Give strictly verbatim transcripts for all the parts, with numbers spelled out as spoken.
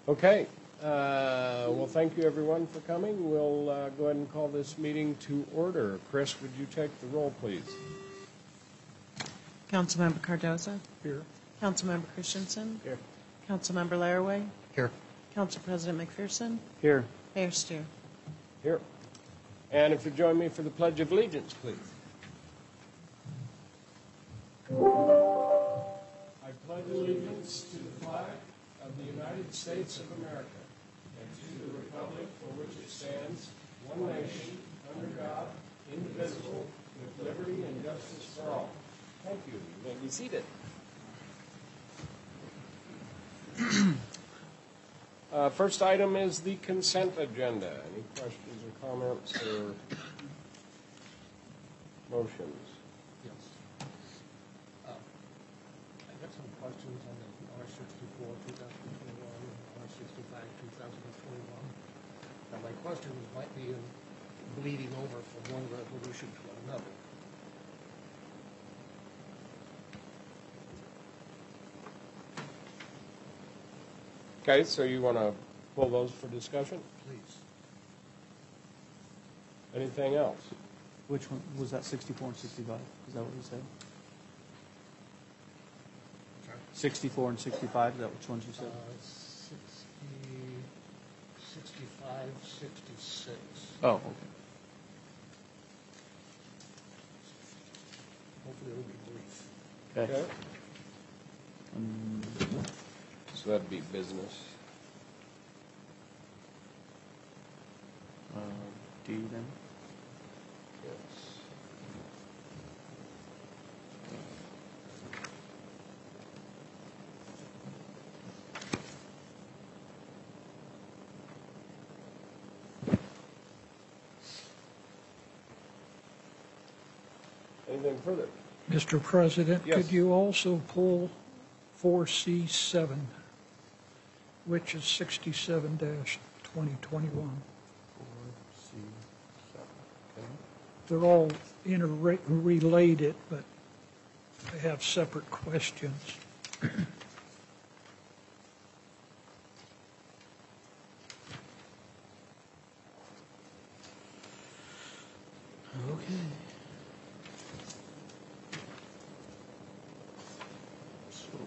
Okay. Uh, well, thank you, everyone, for coming. We'll uh, go ahead and call this meeting to order. Chris, would you take the roll, please? Councilmember Cardoza? Here. Councilmember Christensen? Here. Councilmember Laraway? Here. Council President McPherson? Here. Mayor Steer? Here. And if you join me for the Pledge of Allegiance, please. I pledge allegiance to the flag of the United States of America and to the republic for which it stands, one nation, under God, indivisible, with liberty and justice for all. Thank you. You may be seated. Uh, first item is the consent agenda. Any questions or comments or motions? Yes. Uh, I got some questions on the R sixty-four, two thousand twenty-one, and R sixty-five, two thousand twenty-one. Now, my questions might be in bleeding over from one resolution to another. Okay, so you want to pull those for discussion? Please. Anything else? Which one was that, sixty-four and sixty-five? Is that what you said? Sorry? sixty-four and sixty-five, is that which ones you said? Uh, sixty, sixty-five, sixty-six. Oh, okay. Hopefully it'll be brief. Okay. Okay. Um, So that'd be business. uh, D then? Yes. Anything further? Mister President, Yes. could you also pull four C seven, which is sixty-seven twenty twenty-one? Four, C, seven, okay. They're all interrelated, but they have separate questions. Okay. So,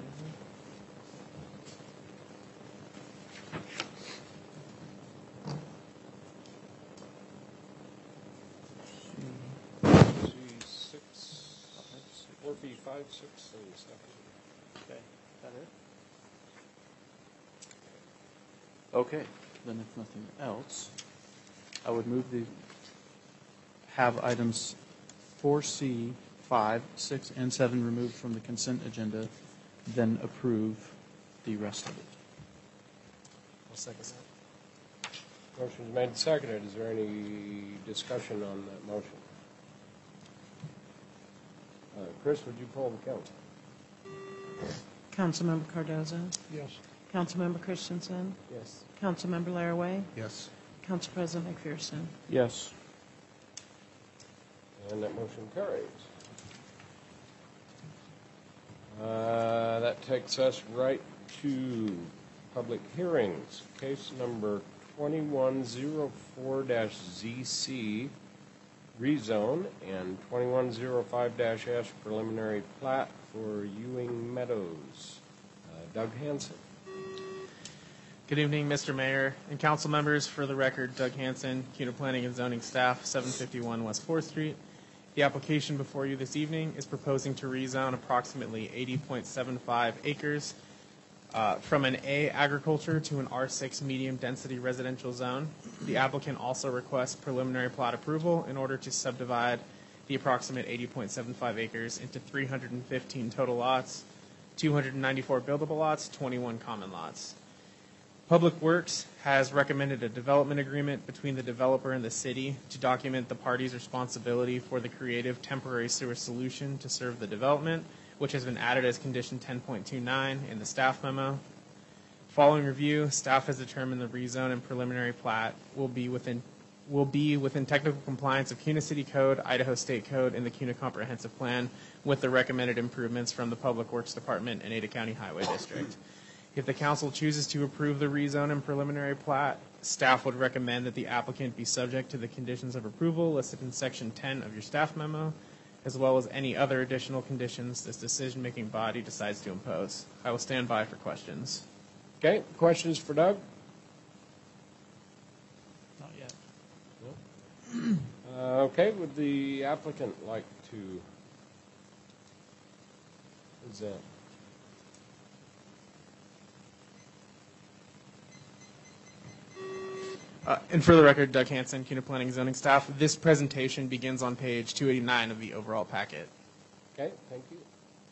C six, four B five, six, and seven. okay, is that it? Okay, then if nothing else, I would move the, have items four C, five, six, and seven removed from the consent agenda, then approve the rest of it. I'll second that. Motion's made and seconded. Is there any discussion on that motion? Uh, Chris, would you poll the count? Councilmember Cardoza? Yes. Councilmember Christensen? Yes. Councilmember Laraway? Yes. Council President McPherson? Yes. And that motion carries. Uh, that takes us right to public hearings. Case number twenty-one oh four Z C, rezone, and twenty-one oh five S preliminary plat for Ewing Meadows. Uh, Doug Hansen. Good evening, Mister Mayor and council members. For the record, Doug Hansen, CUNA Planning and Zoning Staff, seven fifty-one West fourth Street. The application before you this evening is proposing to rezone approximately eighty point seven five acres uh, from an A agriculture to an R six medium density residential zone. The applicant also requests preliminary plat approval in order to subdivide the approximate eighty point seven five acres into three hundred fifteen total lots, two hundred ninety-four buildable lots, twenty-one common lots. Public Works has recommended a development agreement between the developer and the city to document the parties' responsibility for the creative temporary sewer solution to serve the development, which has been added as condition ten point two nine in the staff memo. Following review, staff has determined the rezone and preliminary plat will be within will be within technical compliance of CUNA City Code, Idaho State Code, and the CUNA Comprehensive Plan with the recommended improvements from the Public Works Department and Ada County Highway District. If the council chooses to approve the rezone and preliminary plat, staff would recommend that the applicant be subject to the conditions of approval listed in section ten of your staff memo, as well as any other additional conditions this decision-making body decides to impose. I will stand by for questions. Okay, questions for Doug? Not yet. Uh, Okay, would the applicant like to present? Uh, and for the record, Doug Hansen, CUNA Planning and Zoning staff. This presentation begins on page two eighty-nine of the overall packet. Okay, thank you.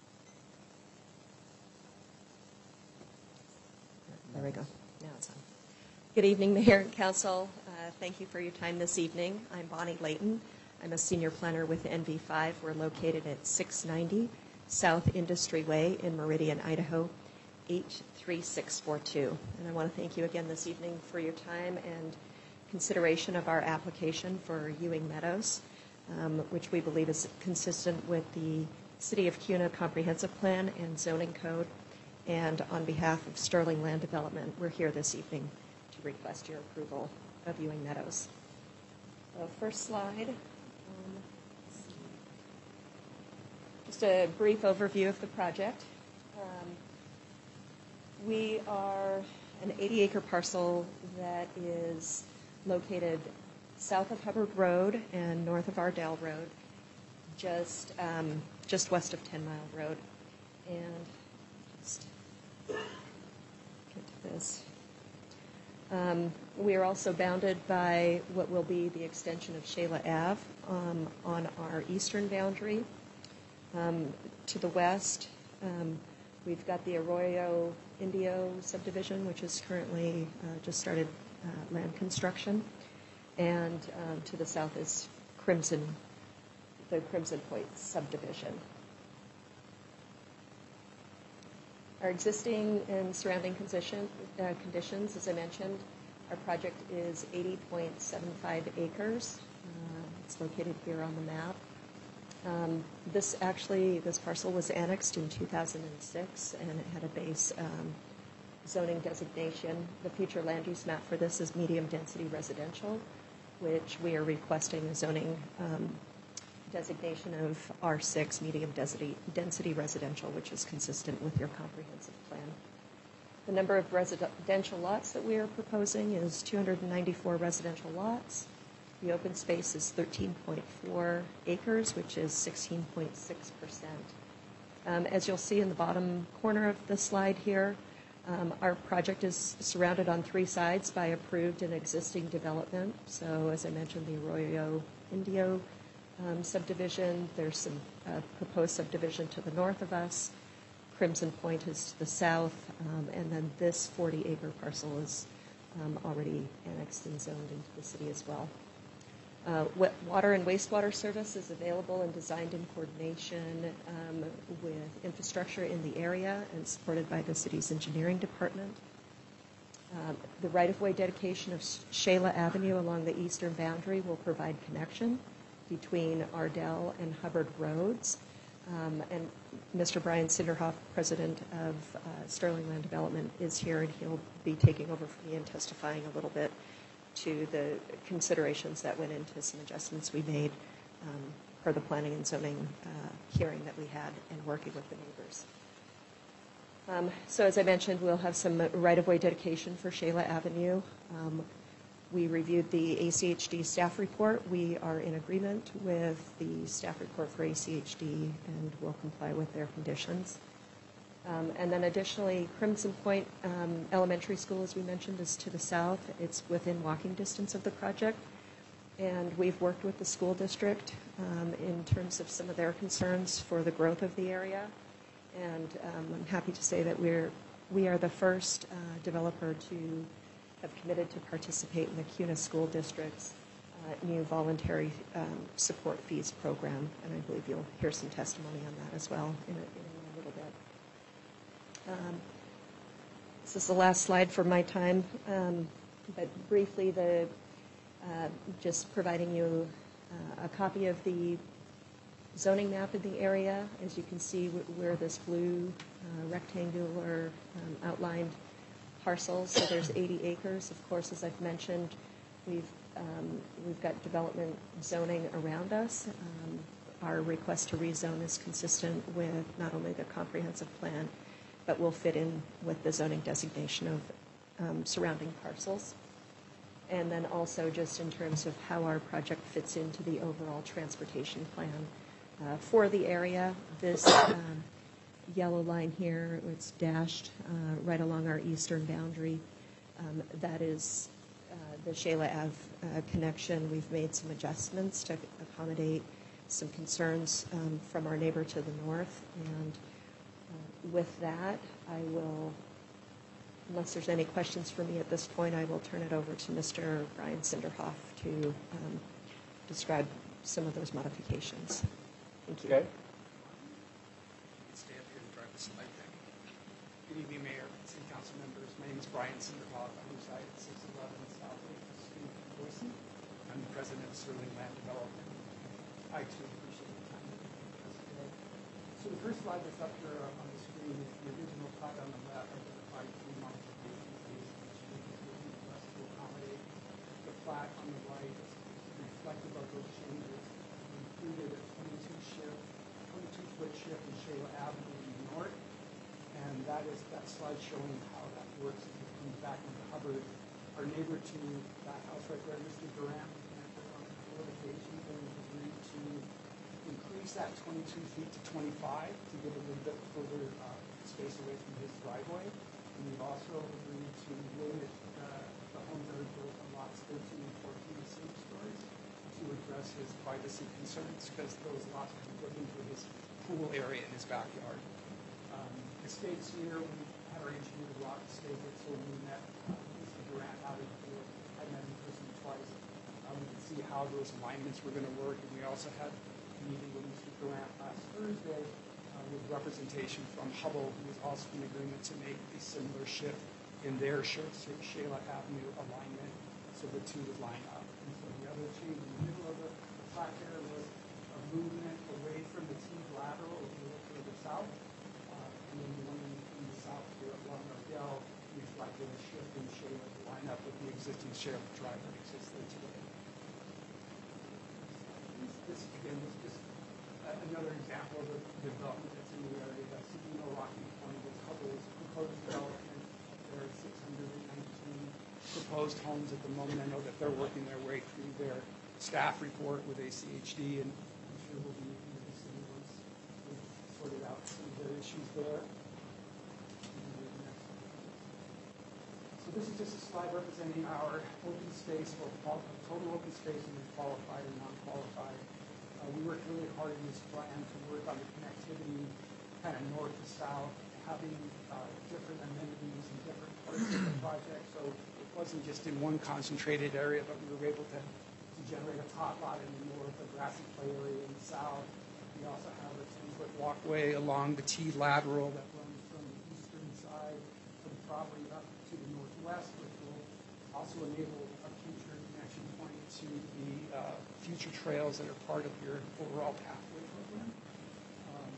There we go. Now it's on. Good evening, Mayor and Council. Uh, thank you for your time this evening. I'm Bonnie Layton. I'm a senior planner with N V five. We're located at six ninety South Industry Way in Meridian, Idaho, eight three six four two. And I want to thank you again this evening for your time and consideration of our application for Ewing Meadows, um, which we believe is consistent with the City of CUNA Comprehensive Plan and Zoning Code. And on behalf of Sterling Land Development, we're here this evening to request your approval of Ewing Meadows. The first slide. Um, just a brief overview of the project. Um, we are an eighty acre parcel that is located south of Hubbard Road and north of Ardell Road, just um, just west of Ten Mile Road. And just get to this. Um, we are also bounded by what will be the extension of Shayla Ave um, on our eastern boundary. Um, to the west, um, we've got the Arroyo Indio subdivision, which is currently uh, just started uh, land construction. And um, to the south is Crimson, the Crimson Point subdivision. Our existing and surrounding condition, uh, conditions, as I mentioned, our project is eighty point seven five acres. Uh, it's located here on the map. Um, this actually, this parcel was annexed in two thousand six, and it had a base um, zoning designation. The future land use map for this is medium density residential, which we are requesting a zoning um, designation of R six, medium density, density residential, which is consistent with your comprehensive plan. The number of residential lots that we are proposing is two hundred ninety-four residential lots. The open space is thirteen point four acres, which is sixteen point six percent. Um, as you'll see in the bottom corner of the slide here, um, our project is surrounded on three sides by approved and existing development. So as I mentioned, the Arroyo Indio Um, subdivision. There's some uh, proposed subdivision to the north of us. Crimson Point is to the south, um, and then this forty acre parcel is um, already annexed and zoned into the city as well. Uh, wet water and wastewater service is available and designed in coordination um, with infrastructure in the area and supported by the city's engineering department. Um, the right-of-way dedication of Shayla Avenue along the eastern boundary will provide connection between Ardell and Hubbard Roads. Um, and Mister Brian Cinderhoff, president of uh, Sterling Land Development, is here, and he'll be taking over for me and testifying a little bit to the considerations that went into some adjustments we made um, per the planning and zoning uh, hearing that we had and working with the neighbors. Um, so as I mentioned, we'll have some right-of-way dedication for Shayla Avenue. Um, We reviewed the A C H D staff report. We are in agreement with the staff report for A C H D and will comply with their conditions. Um, and then additionally, Crimson Point um, Elementary School, as we mentioned, is to the south. It's within walking distance of the project. And we've worked with the school district um, in terms of some of their concerns for the growth of the area. And um, I'm happy to say that we're, we are the first uh, developer to have committed to participate in the CUNA School District's uh, new voluntary um, support fees program, and I believe you'll hear some testimony on that as well in a, in a little bit. Um, this is the last slide for my time, um, but briefly, the uh, just providing you uh, a copy of the zoning map in the area. As you can see, wh- where this blue uh, rectangular um, outlined parcels, so there's eighty acres. Of course, as I've mentioned, we've um, we've got development zoning around us. Um, our request to rezone is consistent with not only the comprehensive plan, but will fit in with the zoning designation of um, surrounding parcels. And then also just in terms of how our project fits into the overall transportation plan uh, for the area. This um, yellow line here, it's dashed uh, right along our eastern boundary. Um, that is uh, the Shayla Ave uh, connection. We've made some adjustments to accommodate some concerns um, from our neighbor to the north. And uh, with that, I will, unless there's any questions for me at this point, I will turn it over to Mister Brian Cinderhoff to um, describe some of those modifications. Thank you. Okay. Stand here and drive the slide deck. Good evening, Mayor, City Council members. My name is Brian Cinderhoff. I reside at six eleven South Lake Street in Boise. I'm the president of Sterling Land Development. I too appreciate the time that you gave us today. So the first slide that's up here on the screen is the original plat on the left identified three modifications based on changes within the rest to accommodate. The plat on the right is reflective of those changes. We included a twenty-two shift, twenty-two foot shift in Shayla Avenue in the north, and that is that slide showing how that works as it comes back into Hubbard. Our neighbor to that house right there, Mister Durant, connected on a couple of occasions, and we've agreed to increase that twenty-two feet to twenty-five to give a little bit further uh, space away from his driveway. And we've also agreed to limit uh, the homes that are built on lots thirteen and fourteen to single stories to address his privacy concerns, because those lots can look into his pool area in his backyard. Um, the stakes here, we had our engineer rock stake it, so when we met uh, Mister Durant out of the field, I met him in person twice. Uh, we could see how those alignments were going to work, and we also had a meeting with Mister Durant last Thursday uh, with representation from Hubble, who was also in agreement to make a similar shift in their Shayla Avenue alignment, so the two would line up. And so the other change in the middle of the plat there was a movement away from the T lateral as you look to the south, uh, and then the one in, in the south here along Ardell reflected a shift in Shayla to line up with the existing Shayla drive that exists there today. This again is just uh, another example of the development that's in the area. That's Sabino Rocky Point, that's Hubble's proposed development. There are six hundred nineteen proposed homes at the moment. I know that they're working their way through their staff report with A C H D, and I'm sure we'll be in the city once we've sorted out some of their issues there. So this is just a slide representing our open space, both total open space and qualified and non-qualified. Uh, we worked really hard in this plan to work on the connectivity, kind of north to south, having uh, different amenities in different parts of the project. So it wasn't just in one concentrated area, but we were able to, to generate a tot lot in the north, a grassy play area in the south. We also have a ten-foot walkway along the T lateral that runs from the eastern side of the property up to the northwest, which will also enable a future connection point to the uh, future trails that are part of your overall pathway program. Um,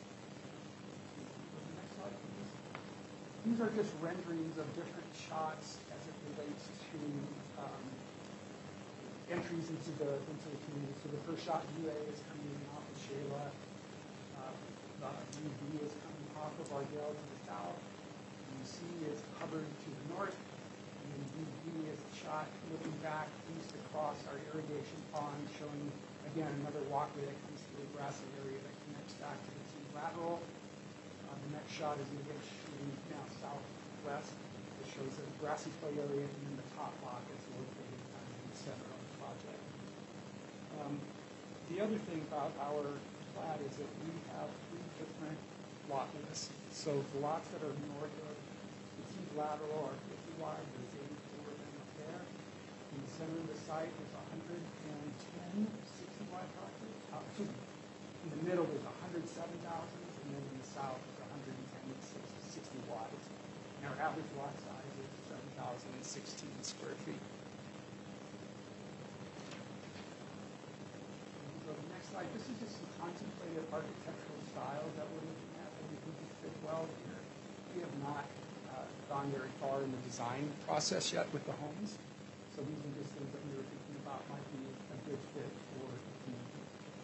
the next slide, please. These are just renderings of different shots as it relates to um, entries into the into the community. So the first shot, U A, is coming in off of Shayla. Uh, the U B is coming off of Ardell to the south. U C is Hubbard to the north. And then U B is a shot looking back east across our irrigation pond, showing, again, another walkway that comes through a grassy area that connects back to the T lateral. Uh, the next shot is again shooting now southwest. It shows a grassy play area, and then the top lot is located kind of in the center of the project. Um, the other thing about our plat is that we have three different lot lists. So the lots that are north of the T lateral are fifty wide, there's eighty-four of them up there. In the center of the site, there's one hundred ten sixty wide projects. Uh, excuse me. In the middle, there's one hundred seven thousand, and then in the south, there's one hundred ten sixty wide. And our average lot size is seven thousand sixteen square feet. So the next site. This is just some contemplated architectural styles that we're looking at that we think would fit well here. We have not uh, gone very far in the design process yet with the homes. So these are just things that we were thinking about might be a good fit for the community.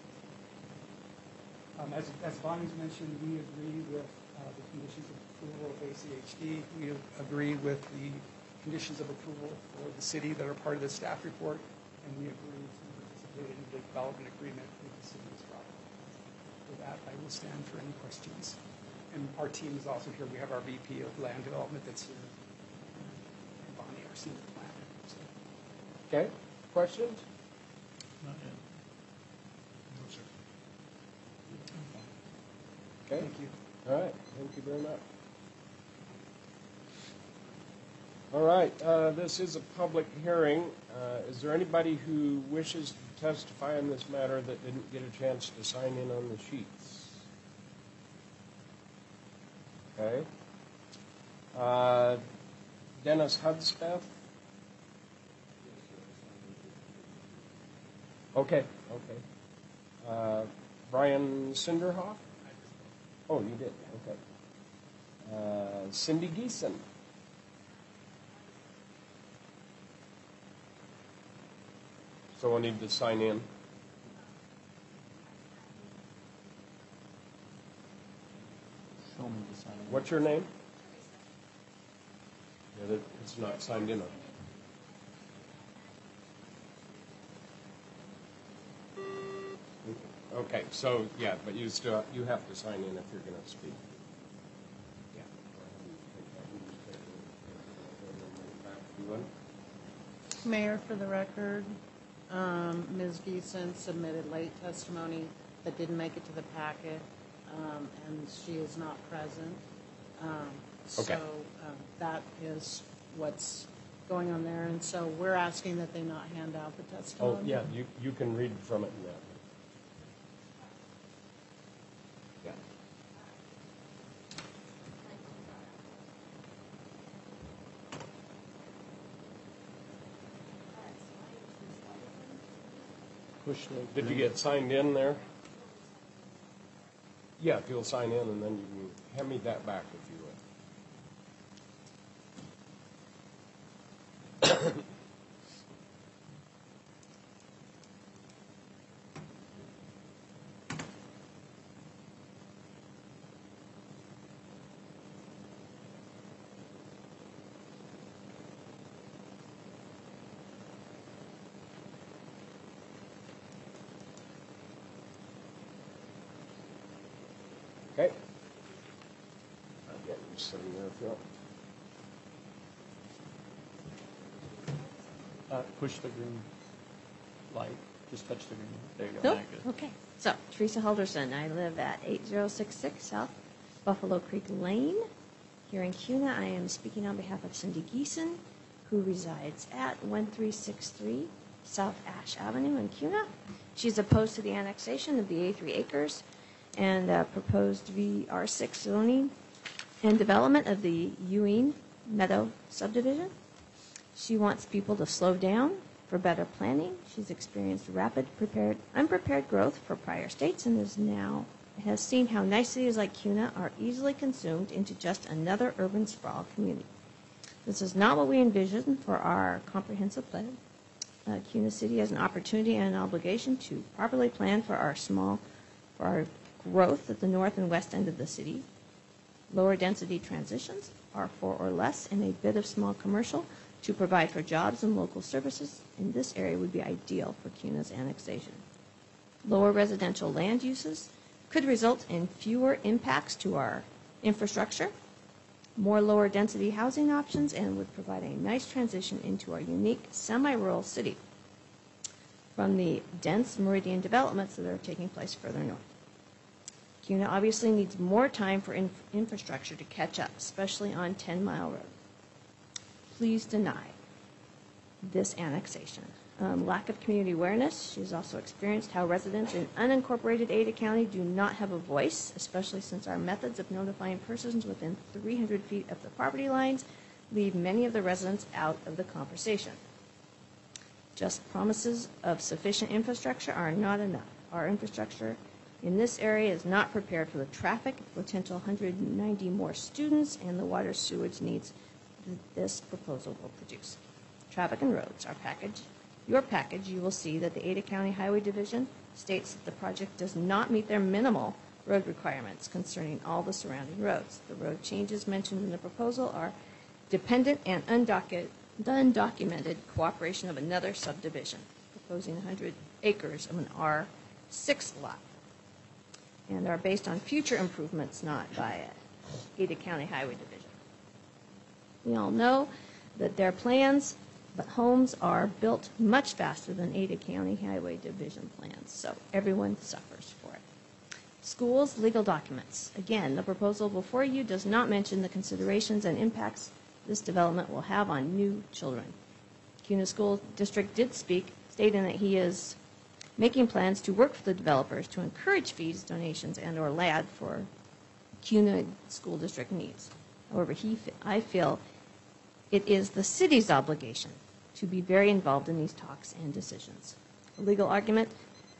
Um, as, as Bonnie's mentioned, we agree with uh, the conditions of approval of A C H D. We agree with the conditions of approval for the city that are part of the staff report, and we agree to participate in the development agreement with the city as well. With that, I will stand for any questions. And our team is also here. We have our V P of land development that's here, and Bonnie, our senior planner. So. Okay, questions? Not yet. No, sir. Okay. Thank you. All right, thank you very much. All right, uh, this is a public hearing. Uh, is there anybody who wishes to testify on this matter that didn't get a chance to sign in on the sheets? Okay. Uh, Dennis Hudspeth? Okay, okay. Uh, Brian Cinderhoff? Oh, you did, okay. Uh, Cindy Geeson? So we'll need to sign in. Show me the sign. What's your name? Yeah, that- it's not signed in on. Okay, so, yeah, but you still, you have to sign in if you're going to speak. Yeah. You want? Mayor, for the record, um, Miz Geeson submitted late testimony that didn't make it to the packet, um, and she is not present. Um, Okay. So um, that is what's going on there, and so we're asking that they not hand out the testimony. Oh, yeah, you, you can read from it now. Yeah. Push the. Did you get signed in there? Yeah, if you'll sign in, and then you can hand me that back if you would. Okay. I'll get you sitting there if you want. Uh, push the green light. Just touch the green. There you go. Nope. Now good. Okay. So, Teresa Halderson. I live at eight zero six six South Buffalo Creek Lane here in Cuna. I am speaking on behalf of Cindy Geeson, who resides at one three six three South Ash Avenue in Cuna. She's opposed to the annexation of the A three acres and uh, proposed V R six zoning and development of the Ewing Meadow subdivision. She wants people to slow down for better planning. She's experienced rapid, prepared, unprepared growth for prior states and is now has seen how nice cities like Cuna are easily consumed into just another urban sprawl community. This is not what we envisioned for our comprehensive plan. Uh, Cuna City has an opportunity and an obligation to properly plan for our small, for our growth at the north and west end of the city. Lower density transitions are four or less and a bit of small commercial to provide for jobs and local services in this area would be ideal for Cuna's annexation. Lower residential land uses could result in fewer impacts to our infrastructure, more lower density housing options, and would provide a nice transition into our unique semi-rural city from the dense meridian developments that are taking place further north. Cuna obviously needs more time for inf- infrastructure to catch up, especially on ten mile Road. Please deny this annexation. Um, lack of community awareness. She's also experienced how residents in unincorporated Ada County do not have a voice, especially since our methods of notifying persons within three hundred feet of the property lines leave many of the residents out of the conversation. Just promises of sufficient infrastructure are not enough. Our infrastructure in this area is not prepared for the traffic, potential one hundred ninety more students, and the water sewage needs that this proposal will produce. Traffic and roads, our package. Your package, you will see that the Ada County Highway Division states that the project does not meet their minimal road requirements concerning all the surrounding roads. The road changes mentioned in the proposal are dependent and undocu- undocumented cooperation of another subdivision, proposing one hundred acres of an R six lot, and are based on future improvements, not by Ada County Highway Division. We all know that their plans, but homes are built much faster than Ada County Highway Division plans, so everyone suffers for it. Schools, legal documents. Again, the proposal before you does not mention the considerations and impacts this development will have on new children. CUNA School District did speak, stating that he is making plans to work with the developers to encourage fees, donations, and or L A D for CUNA School District needs. However, he, I feel it is the city's obligation to be very involved in these talks and decisions. A legal argument.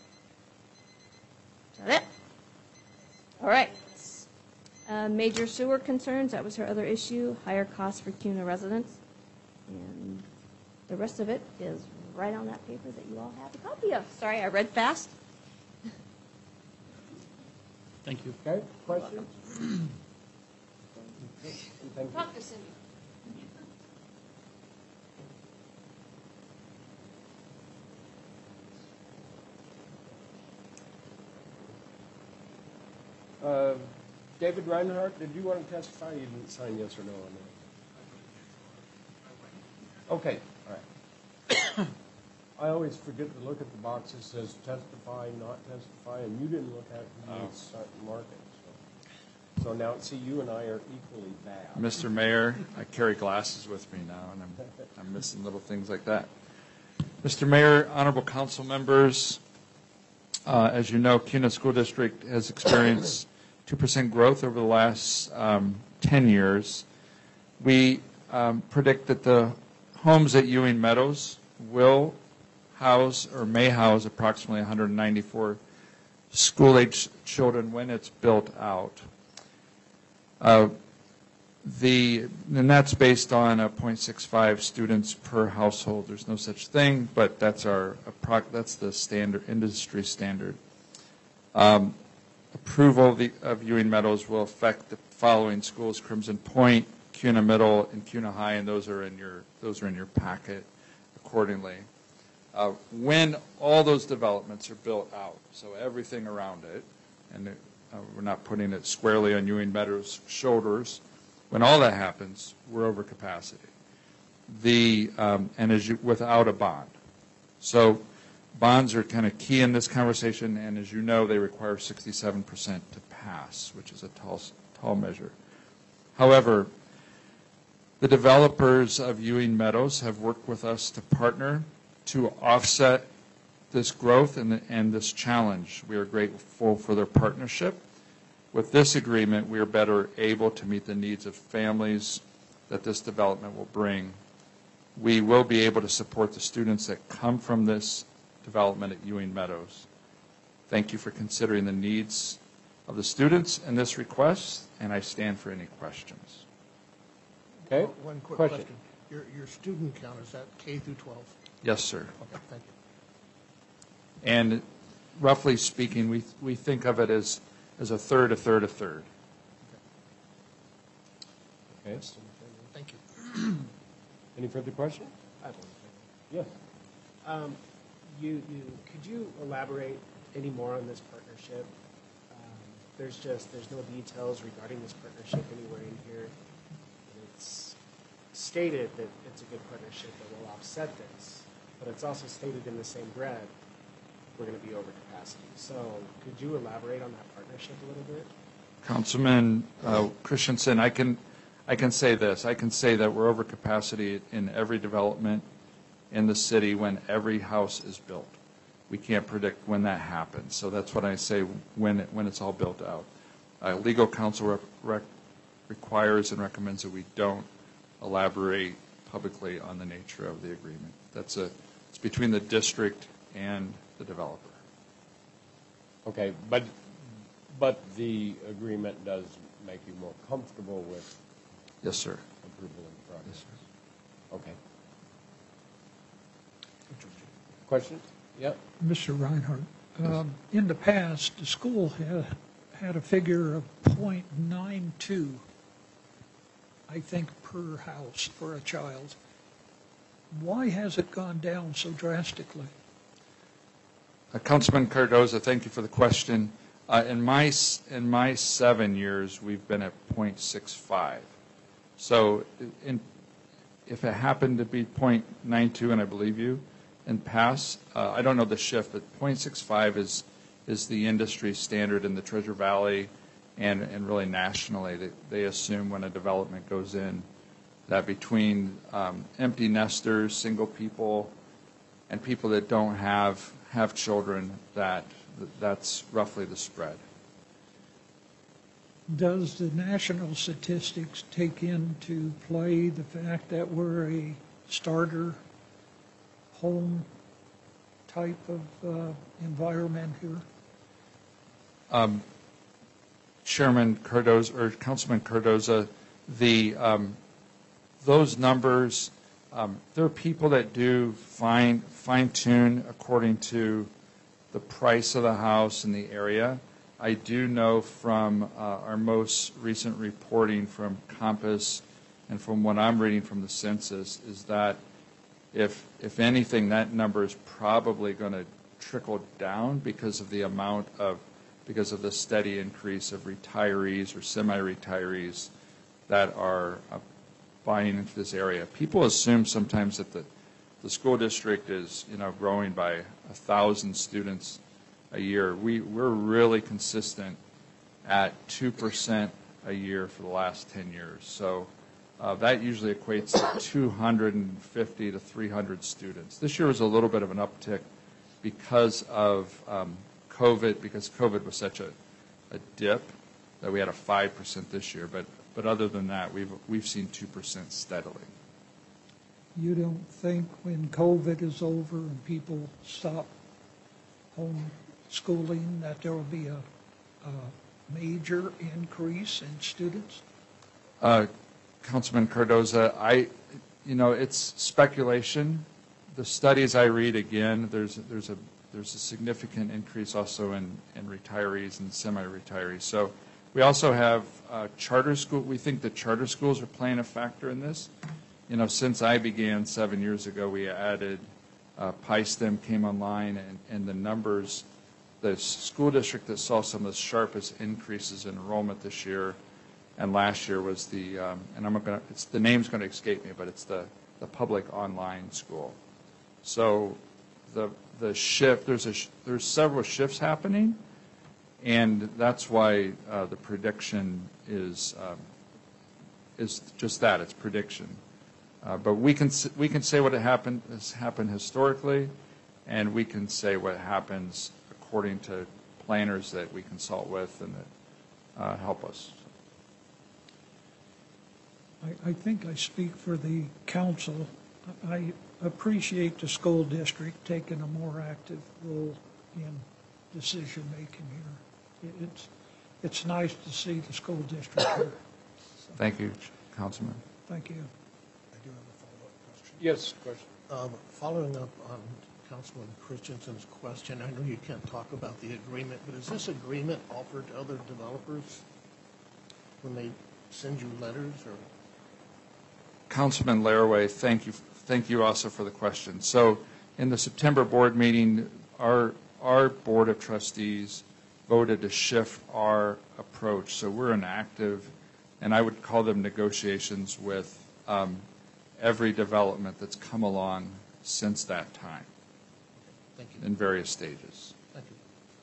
Is that it? All right. Uh, major sewer concerns, that was her other issue. Higher costs for CUNA residents. And the rest of it is right on that paper that you all have a copy of. Sorry, I read fast. Thank you. Okay, questions? Thank you. Talk to Cindy. Uh, David Reinhardt, did you want to testify? You didn't sign yes or no on that. Okay, all right. I always forget to look at the box that says testify, not testify, and you didn't look at it when you start and mark it. So. so now, see, you and I are equally bad. Mister Mayor, I carry glasses with me now, and I'm, I'm missing little things like that. Mister Mayor, honorable council members, uh, as you know, CUNA School District has experienced two percent growth over the last um, ten years. We um, predict that the homes at Ewing Meadows will house or may house approximately one hundred ninety-four school-age children when it's built out. Uh, the and that's based on a zero point six five students per household. There's no such thing, but that's our that's the standard industry standard. Um, approval of, the, of Ewing Meadows will affect the following schools: Crimson Point, CUNA Middle, and CUNA High, and those are in your those are in your packet accordingly. Uh, when all those developments are built out, so everything around it, and it, uh, we're not putting it squarely on Ewing Meadows' shoulders, when all that happens, we're over capacity. The um, and as you, without a bond, so bonds are kind of key in this conversation, and as you know, they require sixty-seven percent to pass, which is a tall, tall measure. However, the developers of Ewing Meadows have worked with us to partner to offset this growth and, and this challenge. We are grateful for their partnership. With this agreement, we are better able to meet the needs of families that this development will bring. We will be able to support the students that come from this development at Ewing Meadows. Thank you for considering the needs of the students in this request, and I stand for any questions. Okay. One quick Question. question. Your, your student count, is that K through twelve? Yes, sir. Okay, thank you. And roughly speaking, we, we think of it as, as a third, a third, a third. Okay. Thank you. Any further questions? I have one Yes. thing. Um, you, you, could you elaborate any more on this partnership? Um, there's just, there's no details regarding this partnership anywhere in here. It's stated that it's a good partnership that will offset this, but it's also stated in the same breath, we're going to be over capacity. So could you elaborate on that partnership a little bit? Councilman uh, Christensen, I can, I can say this. I can say that we're over capacity in every development in the city when every house is built. We can't predict when that happens. So that's what I say when, it, when it's all built out. Uh, legal counsel rec rec requires and recommends that we don't elaborate publicly on the nature of the agreement. That's a, it's between the district and the developer. Okay, but, but the agreement does make you more comfortable with Yes, sir. approval of the project? Yes, sir. Okay. Question? Yep. Mister Reinhardt, um, in the past, the school had, had a figure of point nine two, I think, per house for a child. Why has it gone down so drastically? Uh, Councilman Cardoza, thank you for the question. Uh, in my s- in my seven years, we've been at point six five. So, in, if it happened to be point nine two, and I believe you, in past, uh, I don't know the shift, but point six five is is the industry standard in the Treasure Valley, and and really nationally. They, they assume when a development goes in that between um, empty nesters, single people, and people that don't have have children, that that's roughly the spread. Does the national statistics take into play the fact that we're a starter home type of uh, environment here? Um, Chairman Cardoza, or Councilman Cardoza, the um, those numbers, um, there are people that do fine fine tune according to the price of the house and the area. I do know from uh, our most recent reporting from Compass and from what I'm reading from the census is that if if anything, that number is probably going to trickle down because of the amount of because of the steady increase of retirees or semi-retirees that are uh, buying into this area. People assume sometimes that the the school district is, you know, growing by a thousand students a year. We we're really consistent at two percent a year for the last ten years. So uh, that usually equates to two hundred fifty to three hundred students. This year was a little bit of an uptick because of um, COVID, because COVID was such a, a dip that we had a five percent this year. But but other than that, we've we've seen two percent steadily. You don't think when COVID is over and people stop home schooling that there will be a, a major increase in students? Uh, Councilman Cardoza, I, you know, it's speculation. The studies I read, again, there's there's a there's a significant increase also in, in retirees and semi-retirees. So we also have uh, charter school. We think that charter schools are playing a factor in this. You know, since I began seven years ago, we added uh, PyStem came online, and, and the numbers, the school district that saw some of the sharpest increases in enrollment this year and last year was the, um, and I'm going to, it's the name's going to escape me, but it's the, the public online school. So the the shift, there's a there's several shifts happening, and that's why uh, the prediction is um, is just that, it's prediction. Uh, but we can we can say what happened has happened historically, and we can say what happens according to planners that we consult with and that uh, help us. I, I think I speak for the council. I appreciate the school district taking a more active role in decision-making here. It- It's, it's nice to see the school district here. So, Thank you, Councilman. thank you. I do have a follow-up question. Yes, question. Um, Following up on Councilman Christensen's question, I know you can't talk about the agreement, but is this agreement offered to other developers when they send you letters or? Councilman Laraway, thank you. Thank you also for the question. So in the September board meeting, our, our board of trustees voted to shift our approach. So we're in active, and I would call them negotiations with um, every development that's come along since that time. Thank you. In various stages. Thank you.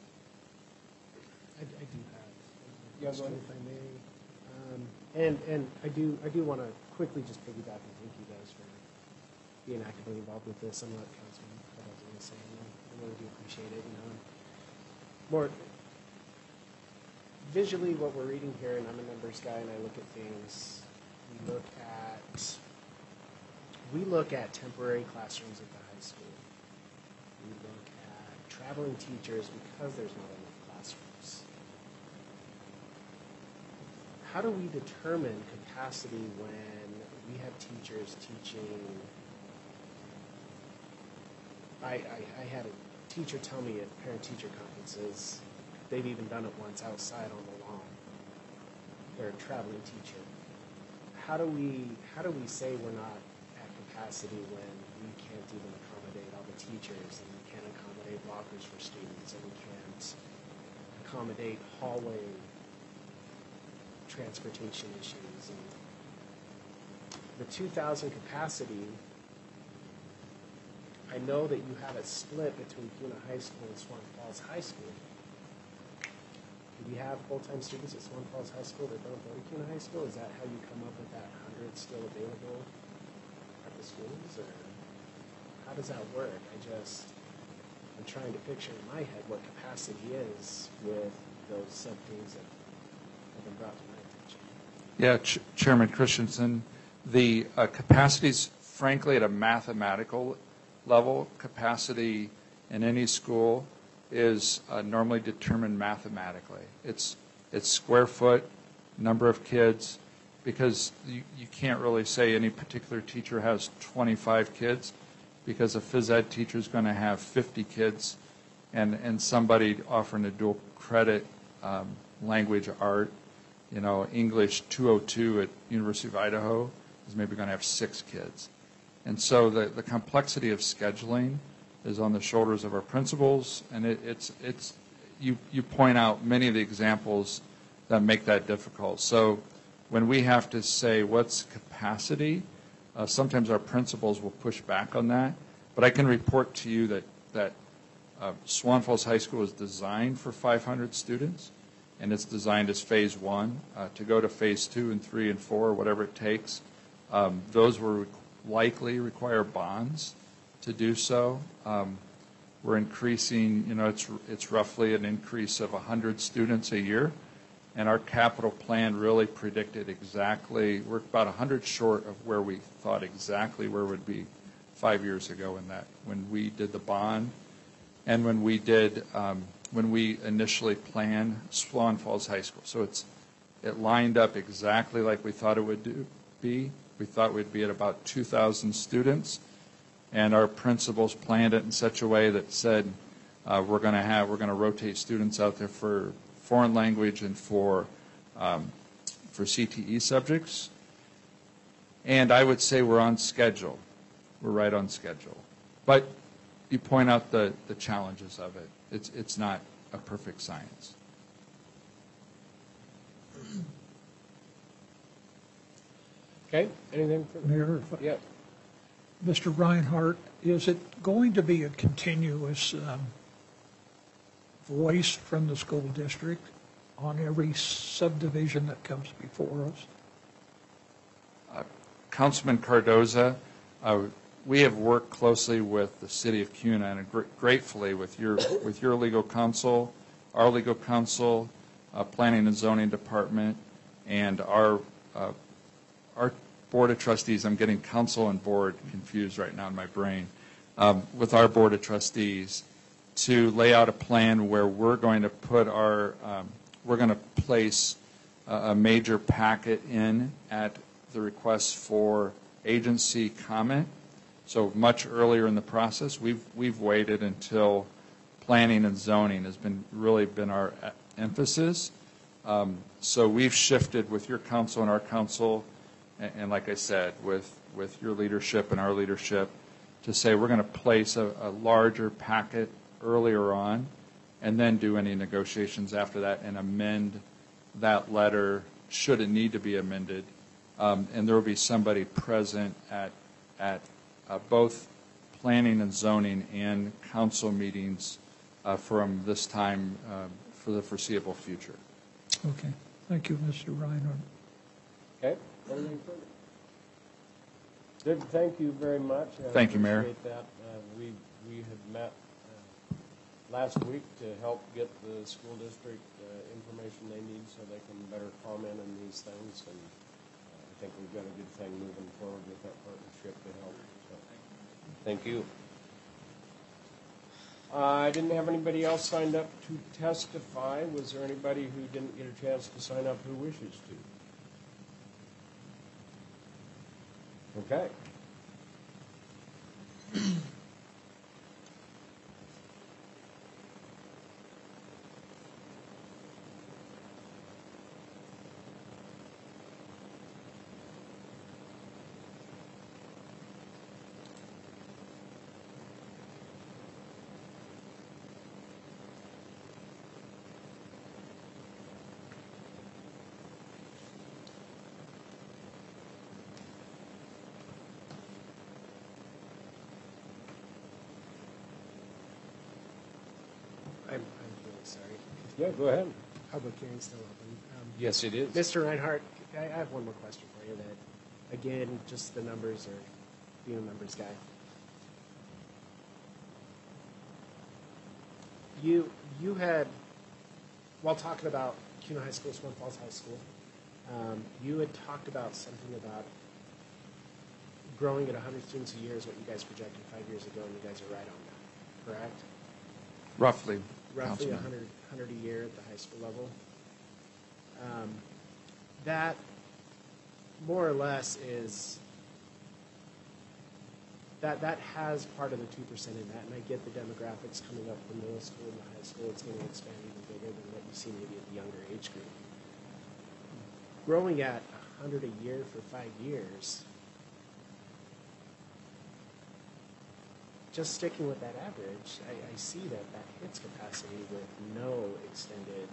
I, I do have, Yeah, if go ahead. I may. Um, and, and I do, I do want to quickly just piggyback and thank you guys for being actively involved with this. I'm not Councilman Cardoza was saying, I really do appreciate it, you know. And more visually what we're reading here, and I'm a numbers guy and I look at things, we look at, we look at temporary classrooms at the high school. We look at traveling teachers because there's not enough how do we determine capacity when we have teachers teaching? I, I, I had a teacher tell me at parent-teacher conferences, they've even done it once outside on the lawn. They're a traveling teacher. How do we how do we say we're not at capacity when we can't even accommodate all the teachers, and we can't accommodate lockers for students, and we can't accommodate hallway transportation issues? And the two thousand capacity, I know that you have it split between Kuna High School and Swan Falls High School. Do we have full-time students at Swan Falls High School that don't go to Kuna High School? Is that how you come up with that hundred still available at the schools, or how does that work? I just, I'm trying to picture in my head what capacity is with those sub things that have been brought to my attention. Yeah, Ch- Chairman Christensen, the uh, capacities, frankly, at a mathematical level, capacity in any school is uh, normally determined mathematically. It's it's square foot, number of kids, because you, you can't really say any particular teacher has twenty-five kids, because a phys ed teacher is going to have fifty kids, and, and somebody offering a dual credit um, language art, you know, English two oh two at University of Idaho is maybe going to have six kids. And so the, the complexity of scheduling is on the shoulders of our principals, and it, it's, it's you, you point out many of the examples that make that difficult. So when we have to say what's capacity, uh, sometimes our principals will push back on that. But I can report to you that, that uh, Swan Falls High School is designed for five hundred students, and it's designed as phase one. Uh, to go to phase two and three and four, whatever it takes, um, those will likely require bonds to do so. Um, we're increasing, you know, it's it's roughly an increase of one hundred students a year, and our capital plan really predicted exactly, we're about one hundred short of where we thought exactly where we'd be five years ago in that, when we did the bond, and when we did, um, when we initially planned Swan Falls High School. So it's, it lined up exactly like we thought it would do, be. We thought we'd be at about two thousand students, and our principals planned it in such a way that said uh, we're going to have, we're going to rotate students out there for foreign language and for um, for C T E subjects. And I would say we're on schedule. We're right on schedule. But you point out the, the challenges of it. It's it's not a perfect science. Okay, anything for Mayor, if I- Yeah. Mister Reinhardt, is it going to be a continuous um, voice from the school district on every subdivision that comes before us? Uh, Councilman Cardoza, uh, we have worked closely with the city of Kuna, and gr- gratefully with your with your legal counsel, our legal counsel, uh, planning and zoning department, and our uh, our board of trustees. I'm getting council and board confused right now in my brain. Um, with our board of trustees, to lay out a plan where we're going to put our um, we're going to place a, a major packet in at the request for agency comment. So much earlier in the process, we've we've waited until planning and zoning has been really been our emphasis. Um, so we've shifted with your council and our council, and, and like I said, with with your leadership and our leadership, to say we're going to place a, a larger packet earlier on, and then do any negotiations after that and amend that letter should it need to be amended. Um, and there will be somebody present at at uh, both planning and zoning and council meetings uh, from this time uh, for the foreseeable future. Okay. Thank you, Mister Reinhardt. Okay, anything further? Good, thank you very much. I Thank you, Mayor. appreciate that. Uh, we, we had met uh, last week to help get the school district uh, information they need so they can better comment on these things, and uh, I think we've got a good thing moving forward with that partnership to help. So, thank you. Uh, I didn't have anybody else signed up to testify. Was there anybody who didn't get a chance to sign up who wishes to? Okay. I'm, I'm really sorry. Yeah, go ahead. Public hearing's still open. Um, Yes, it is. Mister Reinhardt, I I have one more question for you that, again, just the numbers or being a numbers guy. You, you had, while talking about Kuna High School, Swan Falls High School, um, you had talked about something about growing at one hundred students a year is what you guys projected five years ago, and you guys are right on that, correct? Roughly, Roughly Councilman. one hundred, one hundred a year at the high school level. Um, That, more or less, is, that, that has part of the two percent in that, and I get the demographics coming up from middle school and the high school, it's going to expand even bigger than what you see maybe at the younger age group. Growing at one hundred a year for five years, just sticking with that average, I, I see that that hits capacity with no extended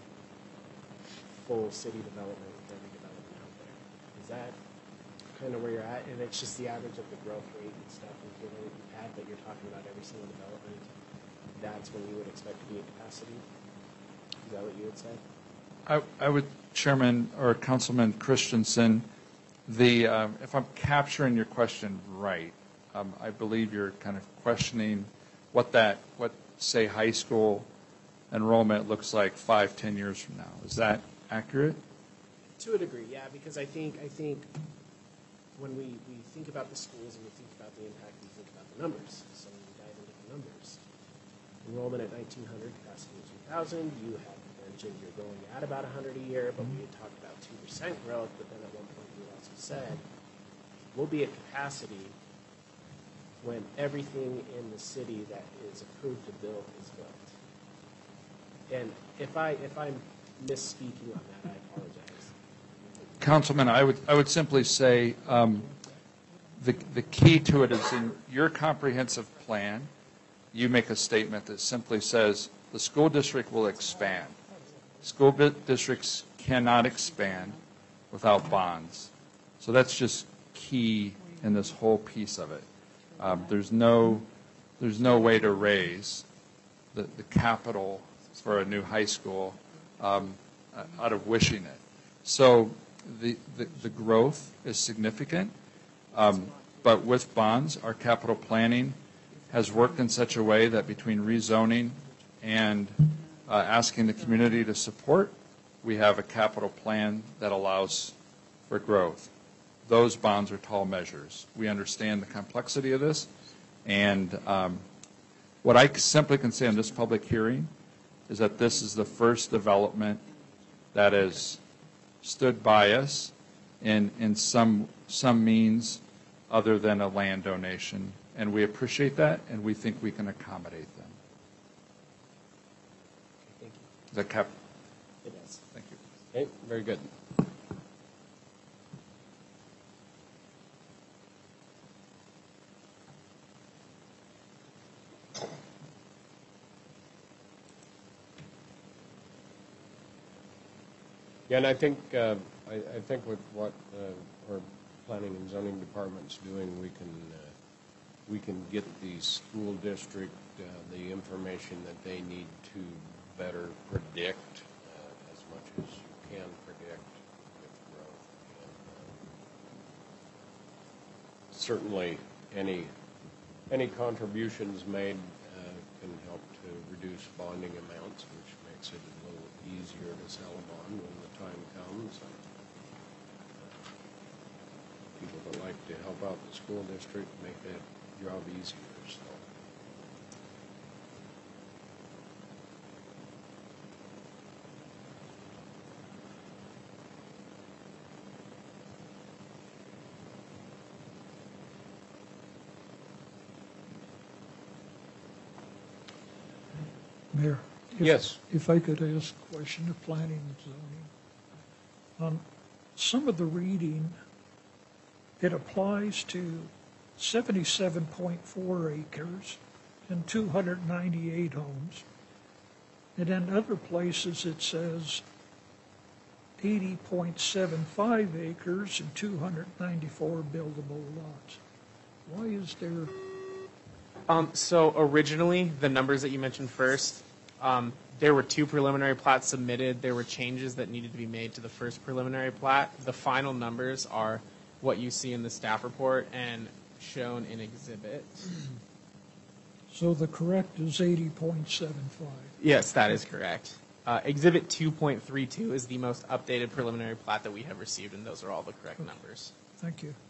full city development with every development out there. Is that kind of where you're at? And it's just the average of the growth rate and stuff and given that you've had that you're talking about every single development, that's when you would expect to be at capacity? Is that what you would say? I, I would, Chairman or Councilman Christensen, the, um, if I'm capturing your question right, um, I believe you're kind of questioning what that, what, say, high school enrollment looks like five, ten years from now. Is that accurate? To a degree, yeah, because I think, I think when we, we think about the schools and we think about the impact, we think about the numbers. So when we dive into the numbers, enrollment at nineteen hundred, capacity at two thousand, you have mentioned you're growing at about one hundred a year, but we had talked about two percent growth, but then at one point you also said, we'll be at capacity when everything in the city that is approved to build is built. And if I, if I'm misspeaking on that, I apologize. Councilman, I would, I would simply say um, the, the key to it is in your comprehensive plan, you make a statement that simply says the school district will expand. School bi- districts cannot expand without bonds. So that's just key in this whole piece of it. Um, there's no, there's no way to raise the, the capital for a new high school um, out of wishing it. So the, the, the growth is significant, um, but with bonds, our capital planning has worked in such a way that between rezoning and uh, asking the community to support, we have a capital plan that allows for growth. Those bonds are tall measures. We understand the complexity of this, and um, what I simply can say in this public hearing is that this is the first development that has stood by us in, in some, some means other than a land donation, and we appreciate that, and we think we can accommodate them. Thank you. Is that cap? It is. Thank you. Okay, very good. Yeah, and I think, uh, I, I think with what uh, our planning and zoning department's doing, we can, uh, we can get the school district uh, the information that they need to better predict uh, as much as you can predict with growth. And, uh, certainly, any any contributions made uh, can help to reduce bonding amounts, which makes it a little easier to sell a bond when the time comes. And, uh, people that like to help out the school district make that job easier. So. Mayor? if- Yes. If I could ask a question of planning and zoning. On some of the reading, it applies to seventy-seven point four acres and two hundred ninety-eight homes. And in other places, it says eighty point seven five acres and two hundred ninety-four buildable lots. Why is there, Um, so originally, the numbers that you mentioned first, um, there were two preliminary plats submitted. There were changes that needed to be made to the first preliminary plat. The final numbers are what you see in the staff report and shown in exhibit. so the correct is eighty point seven five? Yes, that is correct. Uh, exhibit two point three two is the most updated preliminary plat that we have received, and those are all the correct numbers. Thank you.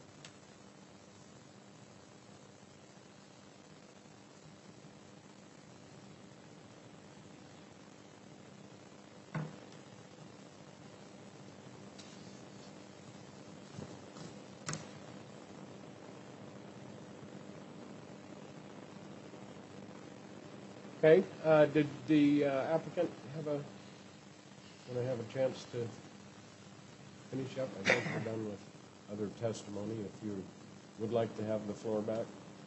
Okay, uh, did the uh, applicant have a, want to have a chance to finish up? I think we're done with other testimony. If you would like to have the floor back.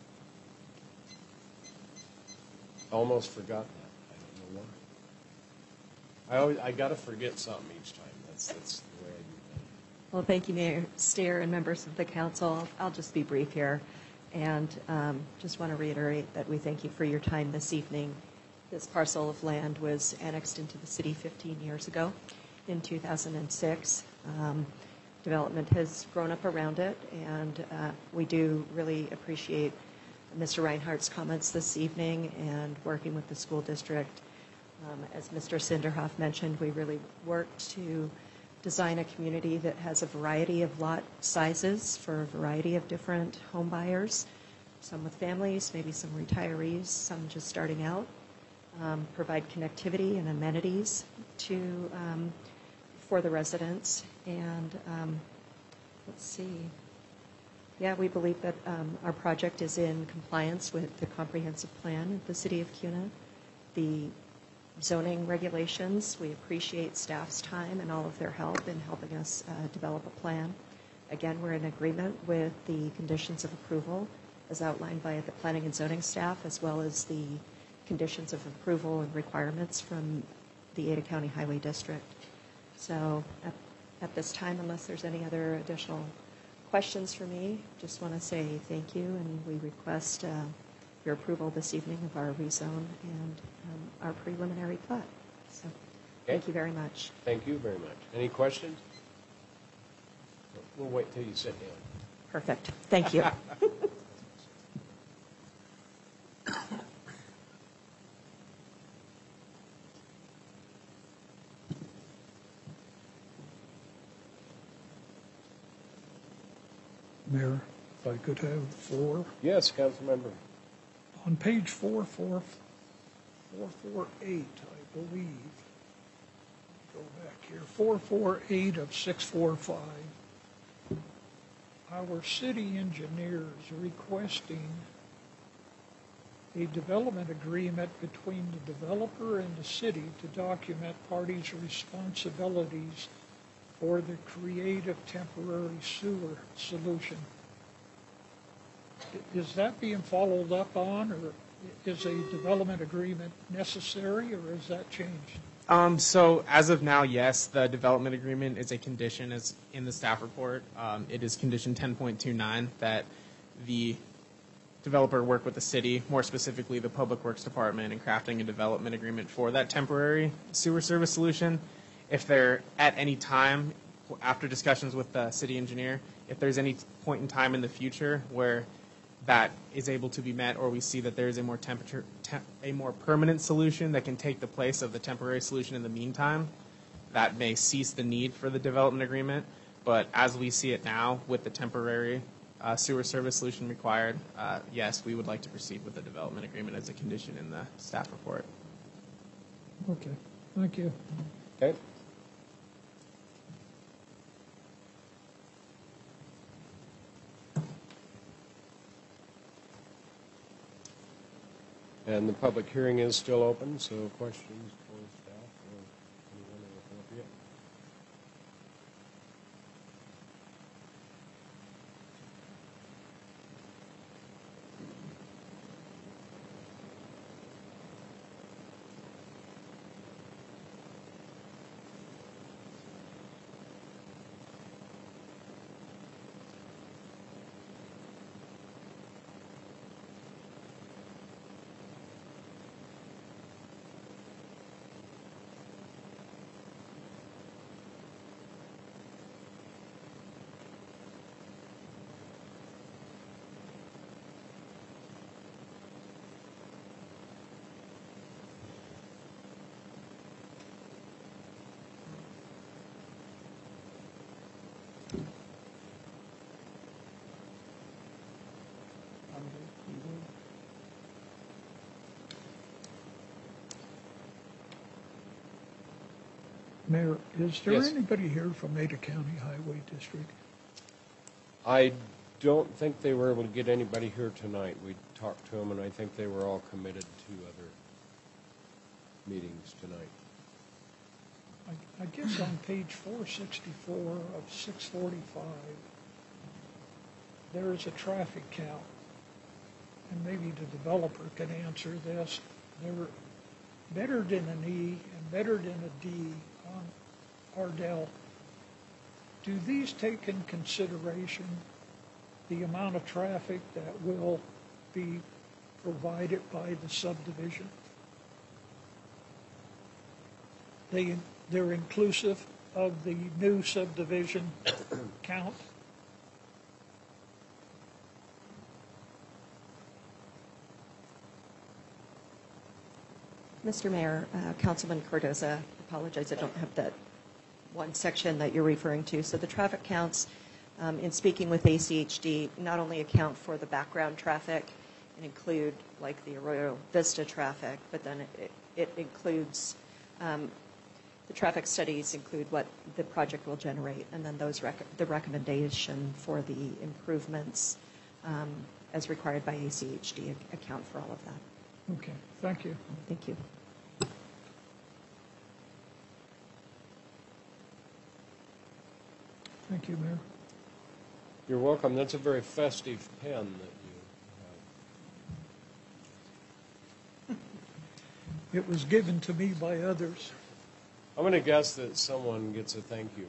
Almost forgot that. I don't know why. I always, I gotta forget something each time. That's, that's the way I do things. Well, thank you, Mayor Steer and members of the council. I'll just be brief here. And um, just want to reiterate that we thank you for your time this evening. This parcel of land was annexed into the city fifteen years ago in two thousand six. Um, development has grown up around it, and uh, we do really appreciate Mister Reinhardt's comments this evening and working with the school district. Um, as Mister Sinderhoff mentioned, we really worked to design a community that has a variety of lot sizes for a variety of different home buyers, some with families, maybe some retirees, some just starting out, um, provide connectivity and amenities to um, for the residents. And um, let's see. Yeah, we believe that um, our project is in compliance with the comprehensive plan of the City of Kuna. The zoning regulations, we appreciate staff's time and all of their help in helping us uh, develop a plan. Again, we're in agreement with the conditions of approval as outlined by the planning and zoning staff, as well as the conditions of approval and requirements from the Ada County Highway District. So at, at this time, unless there's any other additional questions for me, just want to say thank you, and we request uh, your approval this evening of our rezone and um, our preliminary plat. So, thank you very much. Thank you very much. Any questions? We'll wait till you sit down. Perfect. Thank you. Mayor, if I could have four. Yes, council member. On page four, four, four, four, eight, I believe. Go back here, four, four, eight of six, four, five. Our city engineers requesting a development agreement between the developer and the city to document parties' responsibilities for the creative temporary sewer solution. Is that being followed up on, or is a development agreement necessary, or is that changed? Um, so as of now, yes, the development agreement is a condition as in the staff report. Um, it is condition ten point two nine that the developer work with the city, more specifically the Public Works Department, in crafting a development agreement for that temporary sewer service solution. If there, at any time, after discussions with the city engineer, if there's any point in time in the future where that is able to be met, or we see that there is a more temperature, temp, a more permanent solution that can take the place of the temporary solution in the meantime, that may cease the need for the development agreement. But as we see it now, with the temporary uh, sewer service solution required, uh, yes, we would like to proceed with the development agreement as a condition in the staff report. Okay, thank you. Okay. And the public hearing is still open, so questions for staff or anyone are appropriate. Mayor, is there Yes. anybody here from Ada County Highway District? I don't think they were able to get anybody here tonight. We talked to them, and I think they were all committed to other meetings tonight. I, I guess on page four sixty-four of six forty-five, there is a traffic count, and maybe the developer can answer this. They're bettered in an E and bettered in a D on Ardell. Do these take in consideration the amount of traffic that will be provided by the subdivision? They, they're inclusive of the new subdivision count? Mister Mayor, uh, Councilman Cardoza, apologize, I don't have that one section that you're referring to. So the traffic counts, um, in speaking with A C H D, not only account for the background traffic and include like the Arroyo Vista traffic, but then it, it includes, um, the traffic studies include what the project will generate, and then those rec the recommendation for the improvements um, as required by A C H D account for all of that. Okay, thank you. Thank you. Thank you, Mayor. You're welcome. That's a very festive pen that you have. It was given to me by others. I'm going to guess that someone gets a thank you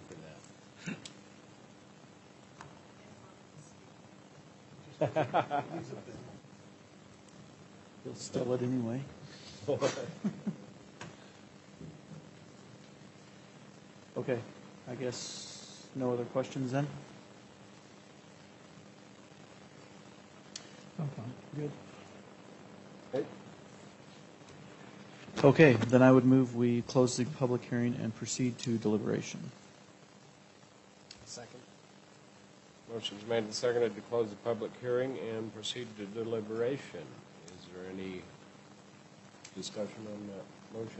for that. You'll steal it anyway. Okay, I guess no other questions then? I'm fine. Good. Okay. Okay, then I would move we close the public hearing and proceed to deliberation. Second. Motion's made and seconded to close the public hearing and proceed to deliberation. Is there any discussion on that motion?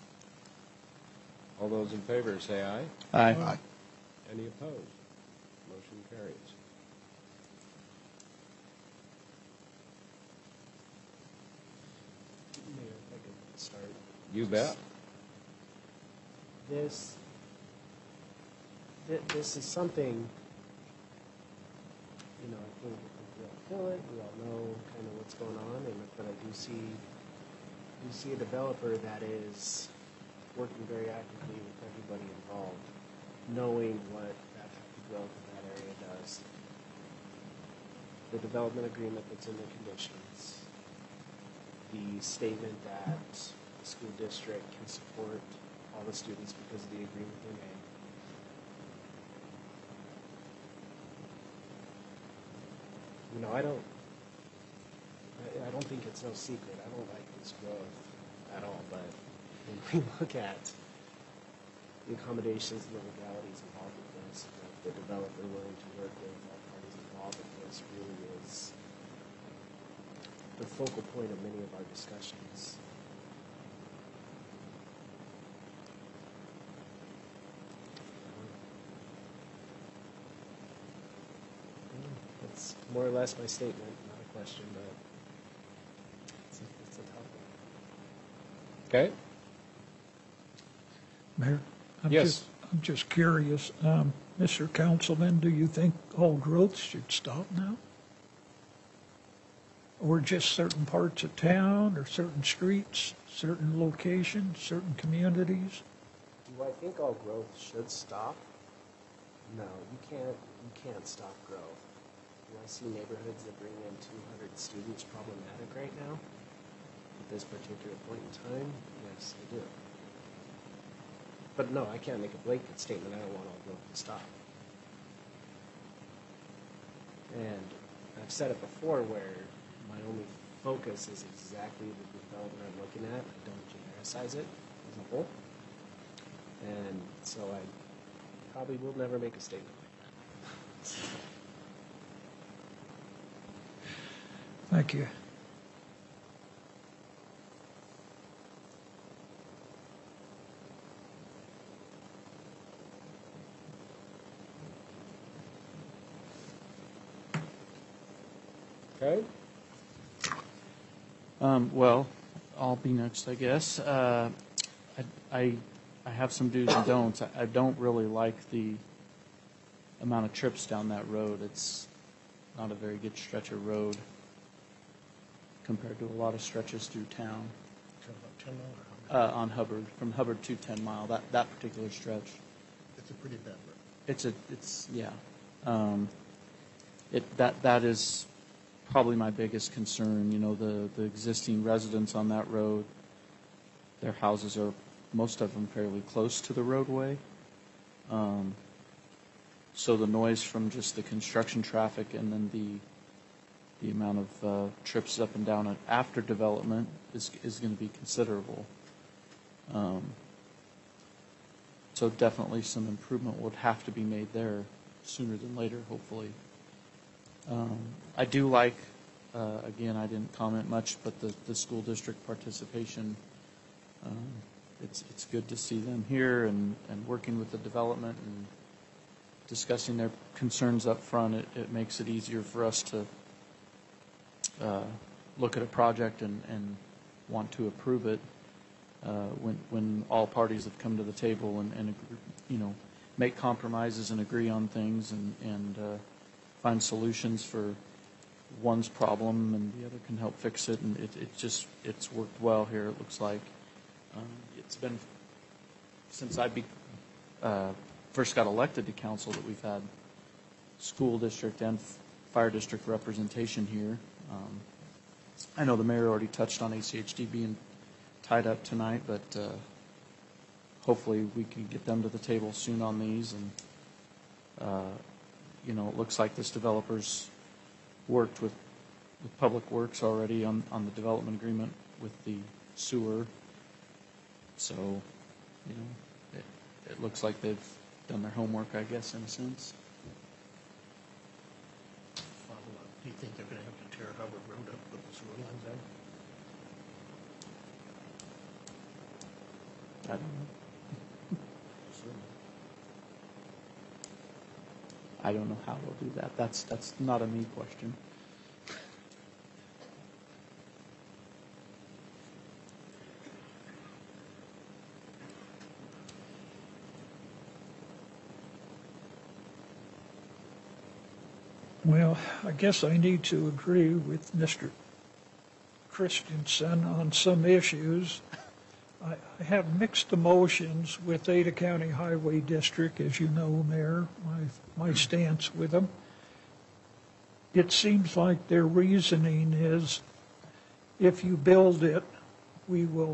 All those in favor say aye. Aye. Any opposed? Motion carries. Mayor, if I could start. You bet. This, thi- this is something, you know, I think we all feel it, we all know kind of what's going on, and, but I do see, do see a developer that is working very actively with everybody involved, knowing what that the growth of that area does. The development agreement that's in the conditions, the statement that the school district can support all the students because of the agreement they made. You know, I don't, I, I don't think it's no secret. I don't like this growth at all, but when we look at the accommodations and the legalities involved with this, the developer willing to work with all parties involved with this really is the focal point of many of our discussions. That's more or less my statement, not a question, but it's a, it's a tough Okay? Mayor? I'm Yes. just- I'm just curious, um, Mister Councilman, do you think all growth should stop now? Or just certain parts of town, or certain streets, certain locations, certain communities? Do I think all growth should stop? No, you can't, you can't stop growth. Do I see neighborhoods that bring in two hundred students problematic right now? At this particular point in time, yes, I do. But no, I can't make a blanket statement, I don't want all growth to stop. And I've said it before where my only focus is exactly the development I'm looking at. I don't genericize it as a whole. And so I probably will never make a statement like that. Thank you. Okay? Um, well, I'll be next, I guess. Uh, I, I, I have some do's and don'ts. I, I don't really like the amount of trips down that road. It's not a very good stretch of road compared to a lot of stretches through town. Uh, on Hubbard, from Hubbard to Ten Mile, that, that particular stretch. It's a pretty bad road. It's a, it's, yeah. Um, it, that, that is probably my biggest concern. You know, the, the existing residents on that road, their houses are, most of them fairly close to the roadway. Um, so the noise from just the construction traffic and then the, the amount of uh, trips up and down it after development is, is going to be considerable. Um, so definitely some improvement would have to be made there sooner than later, hopefully. Um, I do like, uh, again, I didn't comment much, but the, the school district participation, um, it's, it's good to see them here and, and working with the development and discussing their concerns up front. It, it makes it easier for us to uh, look at a project and, and want to approve it uh, when, when all parties have come to the table and, and you know, make compromises and agree on things and, and uh, find solutions for one's problem and the other can help fix it. And it, it just, it's worked well here, it looks like. Um, it's been, since I be, uh, first got elected to council, that we've had school district and fire district representation here. Um, I know the mayor already touched on A C H D being tied up tonight, but uh, hopefully we can get them to the table soon on these. And uh, you know, it looks like this developer's worked with, with Public Works already on, on the development agreement with the sewer. So, you know, it, it looks like they've done their homework, I guess, in a sense. Follow-up. Do you think they're going to have to tear Hubbard Road up, put the sewer lines in? I don't know. I don't know how they'll do that. That's, that's not a me question. Well, I guess I need to agree with Mister Christensen on some issues. I, I have mixed emotions with Ada County Highway District, as you know, Mayor, my, my stance with them. It seems like their reasoning is, if you build it, we will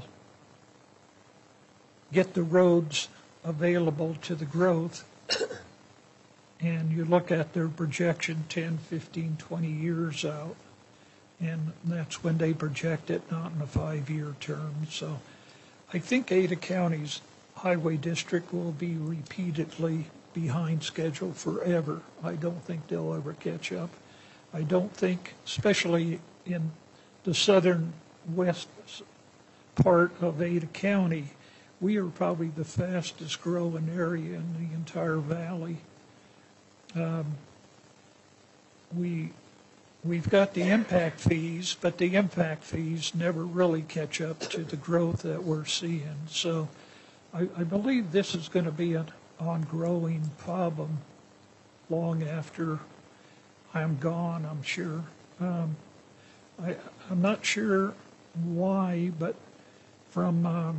get the roads available to the growth. And you look at their projection ten, fifteen, twenty years out, and that's when they project it, not in a five-year term. So I think Ada County's highway district will be repeatedly behind schedule forever. I don't think they'll ever catch up. I don't think, especially in the southern west part of Ada County, we are probably the fastest growing area in the entire valley. Um, we we've got the impact fees, but the impact fees never really catch up to the growth that we're seeing. So I, I believe this is going to be an ongoing problem long after I'm gone, I'm sure. Um, I, I'm not sure why, but from, um,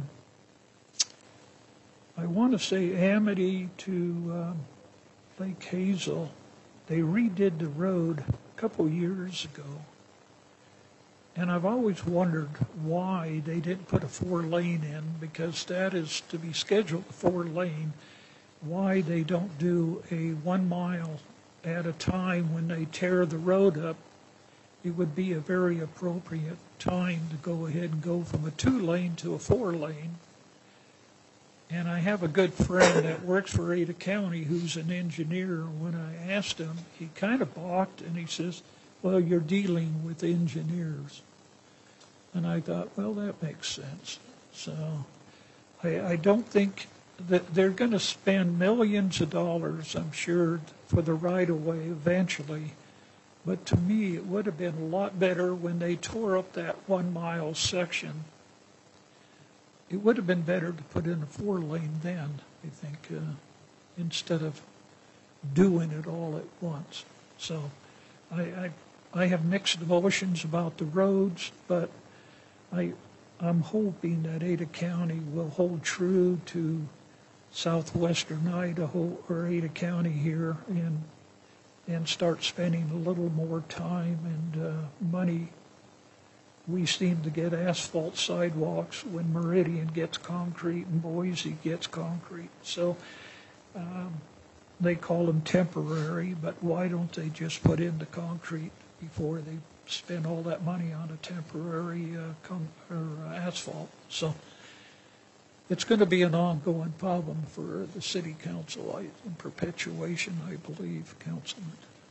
I want to say Amity to um, Lake Hazel, they redid the road a couple years ago. And I've always wondered why they didn't put a four lane in, because that is to be scheduled four lane. Why they don't do a one mile at a time when they tear the road up. It would be a very appropriate time to go ahead and go from a two lane to a four lane. And I have a good friend that works for Ada County who's an engineer. When I asked him, he kind of balked and he says, well, you're dealing with engineers. And I thought, well, that makes sense. So I, I don't think that they're going to spend millions of dollars, I'm sure, for the right-of-way eventually. But to me, it would have been a lot better when they tore up that one-mile section. It would have been better to put in a four-lane then, I think, uh, instead of doing it all at once. So I, I, I have mixed emotions about the roads, but I, I'm hoping that Ada County will hold true to southwestern Idaho or Ada County here and and start spending a little more time and uh, money. We seem to get asphalt sidewalks when Meridian gets concrete and Boise gets concrete. So um, they call them temporary, but why don't they just put in the concrete before they spend all that money on a temporary uh, con- or uh, asphalt? So it's going to be an ongoing problem for the city council I, in perpetuation, I believe, Councilman.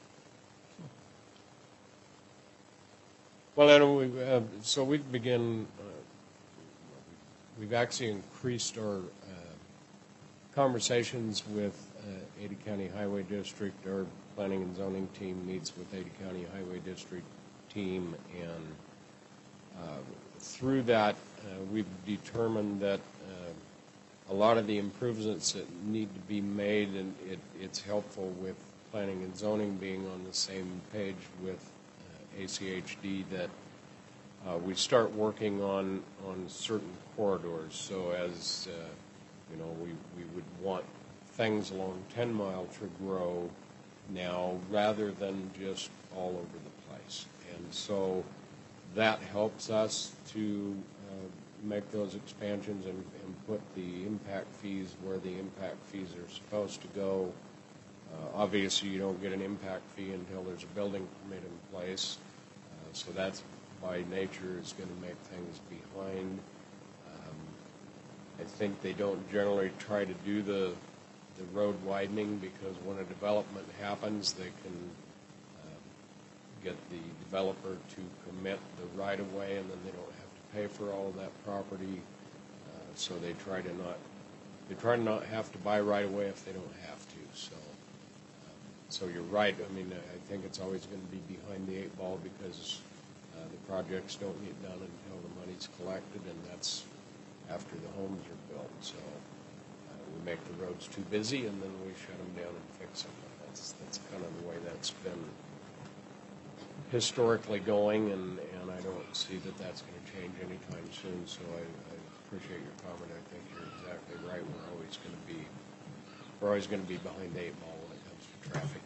Well, and we, uh, so we begin, uh, we've actually increased our uh, conversations with uh, Ada County Highway District. Our planning and zoning team meets with Ada County Highway District team, and uh, through that, uh, we've determined that uh, a lot of the improvements that need to be made, and it, it's helpful with planning and zoning being on the same page with A C H D, that uh, we start working on on certain corridors. So as uh, you know, we, we would want things along ten mile to grow now rather than just all over the place. And so that helps us to uh, make those expansions and, and put the impact fees where the impact fees are supposed to go. Uh, obviously, you don't get an impact fee until there's a building permit in place. Uh, so that's, by nature, is going to make things behind. Um, I think they don't generally try to do the, the road widening, because when a development happens, they can uh, get the developer to commit the right-of-way, and then they don't have to pay for all of that property. Uh, so they try to not, they try to not have to buy right-of-way if they don't have to. So. So you're right. I mean, I think it's always going to be behind the eight ball, because uh, the projects don't get done until the money's collected, and that's after the homes are built. So uh, we make the roads too busy, and then we shut them down and fix them. That's that's kind of the way that's been historically going, and, and I don't see that that's going to change anytime soon. So I, I appreciate your comment. I think you're exactly right. We're always going to be we're always going to be behind the eight ball traffic.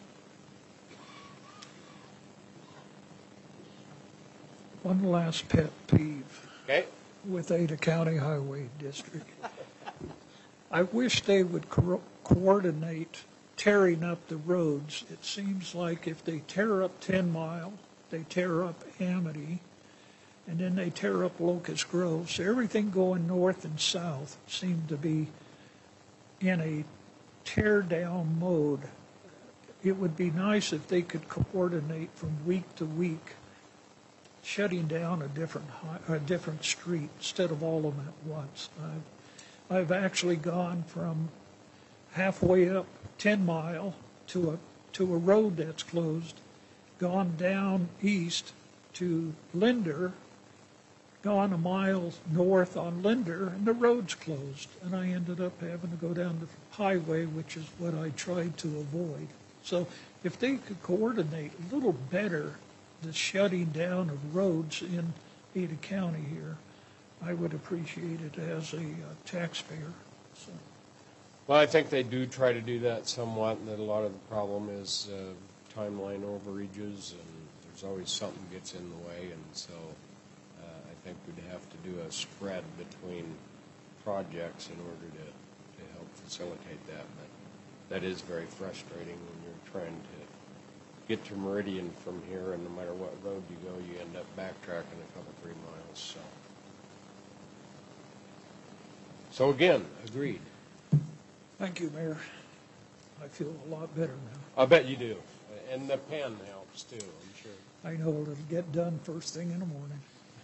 One last pet peeve. Okay. With Ada County Highway District. I wish they would co- coordinate tearing up the roads. It seems like if they tear up ten mile, they tear up Amity, and then they tear up Locust Grove. So everything going north and south seemed to be in a tear down mode. It would be nice if they could coordinate from week to week, shutting down a different a different street instead of all of them at once. I've, I've actually gone from halfway up ten mile to a to a road that's closed, gone down east to Linder, gone a mile north on Linder, and the road's closed. And I ended up having to go down the highway, which is what I tried to avoid. So if they could coordinate a little better the shutting down of roads in Ada County here, I would appreciate it as a uh, taxpayer. So. Well, I think they do try to do that somewhat, and that a lot of the problem is uh, timeline overages, and there's always something gets in the way, and so uh, I think we'd have to do a spread between projects in order to, to help facilitate that. But that is very frustrating when you're trying to get to Meridian from here, and no matter what road you go, you end up backtracking a couple, three miles. So, so again, agreed. Thank you, Mayor. I feel a lot better now. I bet you do. And the pen helps too, I'm sure. I know it'll get done first thing in the morning.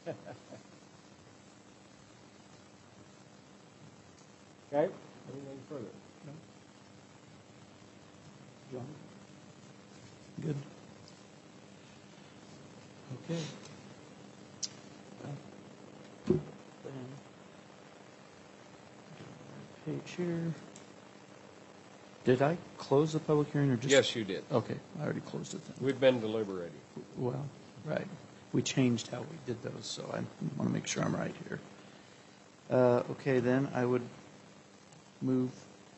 Okay, anything further? No. John? Good. Okay. Well, then, page here. Did I close the public hearing or just? Yes, you did. Okay, I already closed it then. We've been deliberating. Well, right. We changed how we did those, so I want to make sure I'm right here. Uh, okay, then I would move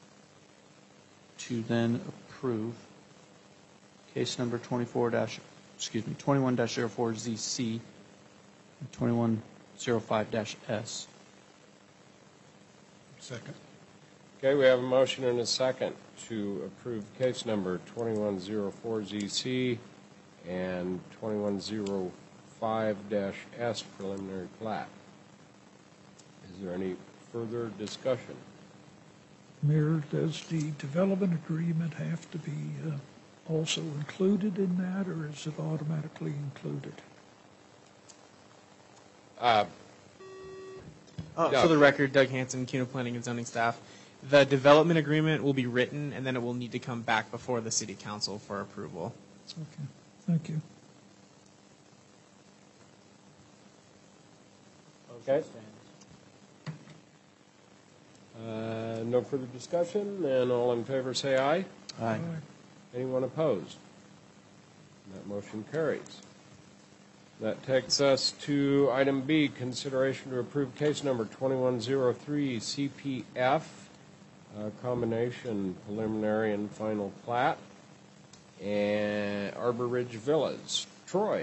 to then approve case number twenty-four dash, excuse me, twenty-one dash zero four Z C and twenty-one zero five dash S. Second. Okay, we have a motion and a second to approve case number twenty-one oh four Z C and twenty-one oh five dash S preliminary plat. Is there any further discussion? Mayor, does the development agreement have to be uh, also included in that, or is it automatically included? Uh, Uh, Yeah. For the record, Doug Hanson, CUNA Planning and Zoning staff. The development agreement will be written, and then it will need to come back before the city council for approval. Okay, thank you. Okay. Uh, no further discussion, and all in favor say aye. Aye. Anyone opposed? That motion carries. That takes us to item B, consideration to approve case number twenty-one oh three C P F, uh, combination preliminary and final plat, and Arbor Ridge Villas. Troy.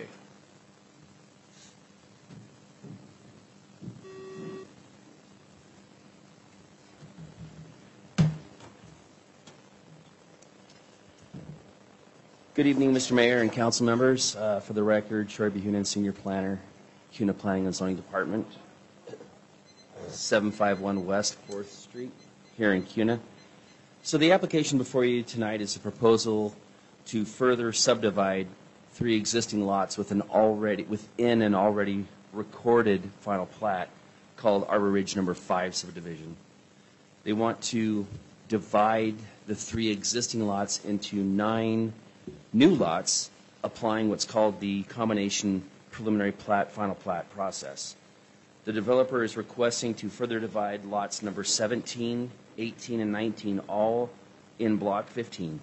Good evening, Mister Mayor and council members. Uh, for the record, Troy Behunin, Senior Planner, CUNA Planning and Zoning Department, seven five one West fourth Street here in CUNA. So the application before you tonight is a proposal to further subdivide three existing lots with an already, within an already recorded final plat called Arbor Ridge Number five subdivision. They want to divide the three existing lots into nine new lots, applying what's called the combination preliminary plat, final plat process. The developer is requesting to further divide lots number seventeen, eighteen, and nineteen, all in block fifteen.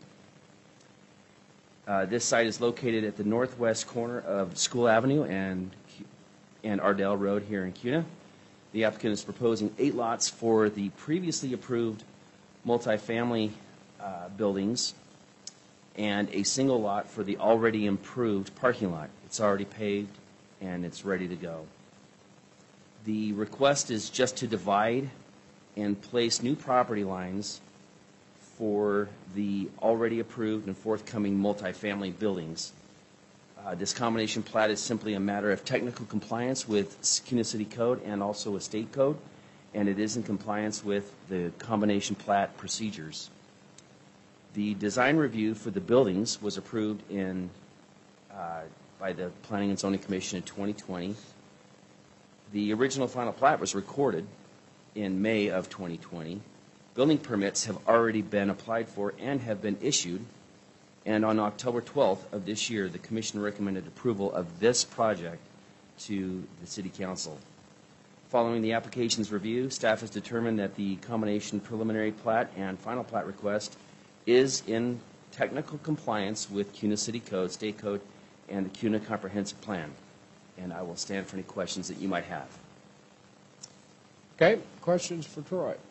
Uh, this site is located at the northwest corner of School Avenue and, and Ardell Road here in CUNA. The applicant is proposing eight lots for the previously approved multifamily uh, buildings and a single lot for the already improved parking lot. It's already paved and it's ready to go. The request is just to divide and place new property lines for the already approved and forthcoming multifamily buildings. Uh, this combination plat is simply a matter of technical compliance with CUNA City Code and also a state code, and it is in compliance with the combination plat procedures. The design review for the buildings was approved in uh, by the Planning and Zoning Commission in twenty twenty. The original final plat was recorded in May of twenty twenty. Building permits have already been applied for and have been issued, And on October twelfth of this year, the commission recommended approval of this project to the City Council. Following the application's review, staff has determined that the combination preliminary plat and final plat request is in technical compliance with CUNA City Code, State Code, and the CUNA Comprehensive Plan. And I will stand for any questions that you might have. Okay, questions for Troy? I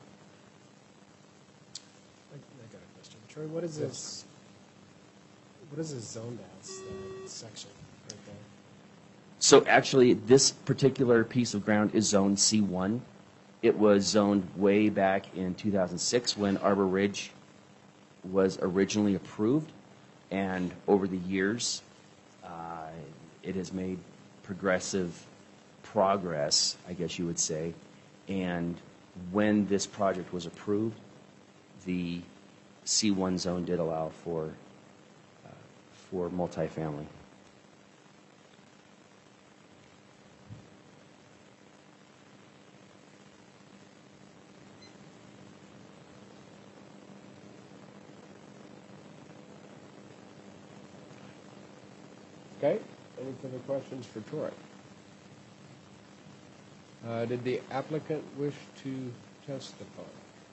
I got a question. Troy, what is this, what is this zoned as, that section right there? So actually, this particular piece of ground is zoned C one. It was zoned way back in two thousand six when Arbor Ridge was originally approved, and over the years, uh, it has made progressive progress, I guess you would say. And when this project was approved, the C one zone did allow for uh, for multifamily. Okay, any further questions for Troy? Uh, Did the applicant wish to testify?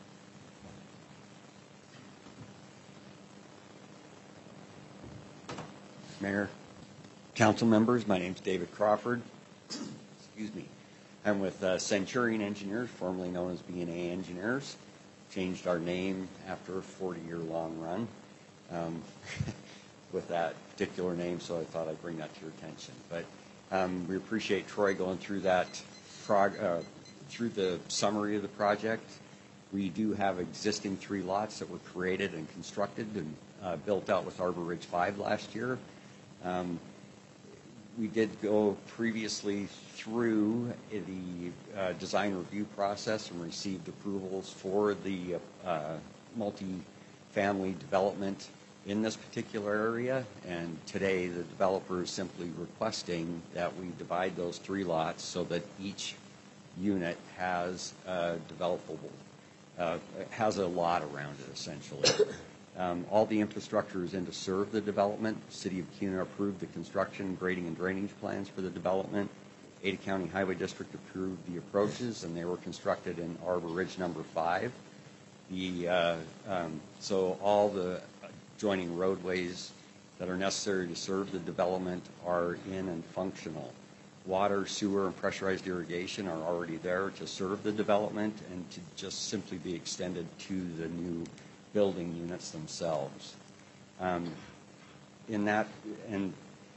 Mayor, council members, my name's David Crawford. Excuse me. I'm with uh, Centurion Engineers, formerly known as B and A Engineers. Changed our name after a forty-year long run um, with that particular name, so I thought I'd bring that to your attention. But um, we appreciate Troy going through that, prog- uh, through the summary of the project. We do have existing three lots that were created and constructed and uh, built out with Arbor Ridge five last year. Um, we did go previously through the uh, design review process and received approvals for the uh, multi-family development in this particular area. And today the developer is simply requesting that we divide those three lots so that each unit has uh, developable, uh, has a lot around it essentially. Um, all the infrastructure is in to serve the development. The City of CUNA approved the construction, grading, and drainage plans for the development. Ada County Highway District approved the approaches, and they were constructed in Arbor Ridge number five. The, uh, um, so all the adjoining roadways that are necessary to serve the development are in and functional. Water, sewer, and pressurized irrigation are already there to serve the development and to just simply be extended to the new building units themselves. Um, in that, and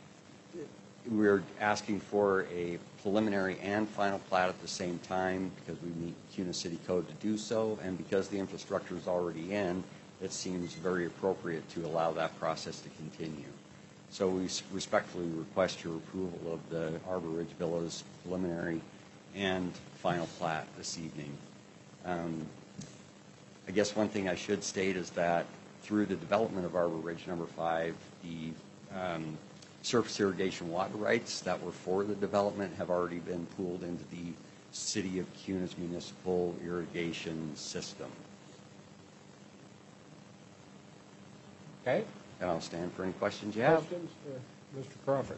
we're asking for a preliminary and final plat at the same time because we meet CUNA City Code to do so, and because the infrastructure is already in, it seems very appropriate to allow that process to continue. So we respectfully request your approval of the Arbor Ridge Villas preliminary and final plat this evening. Um, I guess one thing I should state is that through the development of Arbor Ridge number five, the um, surface irrigation water rights that were for the development have already been pooled into the City of CUNA's municipal irrigation system. Okay. And I'll stand for any questions you have. Questions for Mister Crawford?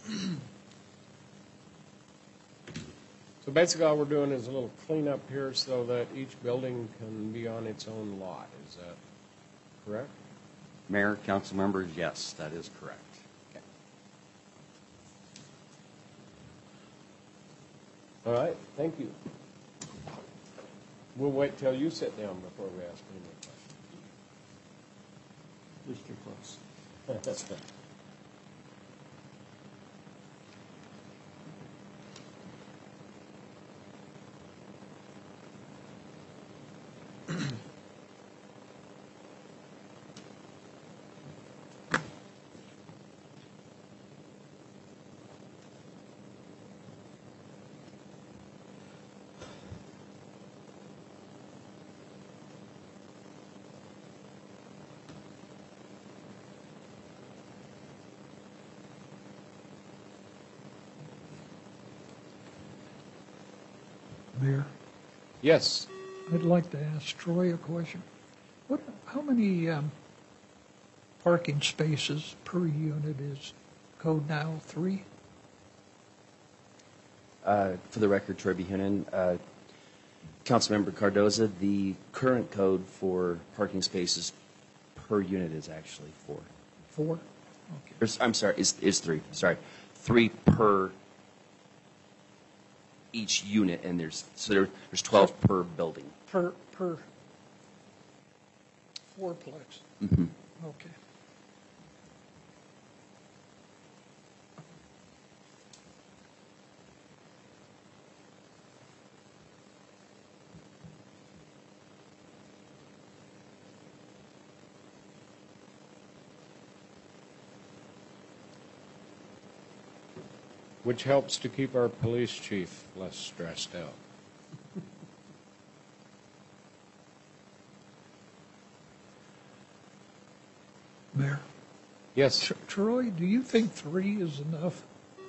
So basically all we're doing is a little cleanup here so that each building can be on its own lot. Is that correct? Mayor, council members, yes, that is correct. Okay. All right, thank you. We'll wait till you sit down before we ask any more questions. At least you're close. That's good. Mayor, Yes. I'd like to ask Troy a question. What, how many um, parking spaces per unit is code now three? Uh, For the record, Troy Buchanan, uh, Councilmember Cardoza, the current code for parking spaces per unit is actually four. Four? Okay. Or, I'm sorry, is is three. Sorry, three per each unit, and there's so there, there's twelve per building. Per, per fourplex? Mm-hmm. Okay. Which helps to keep our police chief less stressed out. Mayor? Yes. Tr- Troy, do you think three is enough?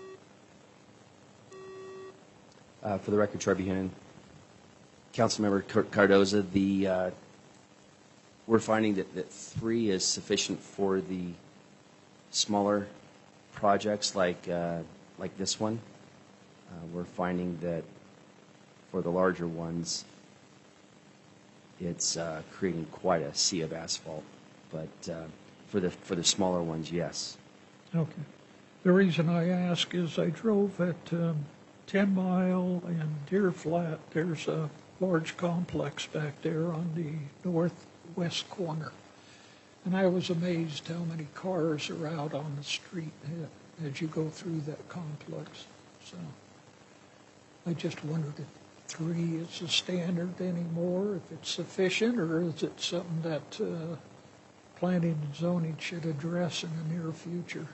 Uh, For the record, Troy Buchanan, Councilmember Car- Cardoza, the uh, we're finding that, that three is sufficient for the smaller projects like uh, like this one. Uh, we're finding that for the larger ones, it's uh, creating quite a sea of asphalt. But uh, for the for the smaller ones, yes. Okay. The reason I ask is I drove at um, Ten Mile and Deer Flat. There's a large complex back there on the northwest corner. And I was amazed how many cars are out on the street as you go through that complex. So I just wondered if three is the standard anymore, if it's sufficient, or is it something that uh, planning and zoning should address in the near future?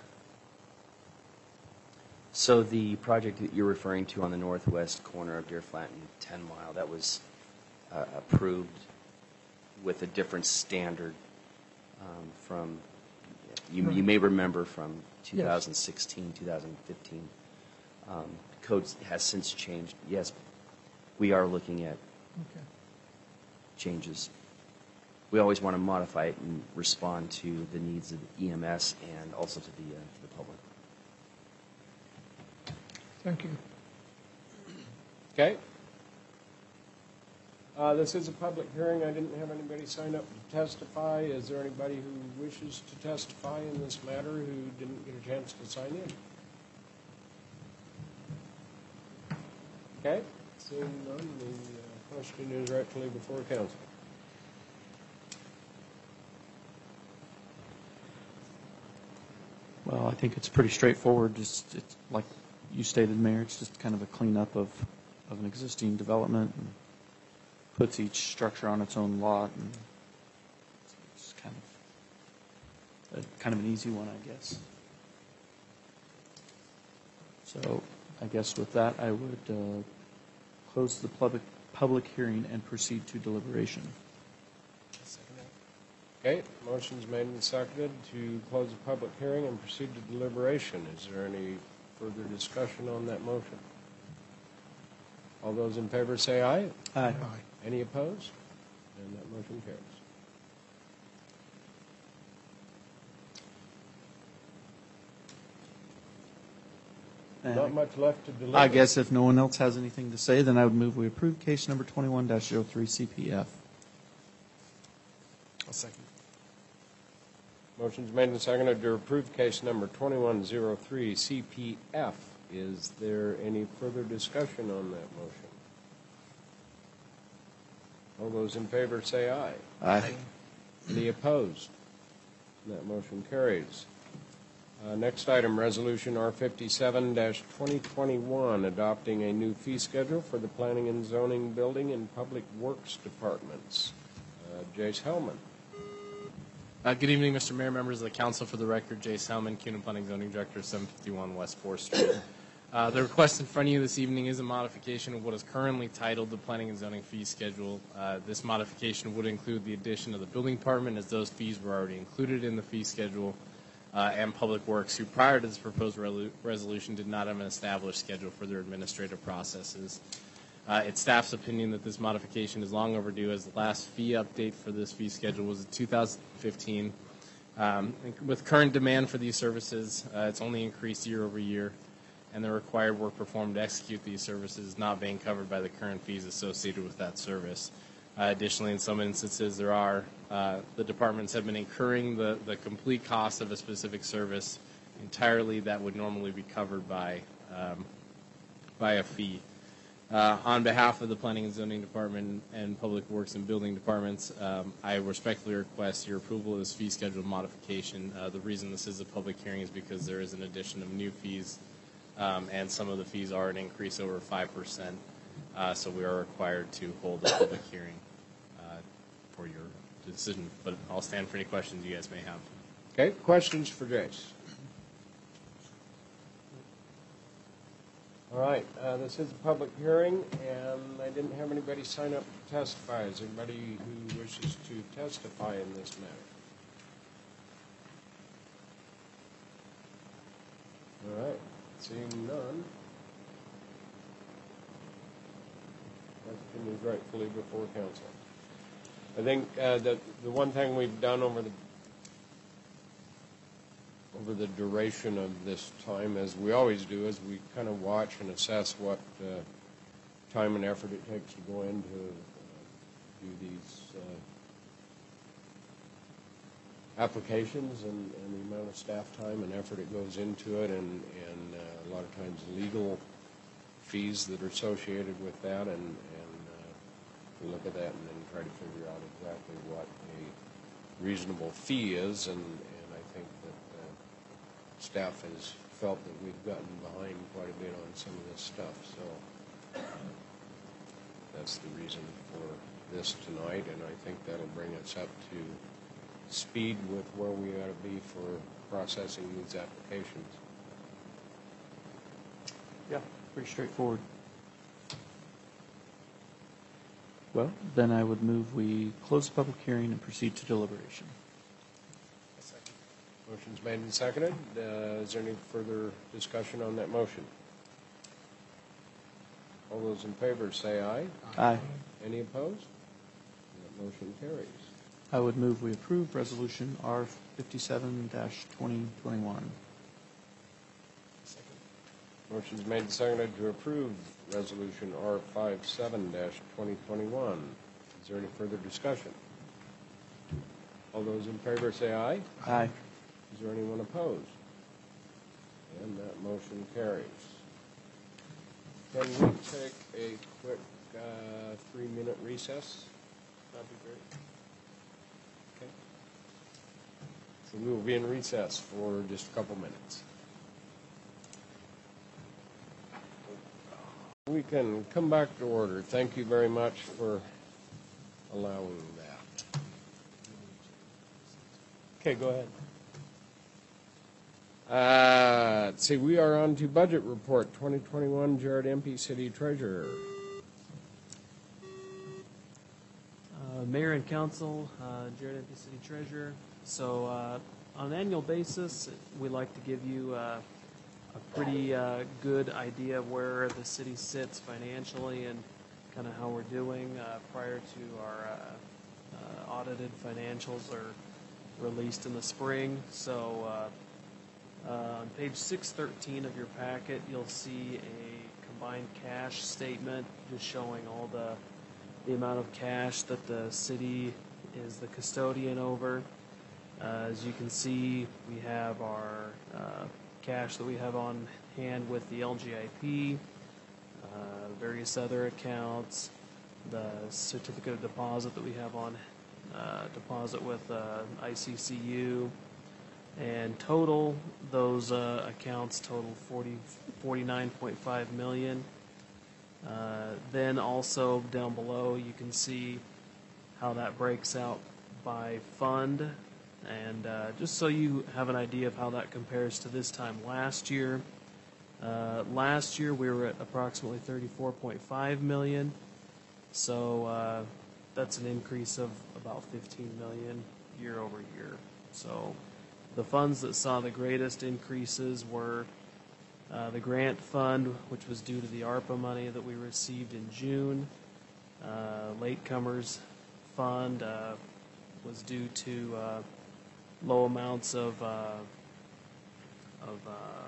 So the project that you're referring to on the northwest corner of Deer Flat and Ten Mile, that was uh, approved with a different standard um, from, you, you may remember from two thousand sixteen, two thousand fifteen. Um, the code has since changed. Yes, we are looking at Okay. changes. We always want to modify it and respond to the needs of the E M S and also to the, uh, to the public. Thank you. Okay. Uh, This is a public hearing. I didn't have anybody sign up to testify. Is there anybody who wishes to testify in this matter who didn't get a chance to sign in? Okay. Seeing none, the uh, question is rightfully before council. Well, I think it's pretty straightforward. Just it's like you stated, Mayor. It's just kind of a cleanup of, of an existing development and puts each structure on its own lot, and it's, it's kind of a, kind of an easy one, I guess. So, I guess with that, I would uh, close the public public hearing and proceed to deliberation. Okay, motion's made and seconded to close the public hearing and proceed to deliberation. Is there any further discussion on that motion? All those in favor say aye. Aye. Any opposed? And that motion carries. And Not much left to deliver. I guess if no one else has anything to say, then I would move we approve case number twenty-one dash zero three C P F. I'll second. Motion's made and seconded to approve case number twenty-one oh three C P F. Is there any further discussion on that motion? All those in favor say aye. Aye. Any opposed? That motion carries. Uh, Next item, Resolution R fifty-seven twenty twenty-one, adopting a new fee schedule for the Planning and Zoning Building and Public Works Departments. Uh, Jace Hellman. Uh, Good evening, Mister Mayor, members of the council. For the record, Jace Hellman, CUNA Planning Zoning Director, seven fifty-one West fourth Street. Uh, the request in front of you this evening is a modification of what is currently titled the Planning and Zoning Fee Schedule. Uh, this modification would include the addition of the building department, as those fees were already included in the fee schedule, uh, and Public Works, who prior to this proposed re- resolution did not have an established schedule for their administrative processes. Uh, it's staff's opinion that this modification is long overdue, as the last fee update for this fee schedule was in two thousand fifteen. Um, with current demand for these services, uh, it's only increased year over year, and the required work performed to execute these services is not being covered by the current fees associated with that service. Uh, additionally, in some instances, there are uh, the departments have been incurring the, the complete cost of a specific service entirely that would normally be covered by um, by a fee. Uh, on behalf of the Planning and Zoning Department and Public Works and Building Departments, um, I respectfully request your approval of this fee schedule modification. Uh, the reason this is a public hearing is because there is an addition of new fees, um, and some of the fees are an increase over five percent. Uh, so we are required to hold a public hearing uh, for your decision. But I'll stand for any questions you guys may have. Okay, questions for Jace? All right, uh, this is a public hearing, and I didn't have anybody sign up to testify. Is there anybody who wishes to testify in this matter? All right, seeing none. Question is rightfully before council. I think uh, that the one thing we've done over the over the duration of this time, as we always do, is we kind of watch and assess what uh, time and effort it takes to go into uh, do these uh, applications, and, and the amount of staff time and effort it goes into it, and, and uh, a lot of times legal fees that are associated with that, and, and uh, we look at that and then try to figure out exactly what a reasonable fee is, and, and I think that uh, staff has felt that we've gotten behind quite a bit on some of this stuff, so uh, that's the reason for this tonight, and I think that'll bring us up to speed with where we ought to be for processing these applications. Yeah, pretty straightforward. Well, then I would move we close the public hearing and proceed to deliberation. Motion's made and seconded. Uh, is there any further discussion on that motion? All those in favor say aye. Aye. Any opposed? That motion carries. I would move we approve Resolution R fifty-seven twenty twenty-one. Motion's made and seconded to approve Resolution R fifty-seven twenty twenty-one. Is there any further discussion? All those in favor say aye. Aye. Is there anyone opposed? And that motion carries. Can we take a quick uh, three-minute recess? That'd be great. Okay. So we will be in recess for just a couple minutes. We can come back to order. Thank you very much for allowing that. Okay, go ahead. Uh, let's see, we are on to budget report twenty twenty-one. Jared Empey, City Treasurer. Uh, Mayor and Council, uh, Jared Empey, City Treasurer. So uh, on an annual basis, we like to give you uh, a pretty uh, good idea of where the city sits financially and kind of how we're doing uh, prior to our uh, uh, audited financials are released in the spring. So uh, uh, on page six thirteen of your packet, you'll see a combined cash statement just showing all the the amount of cash that the city is the custodian over. Uh, as you can see, we have our uh, cash that we have on hand with the L G I P, uh, various other accounts, the certificate of deposit that we have on uh, deposit with uh, I C C U, and total, those uh, accounts total forty, forty-nine point five million. Uh, then also down below you can see how that breaks out by fund, and uh, just so you have an idea of how that compares to this time last year. Uh, last year we were at approximately thirty-four point five million, so uh, that's an increase of about fifteen million year over year. So the funds that saw the greatest increases were uh, the grant fund, which was due to the ARPA money that we received in June. Uh, latecomers fund uh, was due to uh, low amounts of, uh, of uh,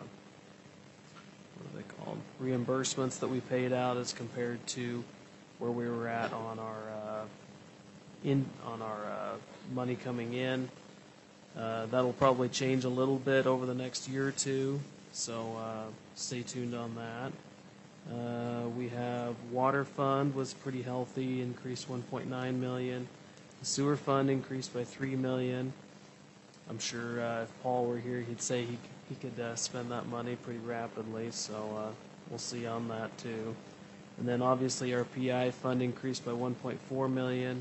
what are they called? Reimbursements that we paid out as compared to where we were at on our uh, in on our uh, money coming in. Uh, that'll probably change a little bit over the next year or two, so uh, stay tuned on that. Uh, we have water fund was pretty healthy, increased one point nine million. The sewer fund increased by three million. I'm sure uh, if Paul were here, he'd say he he could uh, spend that money pretty rapidly. So uh, we'll see on that too. And then obviously our P I fund increased by one point four million.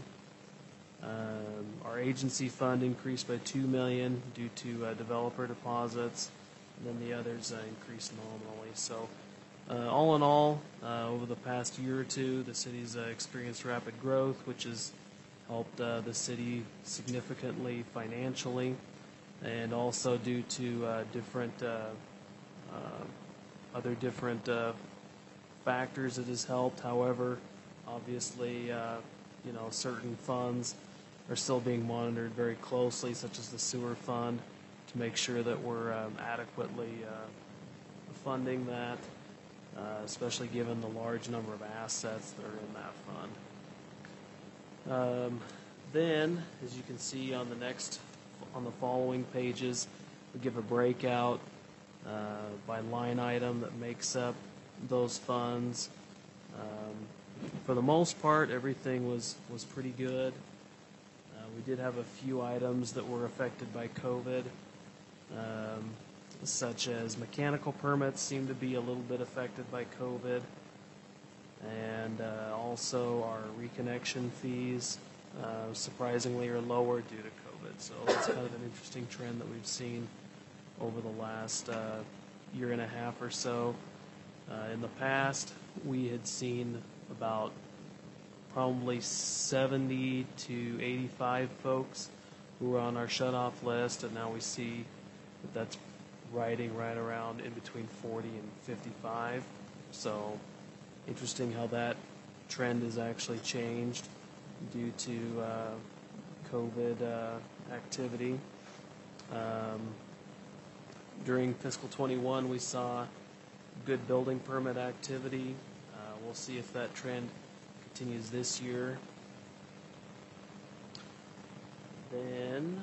Um, our agency fund increased by two million dollars due to uh, developer deposits, and then the others uh, increased nominally. So uh, all in all, uh, over the past year or two, the city's uh, experienced rapid growth, which has helped uh, the city significantly financially, and also due to uh, different uh, uh, other different uh, factors it has helped. However, obviously, uh, you know, certain funds are still being monitored very closely, such as the sewer fund, to make sure that we're um, adequately uh, funding that, uh, especially given the large number of assets that are in that fund. Um, then, as you can see on the next, on the following pages, we give a breakout uh, by line item that makes up those funds. Um, for the most part, everything was, was pretty good. Uh, we did have a few items that were affected by COVID, um, such as mechanical permits seem to be a little bit affected by COVID, and uh, also our reconnection fees uh, surprisingly are lower due to COVID. So that's kind of an interesting trend that we've seen over the last uh, year and a half or so. Uh, in the past, we had seen about probably seventy to eighty-five folks who were on our shut-off list, and now we see that that's riding right around in between forty and fifty-five. So interesting how that trend has actually changed due to uh, COVID uh, activity. Um, during fiscal twenty-one, we saw good building permit activity. Uh, we'll see if that trend continues this year. Then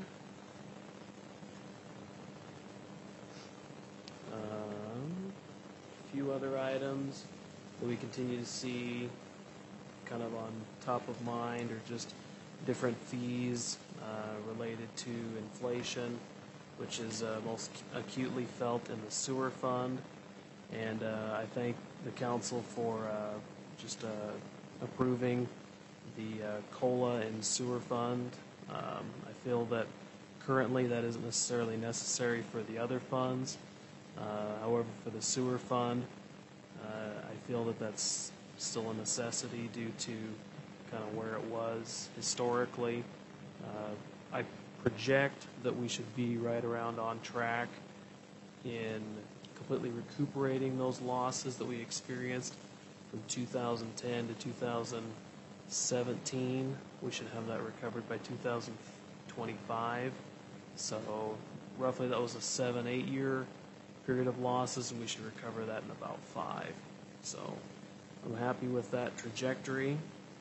um, a few other items that we continue to see kind of on top of mind are just different fees uh, related to inflation, which is uh, most acutely felt in the sewer fund. And uh, I thank the council for uh, just uh, approving the uh, COLA and sewer fund. Um, I feel that currently that isn't necessarily necessary for the other funds. Uh, however, for the sewer fund, uh, I feel that that's still a necessity due to kind of where it was historically. Uh, I project that we should be right around on track in completely recuperating those losses that we experienced from two thousand ten to two thousand seventeen. We should have that recovered by two thousand twenty-five. So roughly that was a seven, eight year period of losses, and we should recover that in about five. So I'm happy with that trajectory.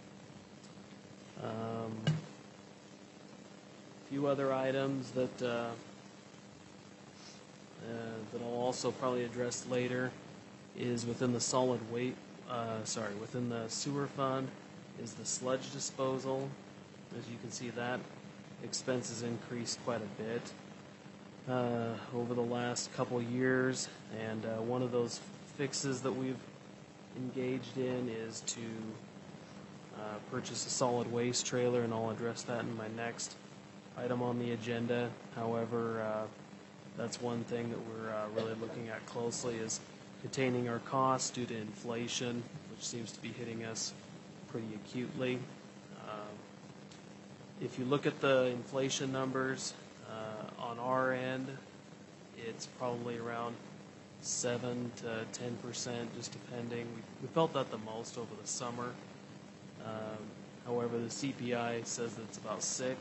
Um, a few other items that uh, Uh, that I'll also probably address later is within the solid waste, uh, sorry, within the sewer fund is the sludge disposal. As you can see, that expense has increased quite a bit uh, over the last couple years, and uh, one of those fixes that we've engaged in is to uh, purchase a solid waste trailer, and I'll address that in my next item on the agenda. However, uh, that's one thing that we're uh, really looking at closely, is containing our costs due to inflation, which seems to be hitting us pretty acutely. Um, if you look at the inflation numbers uh, on our end, it's probably around seven to ten percent, just depending. We, we felt that the most over the summer. Um, however, the C P I says that it's about six.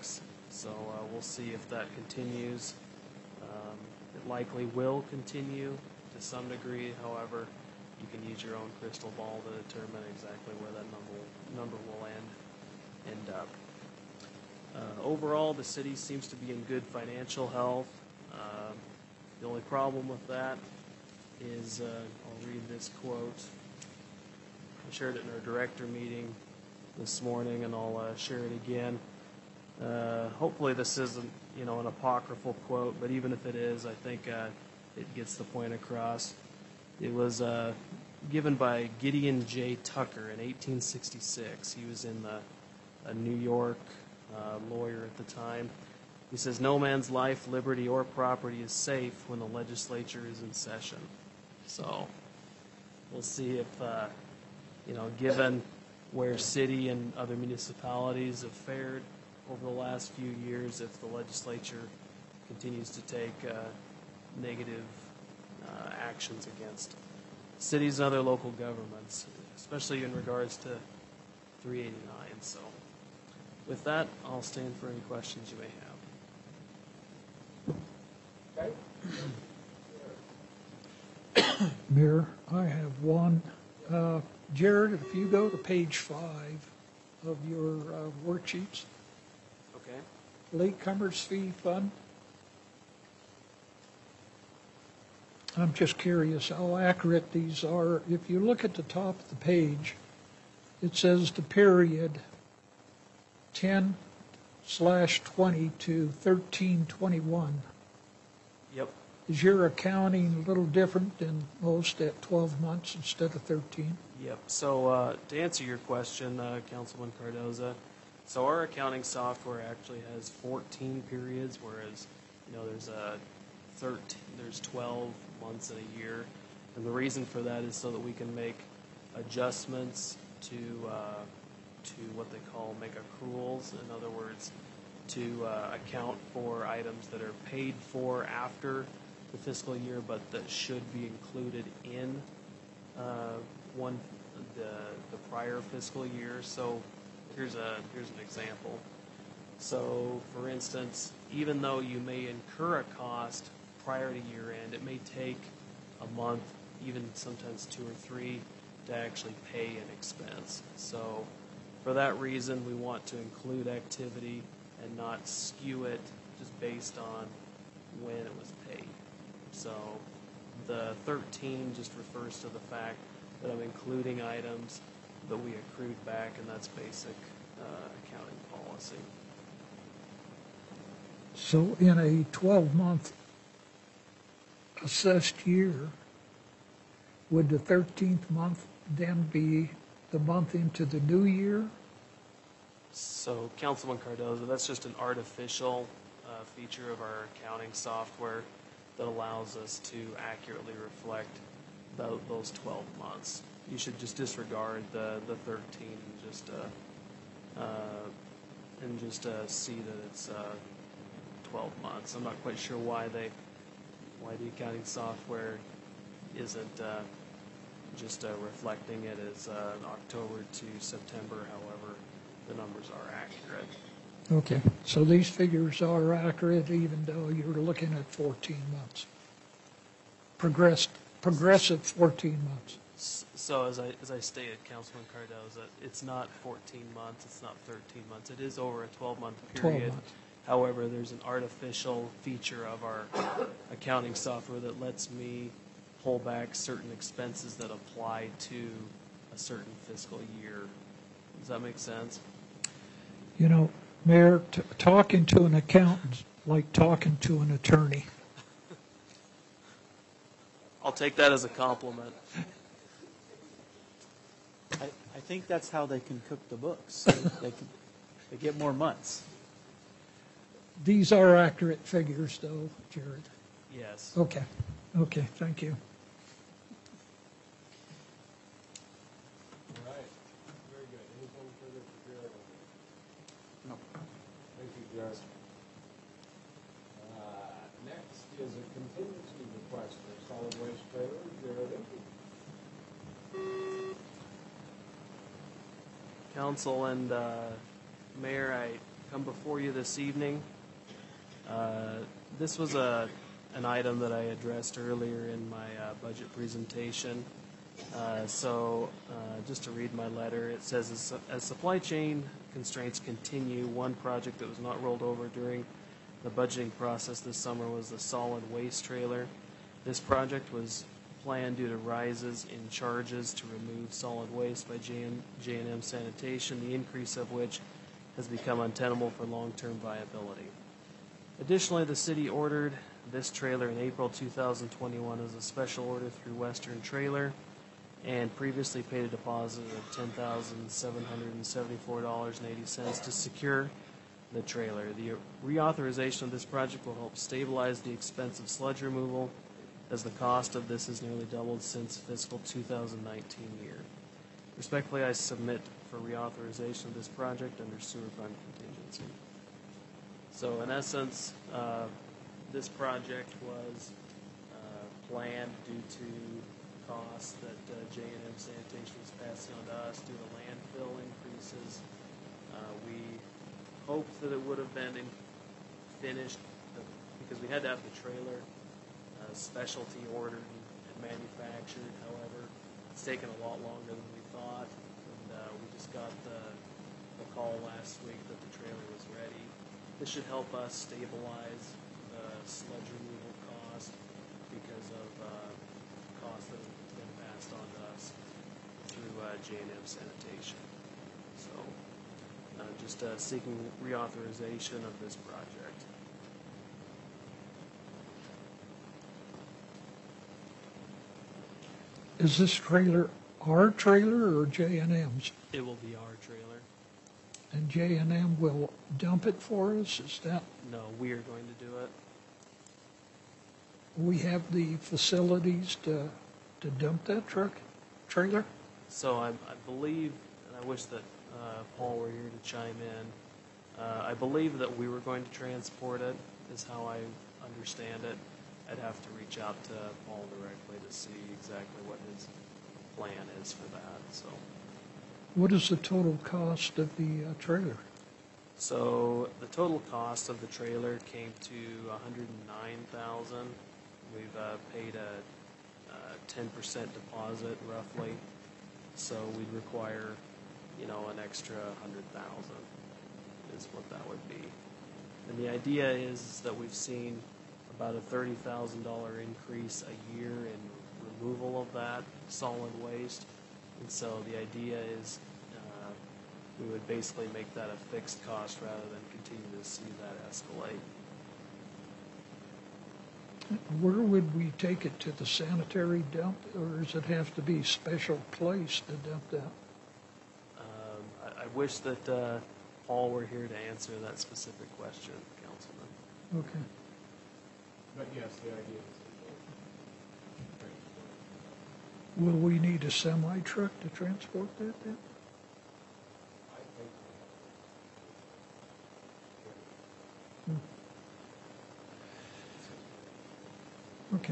So uh, we'll see if that continues. Um, It likely will continue to some degree. However, you can use your own crystal ball to determine exactly where that number, number will end, end up. Uh, Overall, the city seems to be in good financial health. Um, The only problem with that is, uh, I'll read this quote. I shared it in our director meeting this morning, and I'll uh, share it again. Uh, hopefully this isn't, you know, an apocryphal quote, but even if it is, I think uh, it gets the point across. It was uh, given by Gideon J. Tucker in eighteen sixty-six. He was in the, a New York uh, lawyer at the time. He says, "No man's life, liberty, or property is safe when the legislature is in session." So we'll see if, uh, you know, given where city and other municipalities have fared over the last few years, if the legislature continues to take uh, negative uh, actions against cities and other local governments, especially in regards to three eighty-nine. So with that, I'll stand for any questions you may have. Mayor, I have one. Uh, Jared, if you go to page five of your uh, worksheets, Okay. latecomers fee fund. I'm just curious how accurate these are. If you look at the top of the page, it says the period ten slash twenty to thirteen twenty-one. Yep. Is your accounting a little different than most at twelve months instead of thirteen? Yep. So uh, to answer your question, uh, Councilman Cardoza, so our accounting software actually has fourteen periods, whereas you know there's a thirteen, there's twelve months in a year, and the reason for that is so that we can make adjustments to uh, to what they call make accruals. In other words, to uh, account for items that are paid for after the fiscal year, but that should be included in uh, one the the prior fiscal year. So here's a here's an example. So for instance, even though you may incur a cost prior to year end, it may take a month, even sometimes two or three, to actually pay an expense. So for that reason, we want to include activity and not skew it just based on when it was paid. So the thirteen just refers to the fact that I'm including items that we accrued back, and that's basic uh, accounting policy. So in a twelve-month assessed year, would the thirteenth month then be the month into the new year? So, Councilman Cardoza, that's just an artificial uh, feature of our accounting software that allows us to accurately reflect the, those twelve months. You should just disregard the, the thirteen and just uh, uh, and just uh, see that it's uh, twelve months. I'm not quite sure why they why the accounting software isn't uh, just uh, reflecting it as uh, October to September. However, the numbers are accurate. Okay, so these figures are accurate even though you're looking at fourteen months. Progressed, progressive fourteen months. S- So as I as I stated, Councilman Cardoza, it's not fourteen months, it's not thirteen months. It is over a twelve-month twelve period. months. However, there's an artificial feature of our accounting software that lets me pull back certain expenses that apply to a certain fiscal year. Does that make sense? You know, Mayor, t- talking to an accountant like talking to an attorney. I'll take that as a compliment. I, I think that's how they can cook the books. They can, they get more months. These are accurate figures though, Jared. Yes. Okay, okay, thank you. All right, very good. Anything further for Jared? No. Thank you, Jared. Uh, next is a contingency request for solid waste trailer, Jared Impey. Council and uh, Mayor, I come before you this evening. Uh, This was a, an item that I addressed earlier in my uh, budget presentation. Uh, So uh, just to read my letter, it says, "As as supply chain constraints continue, one project that was not rolled over during the budgeting process this summer was the solid waste trailer. This project was planned due to rises in charges to remove solid waste by J and M Sanitation, the increase of which has become untenable for long-term viability. Additionally, the city ordered this trailer in April two thousand twenty-one as a special order through Western Trailer and previously paid a deposit of ten thousand seven hundred seventy-four dollars and eighty cents to secure the trailer. The reauthorization of this project will help stabilize the expense of sludge removal, as the cost of this has nearly doubled since fiscal two thousand nineteen year. Respectfully, I submit for reauthorization of this project under sewer fund contingency." So in essence, uh, this project was uh, planned due to costs that uh, J and M Sanitation was passing on to us due to landfill increases. Uh, we hoped that it would have been in finished uh, because we had to have the trailer uh, specialty ordered and manufactured. However, it's taken a lot longer than we thought, and uh, we just got the, the call last week that the trailer was ready. This should help us stabilize the sludge removal cost because of uh, costs that have been passed on to us through uh, J and M Sanitation. So uh, just uh, seeking reauthorization of this project. Is this trailer our trailer or J and M's? It will be our trailer. And J and M will dump it for us? Is that, No, we are going to do it. we have the facilities to, to dump that truck, trailer? So I, I believe, and I wish that uh, Paul were here to chime in, uh, I believe that we were going to transport it, is how I understand it. I'd have to reach out to Paul directly to see exactly what his plan is for that, so. What is the total cost of the uh, trailer? So the total cost of the trailer came to one hundred nine thousand dollars. We've uh, paid a ten percent deposit roughly, so we'd require, you know, an extra one hundred thousand dollars is what that would be. And the idea is that we've seen about a thirty thousand dollars increase a year in removal of that solid waste. And so the idea is uh, we would basically make that a fixed cost rather than continue to see that escalate. Where would we take it, to the sanitary dump, or does it have to be a special place to dump that? Um, I, I wish that uh, Paul were here to answer that specific question, Councilman. Okay. But yes, the idea is. Will we need a semi-truck to transport that then? Hmm. Okay.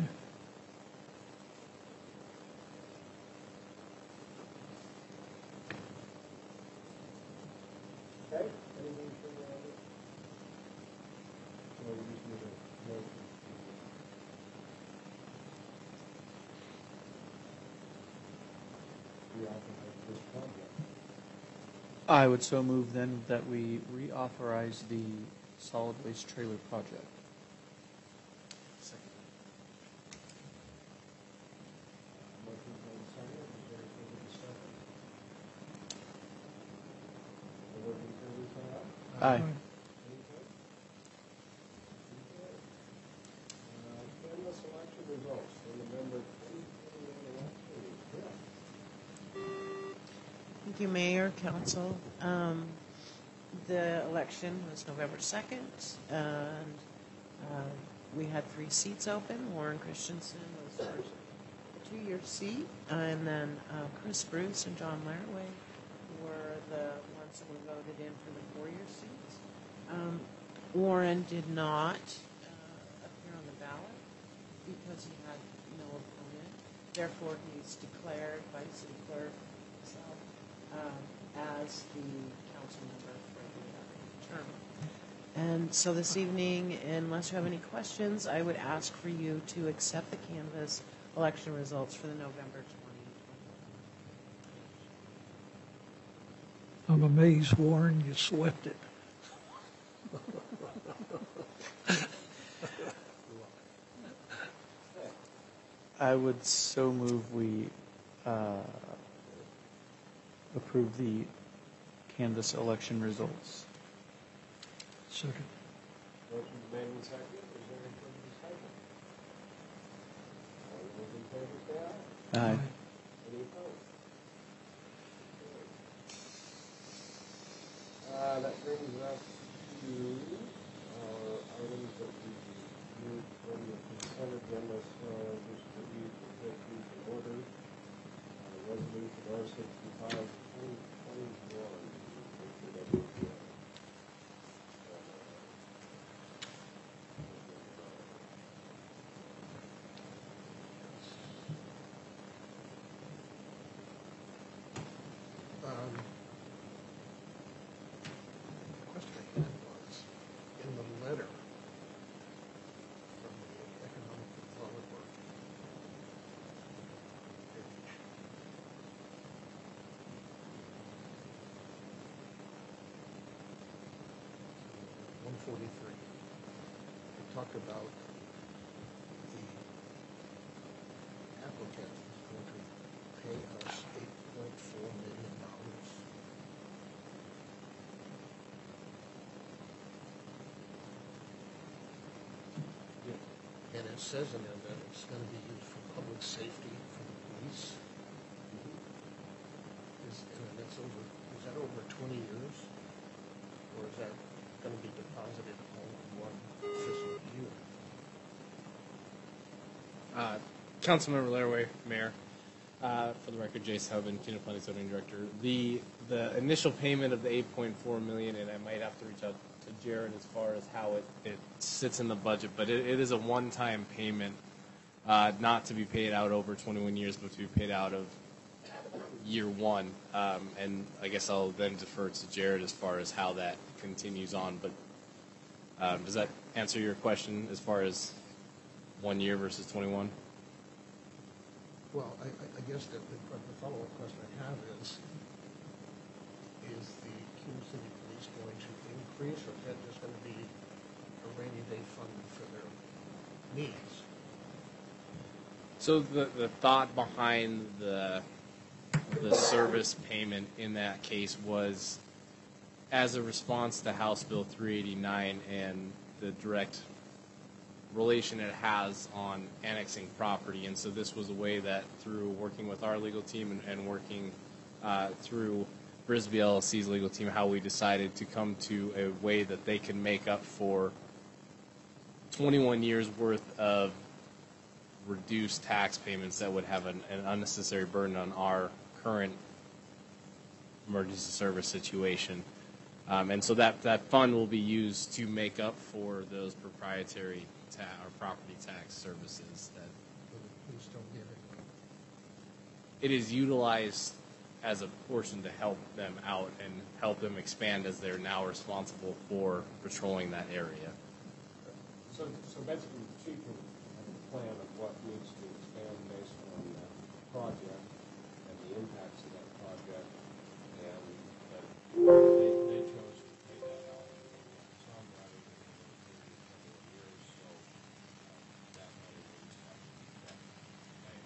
Okay, anything from the other? So we just need a motion. Reauthorize this project. I would so move then that we reauthorize the solid waste trailer project. Second. Motion's made second. Is there any further discussion? All those in favor say aye. Aye. Any opposed? Okay. Uh, Canvas election results for November twenty twenty-one election. Yeah. Thank you, Mayor, Council. Um, The election was November second, and uh, we had three seats open. Warren Christensen was our two-year seat, and then uh, Chris Bruce and John Laraway were the ones that were voted in for the four-year seats. Um, Warren did not uh, appear on the ballot because he had no opponent. Therefore, he's declared by the city clerk himself um, as the council member for the uh, term. And so this evening, unless you have any questions, I would ask for you to accept the canvass election results for the November twenty twenty. I'm amazed, Warren, you swept it. I would so move we uh, approve the canvass election results. Second. Motion made and seconded. Is there any further discussion? All those in favor say aye. Aye. Any opposed? Uh, that brings us to our items that we moved from the consent agenda, so just for you to take these in order. Uh, resolution R sixty-five, twenty twenty-one. Um, the question I had was, in the letter from the Economic Developer, page one forty-three, it talked about the applicant is going to pay us eight point four million dollars. And it says in there that it's going to be used for public safety, for the police. Is, and that's over, is that over twenty years? Or is that going to be deposited all in one fiscal year? Uh, Councilmember Laraway, Mayor. Uh, for the record, Jace Hoven, Keno Planning Zoning Director. The the initial payment of the eight point four million dollars, and I might have to reach out to Jared as far as how it, it sits in the budget, but it, it is a one-time payment, uh, not to be paid out over twenty-one years, but to be paid out of year one. Um, and I guess I'll then defer to Jared as far as how that continues on. But um, does that answer your question as far as one year versus twenty-one? Well, I, I I guess that the, the follow-up question I have is, is the Cuba City Police going to increase, or is that just going to be a rainy day fund for their needs? So the, the thought behind the the service payment in that case was as a response to House Bill three eighty-nine and the direct relation it has on annexing property. And so this was a way that through working with our legal team and, and working uh, through Brisbee L L C's legal team, how we decided to come to a way that they can make up for twenty-one years worth of reduced tax payments that would have an, an unnecessary burden on our current emergency service situation. Um, and so that, that fund will be used to make up for those proprietary ta- or property tax services that Please don't give it. it is utilized as a portion to help them out and help them expand as they're now responsible for patrolling that area. So, so basically, the chief will have a plan of what needs to expand based on the project and the impacts of that project, and that they, they chose to pay that out some rather than a years, so uh, that money will just have to be spent by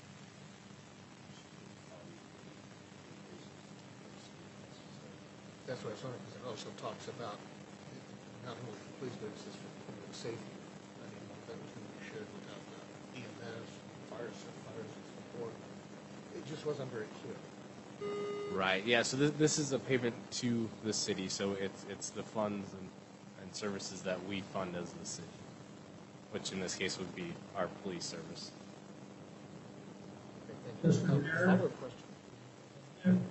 That's what I was wondering, because it also talks about not only for police, but it's just for for safety. I didn't know if that was going to be shared without the E M S, fire, fires and support. It just wasn't very clear. Right. Yeah. So this, this is a payment to the city. So it's it's the funds and, and services that we fund as the city, which in this case would be our police service. Okay, thank you. Mister Mayor? Follow-up question.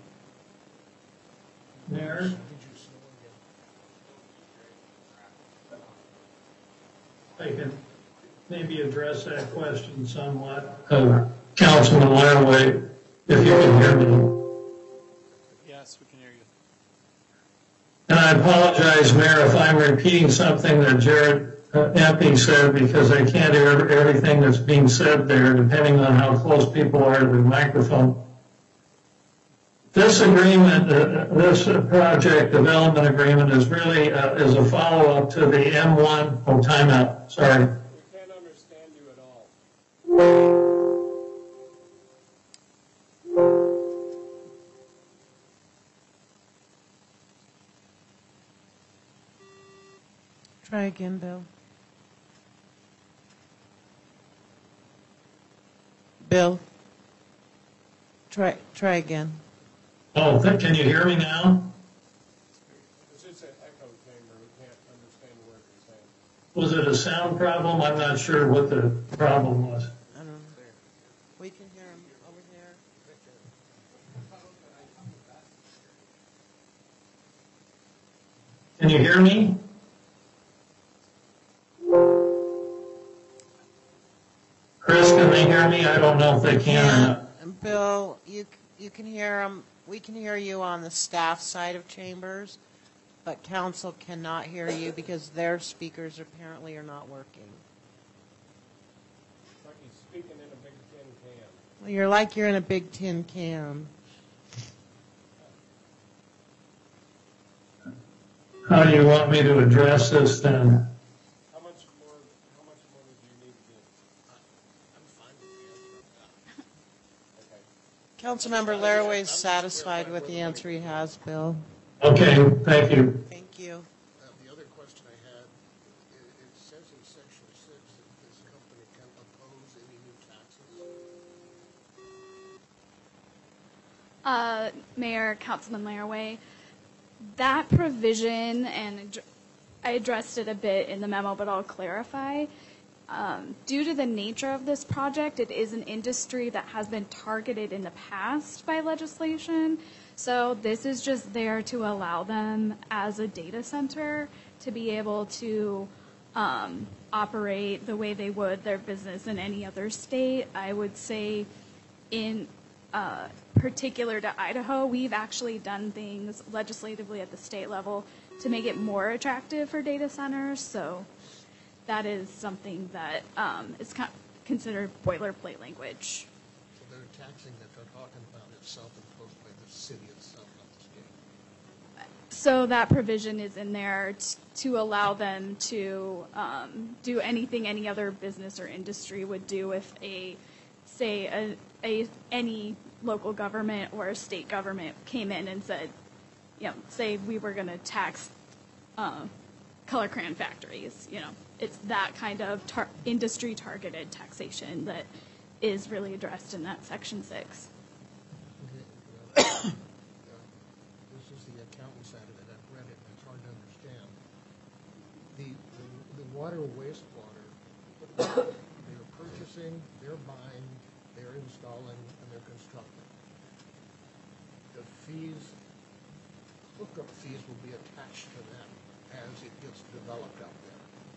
Mayor? Did you snow again? I can maybe address that question somewhat. Uh, Councilman Laraway, if you can hear me. Yes, we can hear And I apologize, Mayor, if I'm repeating something that Jared uh, Epping said, because I can't hear everything that's being said there, depending on how close people are to the microphone. This agreement, uh, this uh, project development agreement is really uh, is a follow-up to the M one, oh, timeout, sorry. We can't understand you at all. Try again, Bill. Bill, try try again. Oh, can you hear me now? It's just an echo chamber. We can't understand a word you're saying. Was it a sound problem? I'm not sure what the problem was. I don't know. We can hear him over there. Can you hear me? Chris, can they hear me? I don't know if they can or not. Bill, you you can hear him. We can hear you on the staff side of chambers, but council cannot hear you because their speakers apparently are not working. It's like he's speaking in a big tin can. Well, you're like you're in a big tin can. How do you want me to address this then? How much more, how much more do you need to do? I'm fine with the answer. Okay. Councilmember Laraway is satisfied with the answer he has, Bill. Okay, thank you. Thank you. Uh, the other question I had, it, it says in section six that this company can oppose any new taxes. Uh, Mayor, Councilman Laraway, that provision, and I addressed it a bit in the memo, but I'll clarify. Um, due to the nature of this project, it is an industry that has been targeted in the past by legislation. So this is just there to allow them as a data center to be able to um, operate the way they would their business in any other state. I would say in uh, particular to Idaho, we've actually done things legislatively at the state level to make it more attractive for data centers. So that is something that um, is kind of considered boilerplate language. So they're taxing that they're talking about is self-imposed by the city itself, not the state. So that provision is in there t- to allow them to um, do anything any other business or industry would do if a, say, a, a any local government or a state government came in and said, you know, say we were going to tax uh, color crayon factories, you know. It's that kind of tar- industry-targeted taxation that is really addressed in that section six. Okay, uh, uh, this is the accountant side of it. I've read it, and it's hard to understand. The, the, the water wastewater, they're purchasing, they're buying, they're installing, and they're constructing. The fees, hookup fees will be attached to them as it gets developed out there.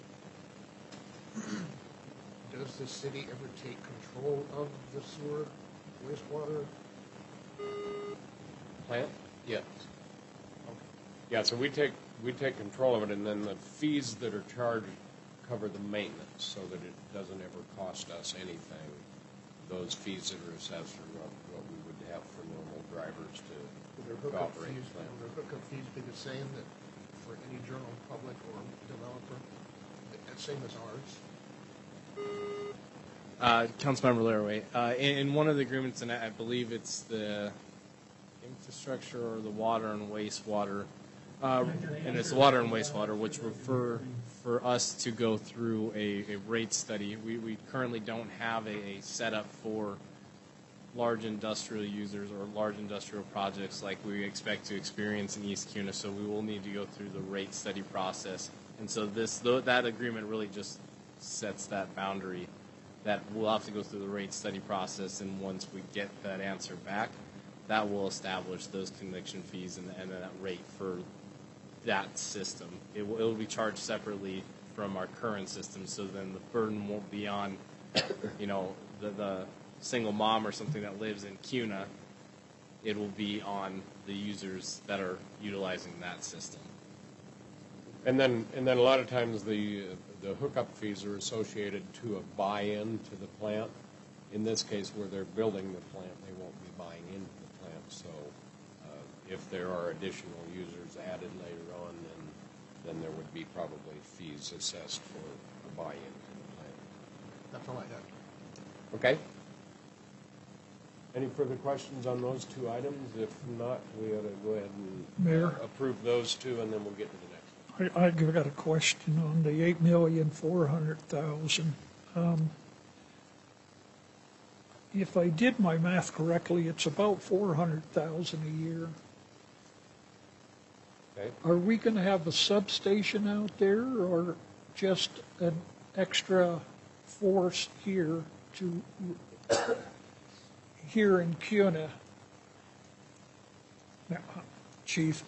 Does the city ever take control of the sewer, wastewater? Plant? Yes. Okay. Yeah, so we take, we take control of it, and then the fees that are charged cover the maintenance, so that it doesn't ever cost us anything. Those fees that are assessed are what, what we would have for normal drivers to Will their hookup operate. fees, will their hookup fees be the same that for any general public or developer, the same as ours? Uh, Councilmember Laraway, uh, in, in one of the agreements, and I, I believe it's the infrastructure or the water and wastewater, uh, and it's the water and wastewater, which refer for us to go through a, a rate study. We, we currently don't have a, a setup for large industrial users or large industrial projects like we expect to experience in East Kuna, so we will need to go through the rate study process. And so this that agreement really just sets that boundary that we'll have to go through the rate study process, and once we get that answer back, that will establish those connection fees and, and that rate for that system. It will, it will be charged separately from our current system, so then the burden won't be on, you know, the, the single mom or something that lives in Kuna. It will be on the users that are utilizing that system. And then, and then a lot of times the, the hookup fees are associated to a buy-in to the plant. In this case, where they're building the plant, they won't be buying into the plant. So uh, if there are additional users added later on, then, then there would be probably fees assessed for a buy-in to the plant. That's all I have. Okay? Any further questions on those two items? If not, we ought to go ahead and Mayor? uh, approve those two, and then we'll get to the next one. I, I got a question on the eight million four hundred thousand. Um, if I did my math correctly, it's about four hundred thousand a year. Okay. Are we going to have a substation out there, or just an extra force here to here in Kuna? Now, Chief.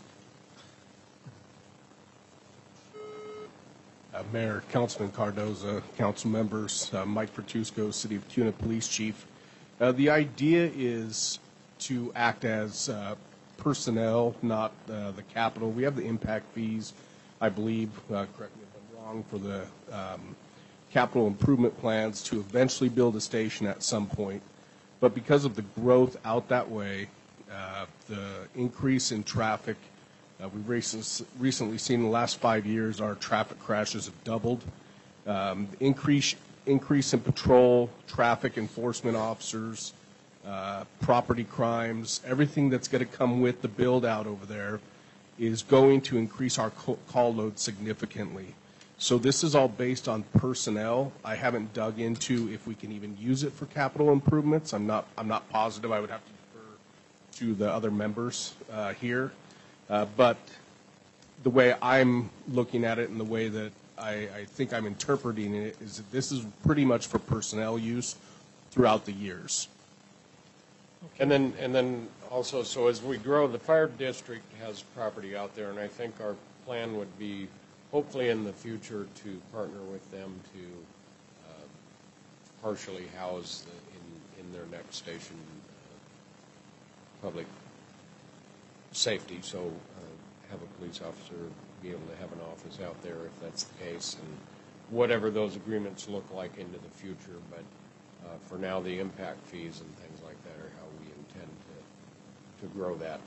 Uh, Mayor, Councilman Cardoza, council members, uh, Mike Pertusco, City of Kuna Police Chief. Uh, the idea is to act as uh, personnel, not uh, the capital. We have the impact fees, I believe, uh, correct me if I'm wrong, for the um, capital improvement plans to eventually build a station at some point. But because of the growth out that way, uh, the increase in traffic, Uh, we've recent, recently seen in the last five years our traffic crashes have doubled. Um, the increase, increase in patrol, traffic enforcement officers, uh, property crimes, everything that's going to come with the build out over there is going to increase our call load significantly. So this is all based on personnel. I haven't dug into if we can even use it for capital improvements. I'm not, I'm not positive. I would have to defer to the other members uh, here. Uh, but the way I'm looking at it and the way that I, I think I'm interpreting it is that this is pretty much for personnel use throughout the years. Okay. And then, and then also, so as we grow, the fire district has property out there, and I think our plan would be, hopefully in the future, to partner with them to uh, partially house the, in, in their next station uh, public safety, so uh, have a police officer be able to have an office out there if that's the case, and whatever those agreements look like into the future. But uh, for now, the impact fees and things like that are how we intend to, to grow that.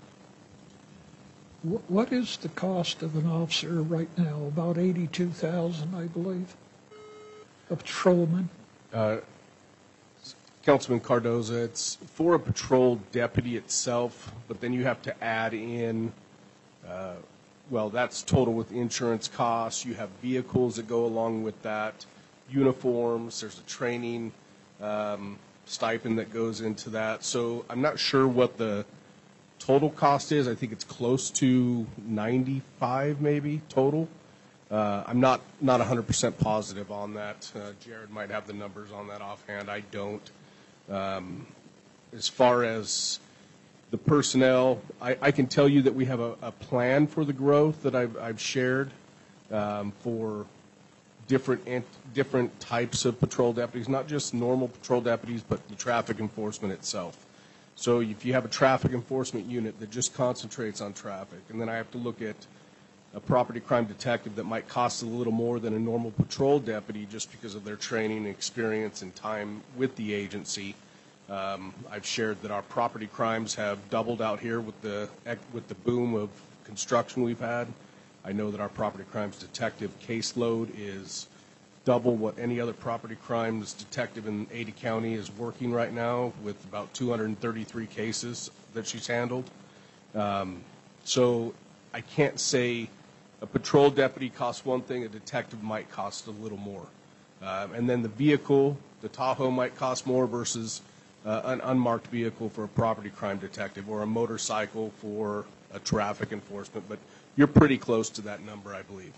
What is the cost of an officer right now? About eighty-two thousand, I believe. A patrolman. Uh, Councilman Cardoza, it's for a patrol deputy itself, but then you have to add in, uh, well, that's total with insurance costs. You have vehicles that go along with that, uniforms, there's a training um, stipend that goes into that. So I'm not sure what the total cost is. I think it's close to ninety-five maybe total. Uh, I'm not, not one hundred percent positive on that. Uh, Jared might have the numbers on that offhand. I don't. Um, as far as the personnel, I, I can tell you that we have a, a plan for the growth that I've, I've shared um, for different different types of patrol deputies, not just normal patrol deputies, but the traffic enforcement itself. So if you have a traffic enforcement unit that just concentrates on traffic, and then I have to look at a property crime detective that might cost a little more than a normal patrol deputy just because of their training and experience and time with the agency. Um, I've shared that our property crimes have doubled out here with the with the boom of construction we've had. I know that our property crimes detective caseload is double what any other property crimes detective in Ada County is working right now, with about two hundred thirty-three cases that she's handled. Um, so I can't say a patrol deputy costs one thing, a detective might cost a little more. Um, and then the vehicle, the Tahoe might cost more versus uh, an unmarked vehicle for a property crime detective, or a motorcycle for a traffic enforcement. But you're pretty close to that number, I believe.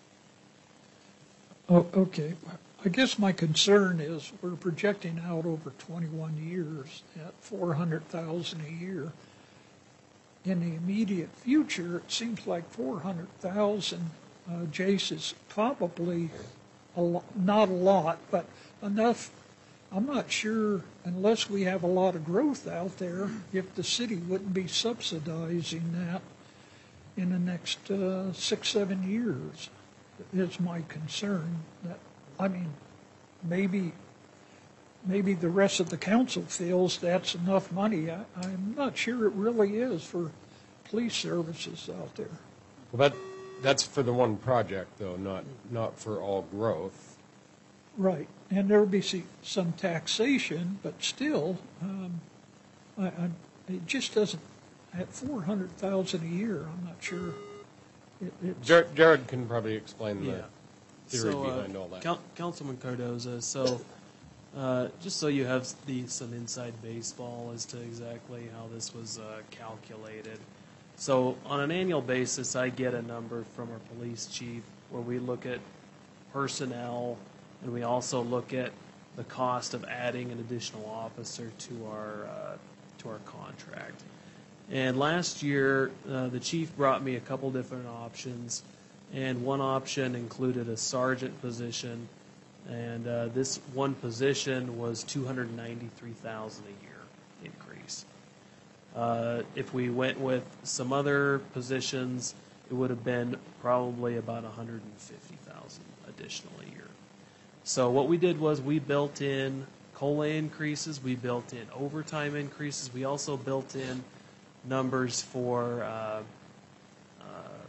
Oh, okay. I guess my concern is we're projecting out over twenty-one years at four hundred thousand a year. In the immediate future, it seems like four hundred thousand, uh, Jace, is probably a lo- not a lot, but enough. I'm not sure, unless we have a lot of growth out there, if the city wouldn't be subsidizing that in the next uh, six, seven years. is my concern. That, I mean, maybe, maybe the rest of the council feels that's enough money. I, I'm not sure it really is for police services out there. Well, that, that's for the one project, though, not, not for all growth. Right, and there'll be see- some taxation, but still, um, I, I, it just doesn't, at four hundred thousand a year, I'm not sure. It, it's, Jar- Jared can probably explain Yeah. the theory So, uh, behind all that. Coun- Councilman Cardoza, so uh, just so you have the, some inside baseball as to exactly how this was uh, calculated. So on an annual basis, I get a number from our police chief where we look at personnel and we also look at the cost of adding an additional officer to our uh, to our contract. And last year, uh, the chief brought me a couple different options, and one option included a sergeant position, and uh, this one position was two hundred ninety-three thousand dollars a year increase. Uh, if we went with some other positions, it would have been probably about one hundred fifty thousand dollars additional a year. So what we did was we built in COLA increases, we built in overtime increases, we also built in numbers for uh, uh,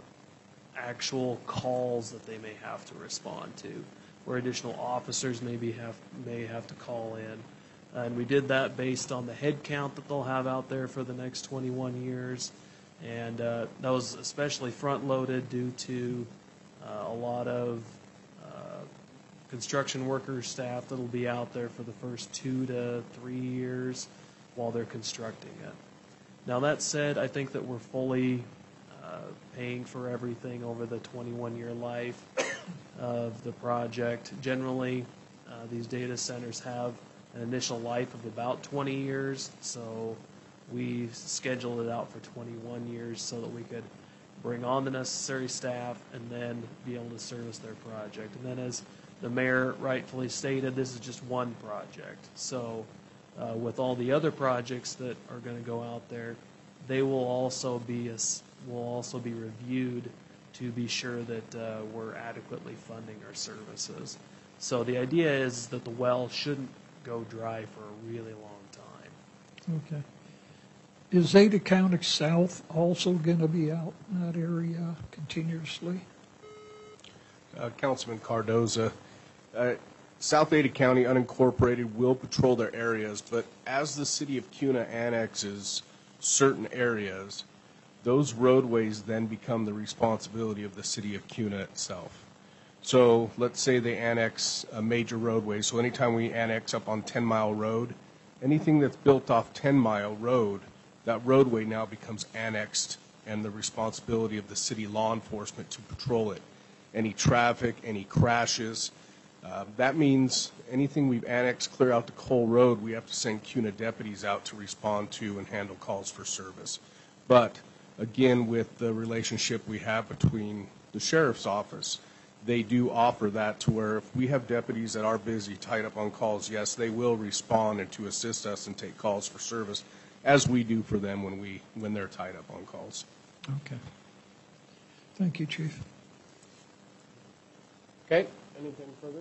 actual calls that they may have to respond to, where additional officers maybe have may have to call in. And we did that based on the head count that they'll have out there for the next twenty-one years. And uh, that was especially front-loaded due to uh, a lot of uh, construction worker staff that'll be out there for the first two to three years while they're constructing it. Now, that said, I think that we're fully uh, paying for everything over the twenty-one year life of the project. Generally, uh, these data centers have an initial life of about twenty years, so we scheduled it out for twenty-one years so that we could bring on the necessary staff and then be able to service their project. And then, as the mayor rightfully stated, this is just one project. So uh, with all the other projects that are going to go out there, they will also be a, will also be reviewed to be sure that uh, we're adequately funding our services. So the idea is that the well shouldn't go dry for a really long time. okay. Is Ada County South also going to be out in that area continuously? Uh, Councilman Cardoza, uh, South Ada County unincorporated will patrol their areas, but as the city of Kuna annexes certain areas, those roadways then become the responsibility of the city of Kuna itself. So let's say they annex a major roadway. So anytime we annex up on ten mile Road, anything that's built off ten mile Road, that roadway now becomes annexed and the responsibility of the city law enforcement to patrol it. Any traffic, any crashes. Uh, that means anything we've annexed clear out to Cole Road, we have to send Kuna deputies out to respond to and handle calls for service. But again, with the relationship we have between the sheriff's office, they do offer that to where if we have deputies that are busy, tied up on calls, yes, they will respond and to assist us and take calls for service, as we do for them when we when they're tied up on calls. Okay. Thank you, Chief. Okay, anything further?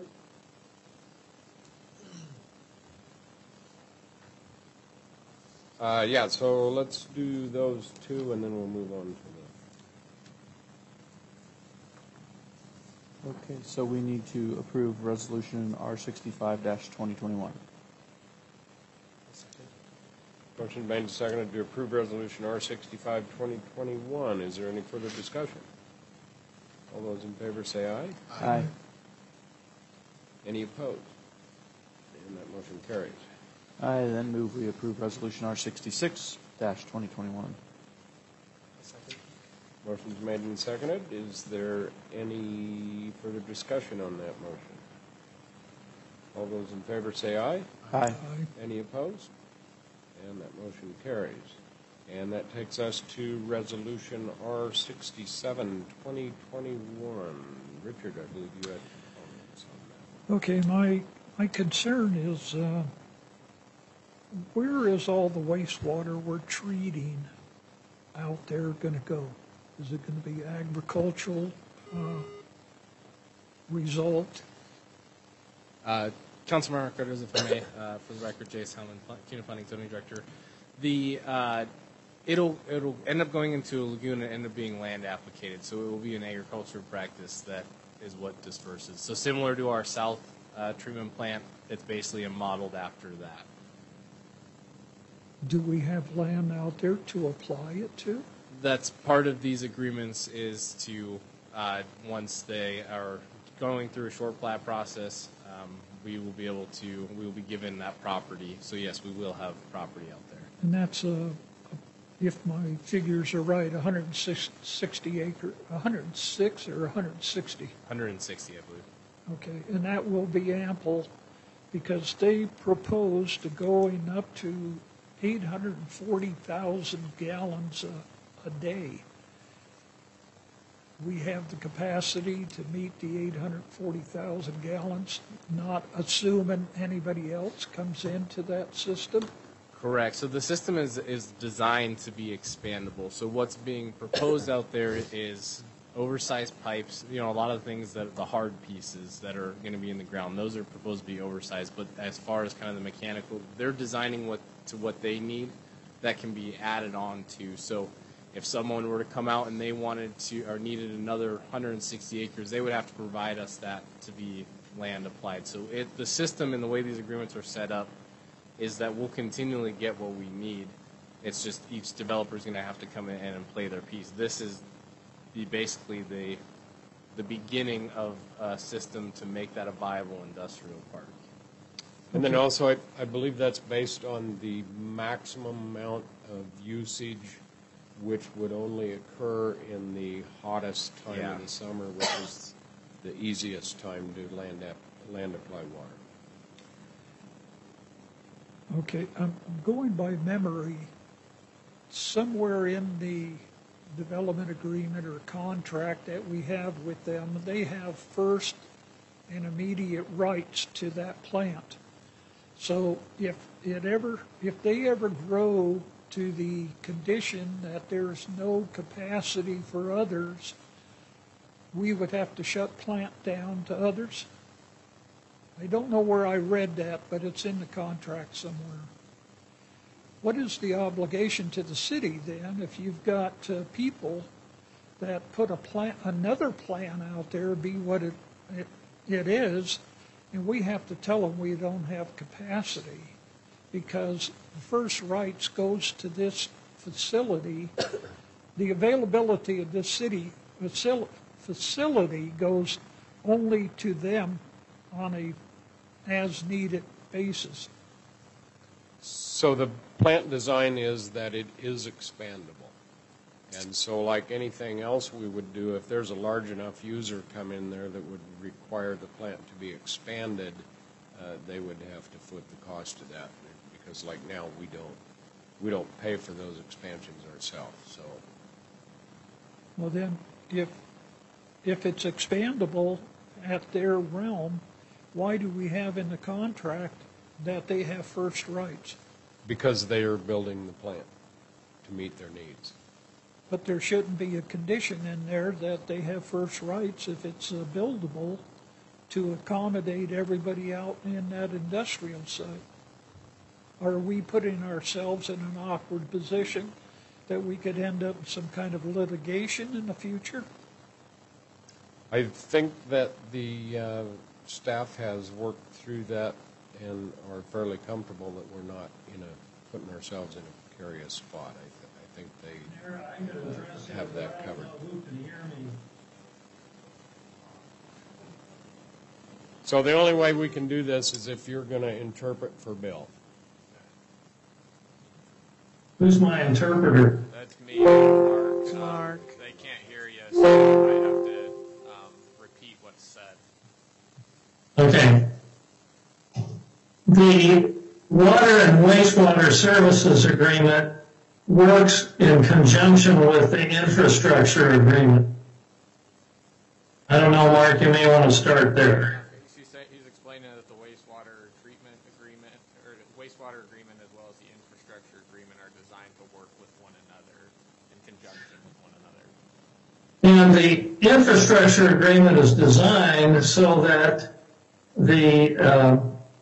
Uh, yeah, so let's do those two, and then we'll move on to Okay, so we need to approve Resolution R sixty-five twenty twenty-one. the motion made and seconded to approve Resolution R sixty-five twenty twenty-one. Is there any further discussion? All those in favor say aye. Aye. Any opposed? And that motion carries. I then move we approve Resolution R sixty-six twenty twenty-one. Motion's made and seconded. Is there any further discussion on that motion? All those in favor say aye. Aye. Aye. Any opposed? And that motion carries. And that takes us to Resolution R sixty-seven twenty twenty-one. Richard, I believe you had comments on that. Okay, my, my concern is, uh, where is all the wastewater we're treating out there going to go? Is it going to be agricultural uh, result? Uh, Councilmember Cardozo, if I may, uh, for the record, Jace Hellman, CUNA Planning Zoning Director. The uh, it'll it'll end up going into a lagoon and end up being land applicated, so it will be an agricultural practice that is what disperses. So similar to our south uh, treatment plant, it's basically modeled after that. Do we have land out there to apply it to? That's part of these agreements is to, uh, once they are going through a short plat process, um, we will be able to, we will be given that property. So yes, we will have property out there. And that's, uh, if my figures are right, one hundred sixty acre, one hundred six or one hundred sixty? one hundred sixty, I believe. Okay, and that will be ample because they propose to going up to eight hundred forty thousand gallons a, a day. We have the capacity to meet the eight hundred forty thousand gallons, not assuming anybody else comes into that system. Correct. So the system is, is designed to be expandable. So what's being proposed out there is oversized pipes, you know, a lot of things that the hard pieces that are going to be in the ground, those are proposed to be oversized. But as far as kind of the mechanical, they're designing what to what they need that can be added on to. So if someone were to come out and they wanted to or needed another one hundred sixty acres, they would have to provide us that to be land applied. So it, the system and the way these agreements are set up is that we'll continually get what we need. It's just each developer is going to have to come in and play their piece. This is the basically the the beginning of a system to make that a viable industrial park. And then also, I, I believe that's based on the maximum amount of usage, which would only occur in the hottest time Yeah. of the summer, which is the easiest time to land ap- land applied water. Okay, I'm I'm going by memory. Somewhere in the development agreement or contract that we have with them, they have first and immediate rights to that plant. So if it ever, if they ever grow to the condition that there's no capacity for others, we would have to shut plant down to others. I don't know where I read that, but it's in the contract somewhere. What is the obligation to the city then if you've got uh, people that put a plan, another plan out there, be what it, it, it is, and we have to tell them we don't have capacity because the first rights goes to this facility. The availability of this city facil- facility goes only to them on a as-needed basis. So the plant design is that it is expandable. And so like anything else we would do, if there's a large enough user come in there that would require the plant to be expanded, uh, they would have to foot the cost of that. Because like now, we don't, we don't pay for those expansions ourselves, so. Well then, if, if it's expandable at their realm, why do we have in the contract that they have first rights? Because they are building the plant to meet their needs. But there shouldn't be a condition in there that they have first rights if it's uh, buildable to accommodate everybody out in that industrial site. Are we putting ourselves in an awkward position that we could end up in some kind of litigation in the future? I think that the uh, staff has worked through that and are fairly comfortable that we're not in a, putting ourselves in a precarious spot. I, th- I think they have that covered. So the only way we can do this is if you're going to interpret for Bill. Who's my interpreter? That's me, Mark. Mark. They can't hear you, so I have to um, repeat what's said. Okay. The water and wastewater services agreement works in conjunction with the infrastructure agreement. I don't know, Mark, you may want to start there. He's, saying, he's explaining that the wastewater treatment agreement, or the wastewater agreement as well as the infrastructure agreement are designed to work with one another in conjunction with one another. And the infrastructure agreement is designed so that the uh,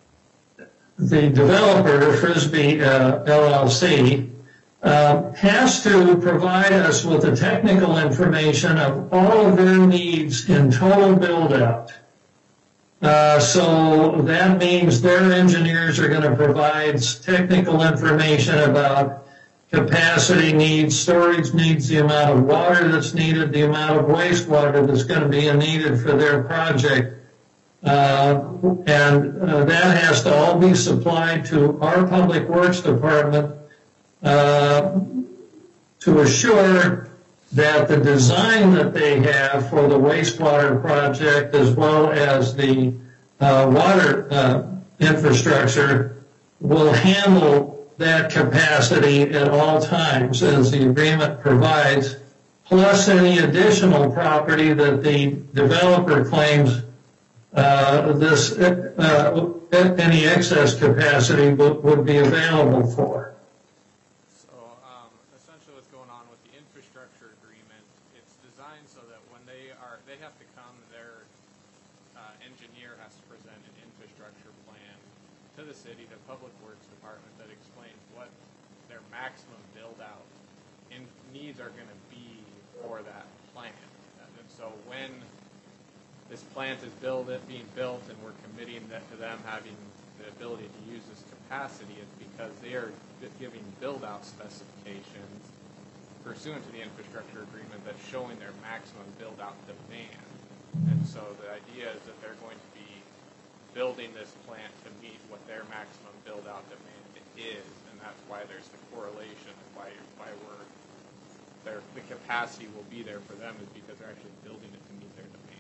the developer, Frisbee uh, L L C, uh, has to provide us with the technical information of all of their needs in total build-out. Uh, so that means their engineers are going to provide technical information about capacity needs, storage needs, the amount of water that's needed, the amount of wastewater that's going to be needed for their project. Uh, and uh, that has to all be supplied to our Public Works Department uh, to assure that the design that they have for the wastewater project as well as the uh, water uh, infrastructure will handle that capacity at all times as the agreement provides, plus any additional property that the developer claims uh, this uh, any excess capacity would, would be available for. So um, essentially what's going on with the infrastructure agreement, it's designed so that when they are, they have to come, their uh, engineer has to present an infrastructure plan to the city, the Public Works Department, that explains what their maximum build-out in needs are going to be for that plant. And so when this plant is build it, being built and we're committing that to them having the ability to use this capacity, it's because they are giving build-out specifications pursuant to the infrastructure agreement that's showing their maximum build-out demand. And so the idea is that they're going to be building this plant to meet what their maximum build-out demand is, and that's why there's the correlation and why why we're their the capacity will be there for them is because they're actually building it to meet their demand.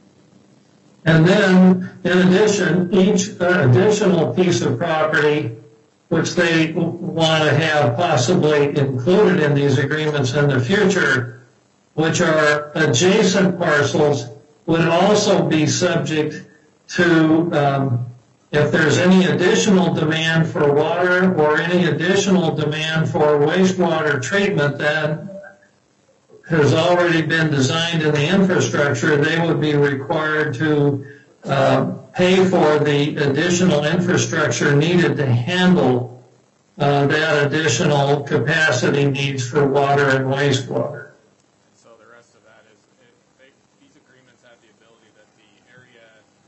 And then, in addition, each uh, additional piece of property which they want to have possibly included in these agreements in the future, which are adjacent parcels, would also be subject to, um, if there's any additional demand for water or any additional demand for wastewater treatment that has already been designed in the infrastructure, they would be required to uh, pay for the additional infrastructure needed to handle uh, that additional capacity needs for water and wastewater. So the rest of that is, it, they, these agreements have the ability that the area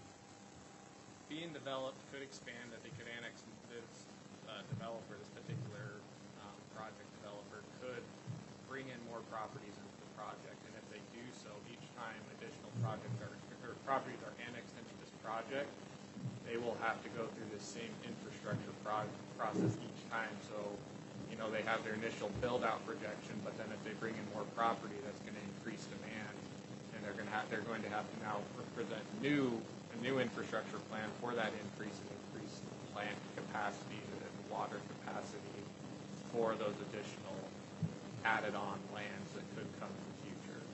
being developed could expand, that they could annex this uh, developer, this particular um, project developer could bring in more properties into the project, and if they do so, each time additional projects are, or properties are annexed into this project, they will have to go through the same infrastructure pro process each time. So, you know, they have their initial build-out projection, but then if they bring in more property, that's going to increase demand, and they're going to have they're going to have to now present new a new infrastructure plan for that increase and increase plant capacity and water capacity for those additional added-on lands that could come in the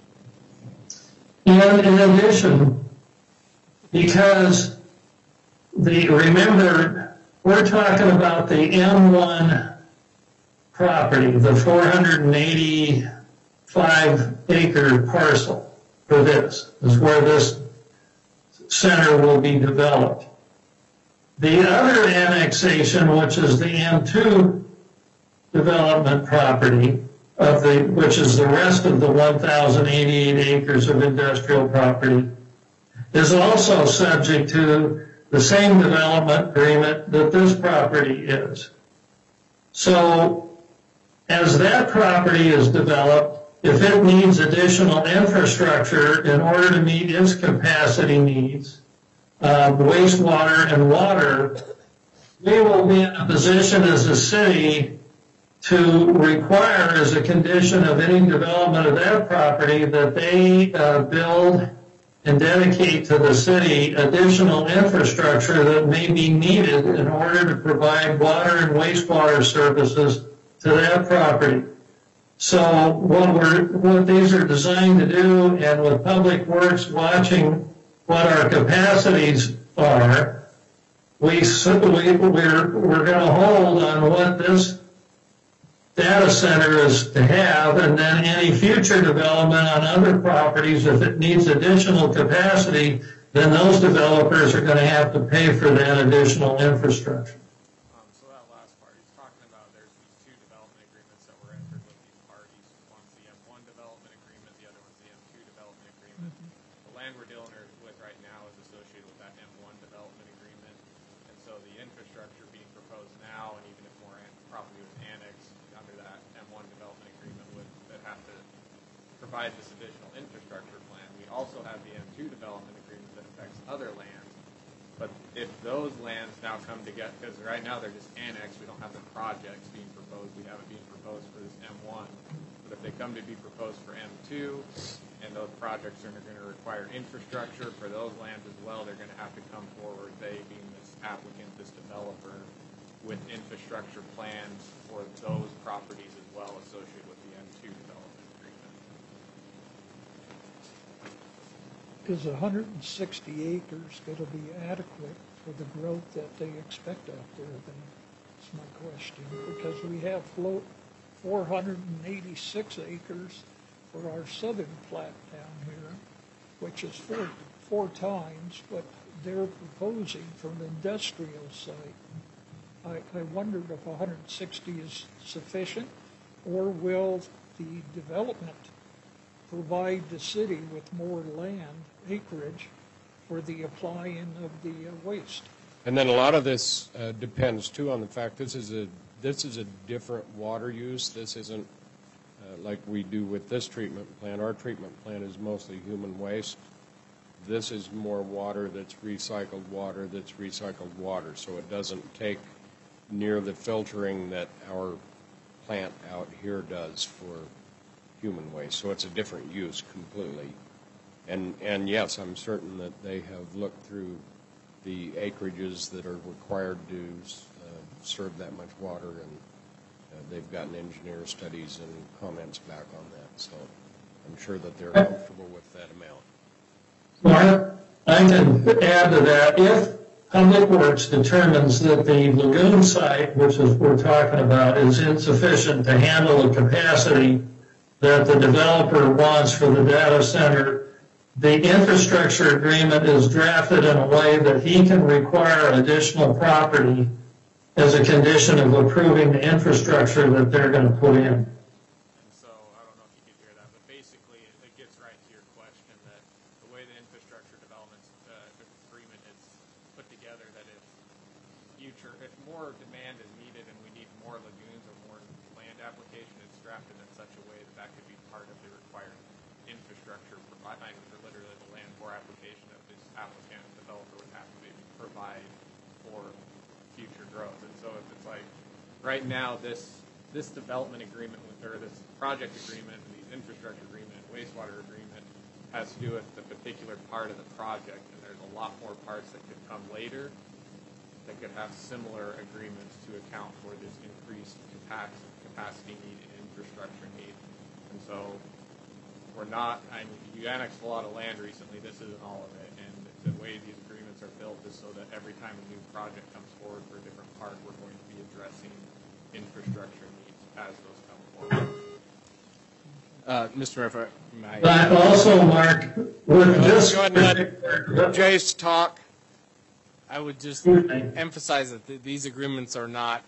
future. And in addition, because the remember, we're talking about the M one property, the four hundred eighty-five acre parcel for this, is where this center will be developed. The other annexation, which is the M two development property, of the, which is the rest of the one thousand eighty-eight acres of industrial property, is also subject to the same development agreement that this property is. So, as that property is developed, if it needs additional infrastructure in order to meet its capacity needs, uh, wastewater and water, we will be in a position as a city to require, as a condition of any development of that property, that they uh, build and dedicate to the city additional infrastructure that may be needed in order to provide water and wastewater services to that property. So what we're, what these are designed to do, and with Public Works watching what our capacities are, we, we we're we're going to hold on what this data center is to have, and then any future development on other properties, if it needs additional capacity, then those developers are going to have to pay for that additional infrastructure. Um, so that last part, he's talking about there's these two development agreements that were entered with these parties. One's the M one development agreement, the other one's the M two development agreement. The land we're dealing with right now is associated with that M one development agreement. And so the infrastructure being proposed now, and even if more an- property was annexed under that M one development agreement, would that have to provide this additional infrastructure plan. We also have the M two development agreement that affects other lands. But if those lands now come together, because right now they're just annexed, we don't have the projects being proposed, we have it being proposed for this M one. But if they come to be proposed for M two, and those projects are going to require infrastructure for those lands as well, they're going to have to come forward, they being this applicant, this developer, with infrastructure plans for those properties as well associated with the M two development agreement. Is one hundred sixty acres going to be adequate for the growth that they expect out there? That's my question. Because we have float four hundred eighty-six acres for our southern plat down here, which is four, four times what they're proposing for an industrial site. I, I wondered if one hundred sixty is sufficient, or will the development provide the city with more land acreage for the applying of the uh, waste. And then a lot of this uh, depends too on the fact this is a this is a different water use. This isn't uh, like we do with this treatment plant. Our treatment plant is mostly human waste. This is more water that's recycled water that's recycled water. So it doesn't take near the filtering that our plant out here does for human waste. So it's a different use completely. And, and yes, I'm certain that they have looked through the acreages that are required to uh, serve that much water, and uh, they've gotten engineer studies and comments back on that. So I'm sure that they're comfortable with that amount. Mark, I can add to that. If Public Works determines that the lagoon site, which is we're talking about, is insufficient to handle the capacity that the developer wants for the data center, the infrastructure agreement is drafted in a way that he can require additional property as a condition of approving the infrastructure that they're going to put in. And so, I don't know if you could hear that, but basically it, it gets right to your question that the way the infrastructure development uh, agreement is put together, that if future, if more demand is needed and we need more lagoons or more land application, it's drafted in such a way that that could be part of the required infrastructure provided for literally the land for application that this applicant developer would have to be, provide for future growth. And so if it's like right now this this development agreement with or this project agreement and these infrastructure agreement, wastewater agreement has to do with the particular part of the project, and there's a lot more parts that could come later that could have similar agreements to account for this increased capacity capacity need and infrastructure need. And so we're not, I mean, you annexed a lot of land recently, this isn't all of it, and the way these agreements are built is so that every time a new project comes forward for a different part, we're going to be addressing infrastructure needs as those come forward. Uh, Mister Mayor, if I may. But also, Mark, with this... Go ahead and let Jace talk. I would just emphasize that th these agreements are not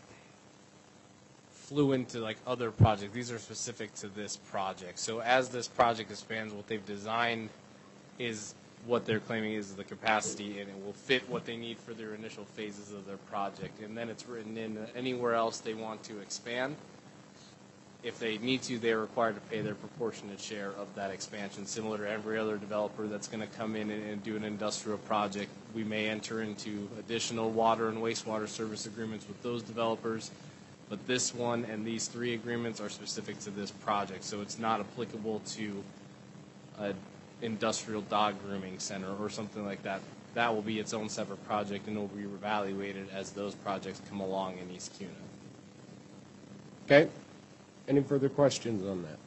fluent to like other projects. These are specific to this project. So as this project expands, what they've designed is what they're claiming is the capacity, and it will fit what they need for their initial phases of their project. And then it's written in anywhere else they want to expand. If they need to, they're required to pay their proportionate share of that expansion, similar to every other developer that's going to come in and, and do an industrial project. We may enter into additional water and wastewater service agreements with those developers. But this one and these three agreements are specific to this project, so it's not applicable to an industrial dog grooming center or something like that. That will be its own separate project, and it will be evaluated as those projects come along in East Kuna. Okay. Any further questions on that?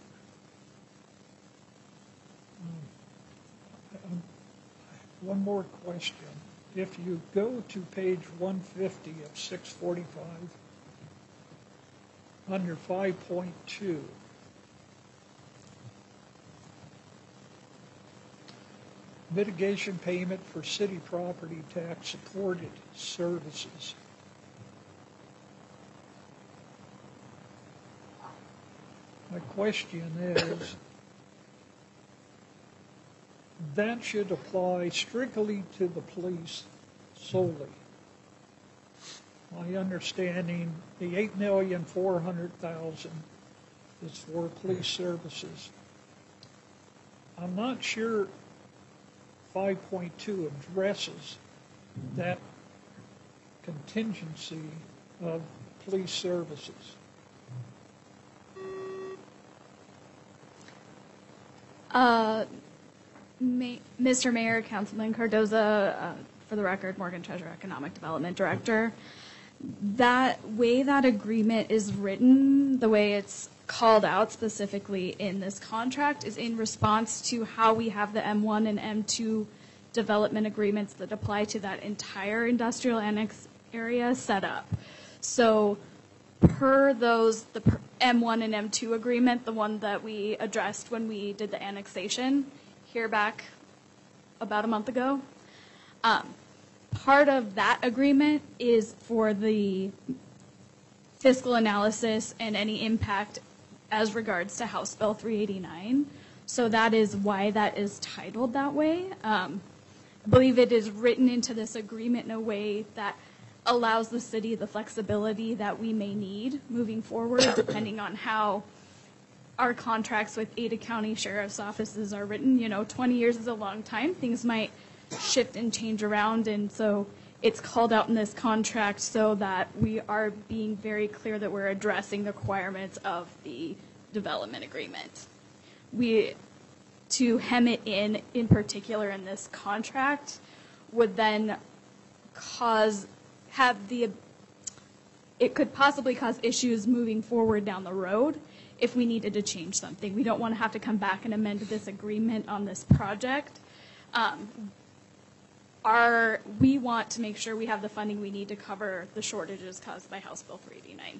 Um, one more question. If you go to page one fifty of six forty-five, under five point two. Mitigation payment for city property tax supported services. My question is, that should apply strictly to the police solely. My understanding, the eight million four hundred thousand is for police services. I'm not sure five point two addresses that contingency of police services. Uh, Ma- Mister Mayor, Councilman Cardoza, uh, for the record, Morgan Treasure Economic Development Director. That way that agreement is written, the way it's called out specifically in this contract, is in response to how we have the M one and M two development agreements that apply to that entire industrial annex area set up. So per those, the per M one and M two agreement, the one that we addressed when we did the annexation here back about a month ago, um, part of that agreement is for the fiscal analysis and any impact as regards to House Bill three eighty-nine. So that is why that is titled that way. Um, I believe it is written into this agreement in a way that allows the city the flexibility that we may need moving forward, depending on how our contracts with Ada County Sheriff's offices are written. You know, twenty years is a long time. Things might shift and change around, and so it's called out in this contract so that we are being very clear that we're addressing the requirements of the development agreement. We, to hem it in, in particular in this contract, would then cause, have the, it could possibly cause issues moving forward down the road if we needed to change something. We don't want to have to come back and amend this agreement on this project. Um, our, we want to make sure we have the funding we need to cover the shortages caused by House Bill three eighty-nine.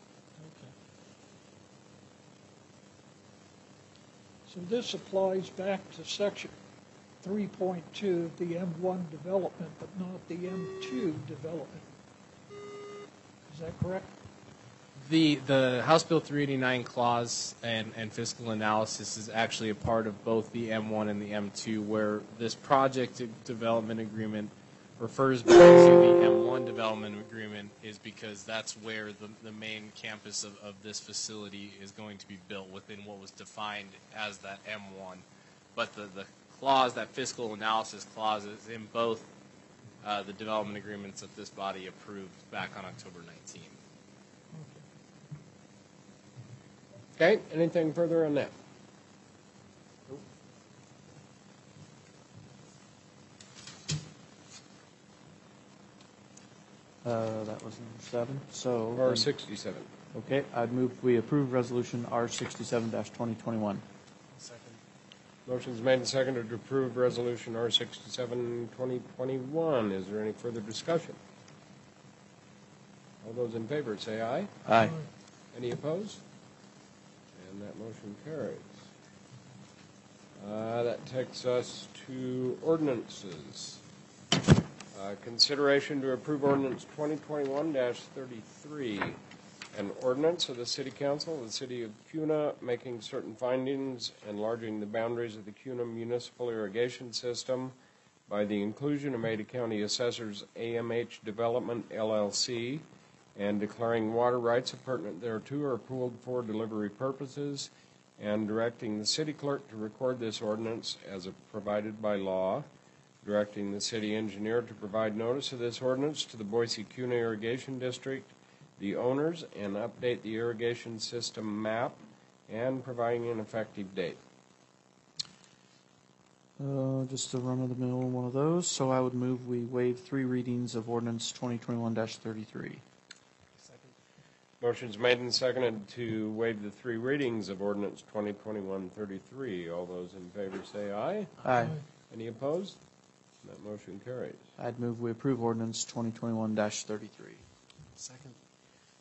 So this applies back to section three point two, the M one development, but not the M two development. Is that correct? The the House Bill three eighty-nine clause and, and fiscal analysis is actually a part of both the M one and the M two, where this project development agreement refers back to the M one development agreement is because that's where the, the main campus of, of this facility is going to be built within what was defined as that M one. But the, the clause, that fiscal analysis clause, is in both uh, the development agreements that this body approved back on October nineteenth. Okay, anything further on that? Uh, that was number seven, so. R sixty-seven. Okay, I'd move we approve resolution R sixty-seven twenty twenty-one. Second. Motion's made and seconded to approve resolution R sixty-seven twenty twenty-one. Is there any further discussion? All those in favor say aye. Aye. Any opposed? And that motion carries. Uh, that takes us to ordinances. Uh, consideration to approve ordinance twenty twenty-one dash thirty-three, an ordinance of the City Council of the City of Kuna making certain findings, enlarging the boundaries of the Kuna municipal irrigation system by the inclusion of Ada County Assessor's A M H Development L L C, and declaring water rights appurtenant thereto are pooled for delivery purposes, and directing the city clerk to record this ordinance as provided by law, directing the city engineer to provide notice of this ordinance to the Boise Kuna Irrigation District, the owners, and update the irrigation system map, and providing an effective date. Uh, just a run-of-the-mill one of those, so I would move we waive three readings of ordinance twenty twenty-one dash thirty-three. Motion's made and seconded to waive the three readings of ordinance twenty twenty-one thirty-three. All those in favor say aye. Aye. Any opposed? That motion carries. I'd move we approve ordinance twenty twenty-one dash thirty-three. Second.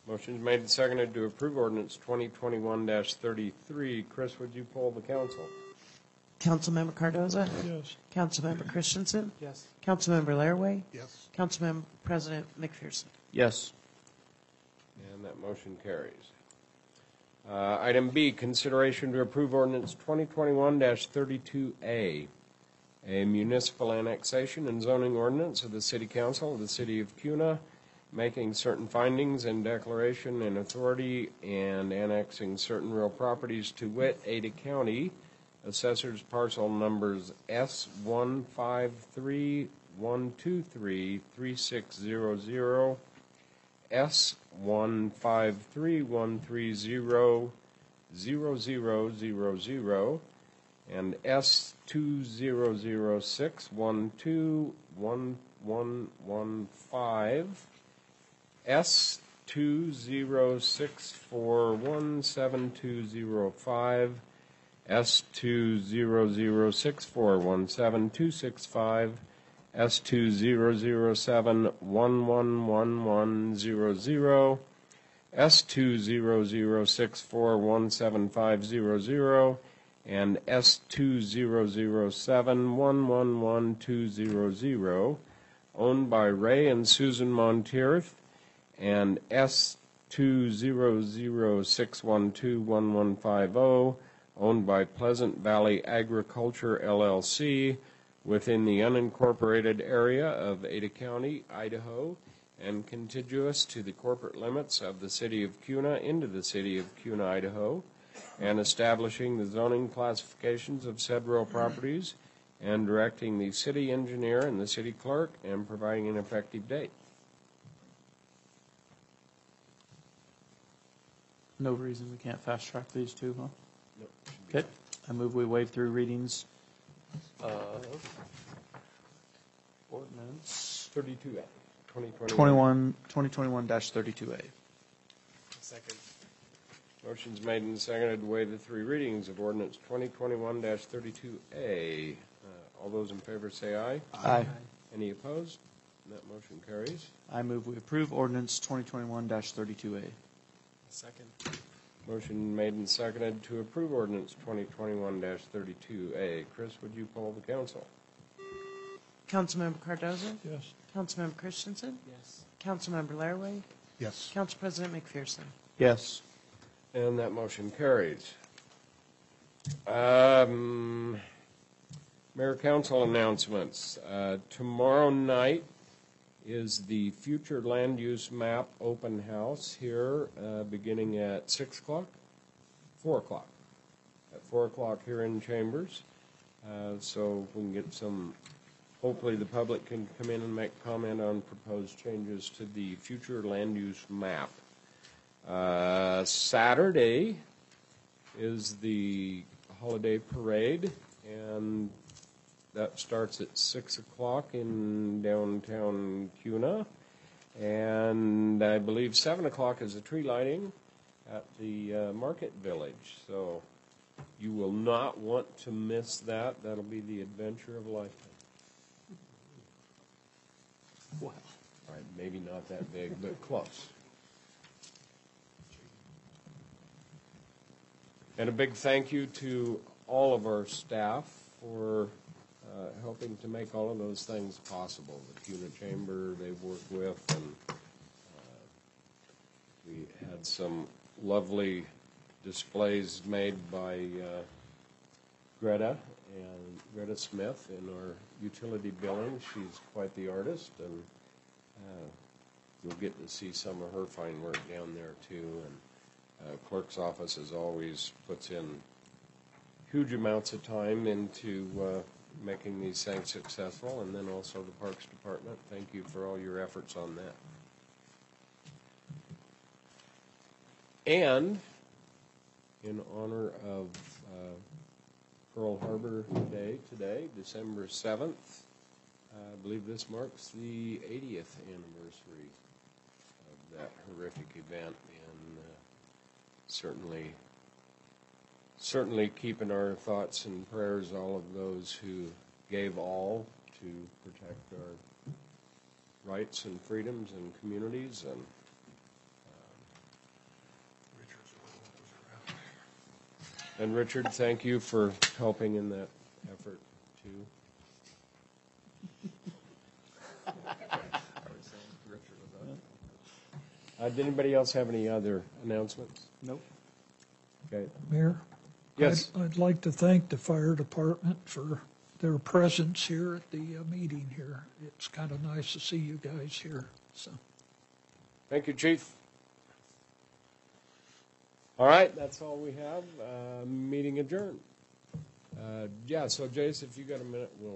Motion's made and seconded to approve ordinance twenty twenty-one thirty-three. Chris, would you poll the council? Councilmember Cardoza? Yes. Councilmember Christensen? Yes. Councilmember Laraway? Yes. Councilmember President McPherson? Yes. And that motion carries. Uh, Item B, consideration to approve ordinance twenty twenty-one thirty-two A, a municipal annexation and zoning ordinance of the City Council of the City of Cuna, making certain findings and declaration and authority and annexing certain real properties to wit, Ada County, assessors parcel numbers S one five three one two three three six zero zero, S one five three one three zero zero zero zero zero, and S two zero zero six one two one one one five, S two zero six four one seven two zero five, S two zero zero six four one seven two six five, S two zero zero seven one one one one zero zero, S two zero zero six four one seven five zero zero, and S two zero zero seven one one one two zero zero, owned by Ray and Susan Monteith, and S two zero zero six one two one one five zero, owned by Pleasant Valley Agriculture, L L C, within the unincorporated area of Ada County, Idaho, and contiguous to the corporate limits of the City of Cuna into the City of Cuna, Idaho, and establishing the zoning classifications of said real properties, and directing the city engineer and the city clerk, and providing an effective date. No reason we can't fast track these two, huh? Nope. Okay. I move we waive through readings of ordinance thirty-two A, twenty twenty-one. twenty-one, twenty twenty-one dash thirty-two A. Second. Motion's made and seconded to waive the three readings of ordinance twenty twenty-one thirty-two A. Uh, all those in favor say aye. Aye. Any opposed? That motion carries. I move we approve ordinance twenty twenty-one dash thirty-two A. Second. Motion made and seconded to approve ordinance twenty twenty-one thirty-two A. Chris, would you poll the council? Councilmember Cardoza? Yes. Councilmember Christensen? Yes. Councilmember Laraway? Yes. Council President McPherson? Yes. And that motion carries. Um, Mayor Council announcements. Uh, tomorrow night is the Future Land Use Map Open House here, uh, beginning at six o'clock, four o'clock. At four o'clock here in Chambers. Uh, so we can get some, hopefully the public can come in and make comment on proposed changes to the Future Land Use Map. Uh, Saturday is the holiday parade, and that starts at six o'clock in downtown Cuna, and I believe seven o'clock is the tree lighting at the uh, Market Village. So you will not want to miss that. That'll be the adventure of a lifetime. Wow. All right, maybe not that big, but close. And a big thank you to all of our staff for uh, helping to make all of those things possible. The Cuna Chamber they've worked with, and uh, we had some lovely displays made by uh, Greta and Greta Smith in our utility billing. She's quite the artist, and uh, you'll get to see some of her fine work down there too. And Uh, clerk's office, as always, puts in huge amounts of time into uh, making these things successful, and then also the Parks Department. Thank you for all your efforts on that. And in honor of uh, Pearl Harbor Day today, December seventh, I believe this marks the eightieth anniversary of that horrific event. And uh, Certainly, certainly keep in our thoughts and prayers all of those who gave all to protect our rights and freedoms and communities. And uh, And Richard, thank you for helping in that effort, too. Uh, Did anybody else have any other announcements? Nope. Okay. Mayor? Yes. I'd, I'd like to thank the fire department for their presence here at the uh, meeting here. It's kind of nice to see you guys here, so. Thank you, Chief. All right, that's all we have. Uh, Meeting adjourned. Uh, Yeah, so Jace, if you got a minute, we'll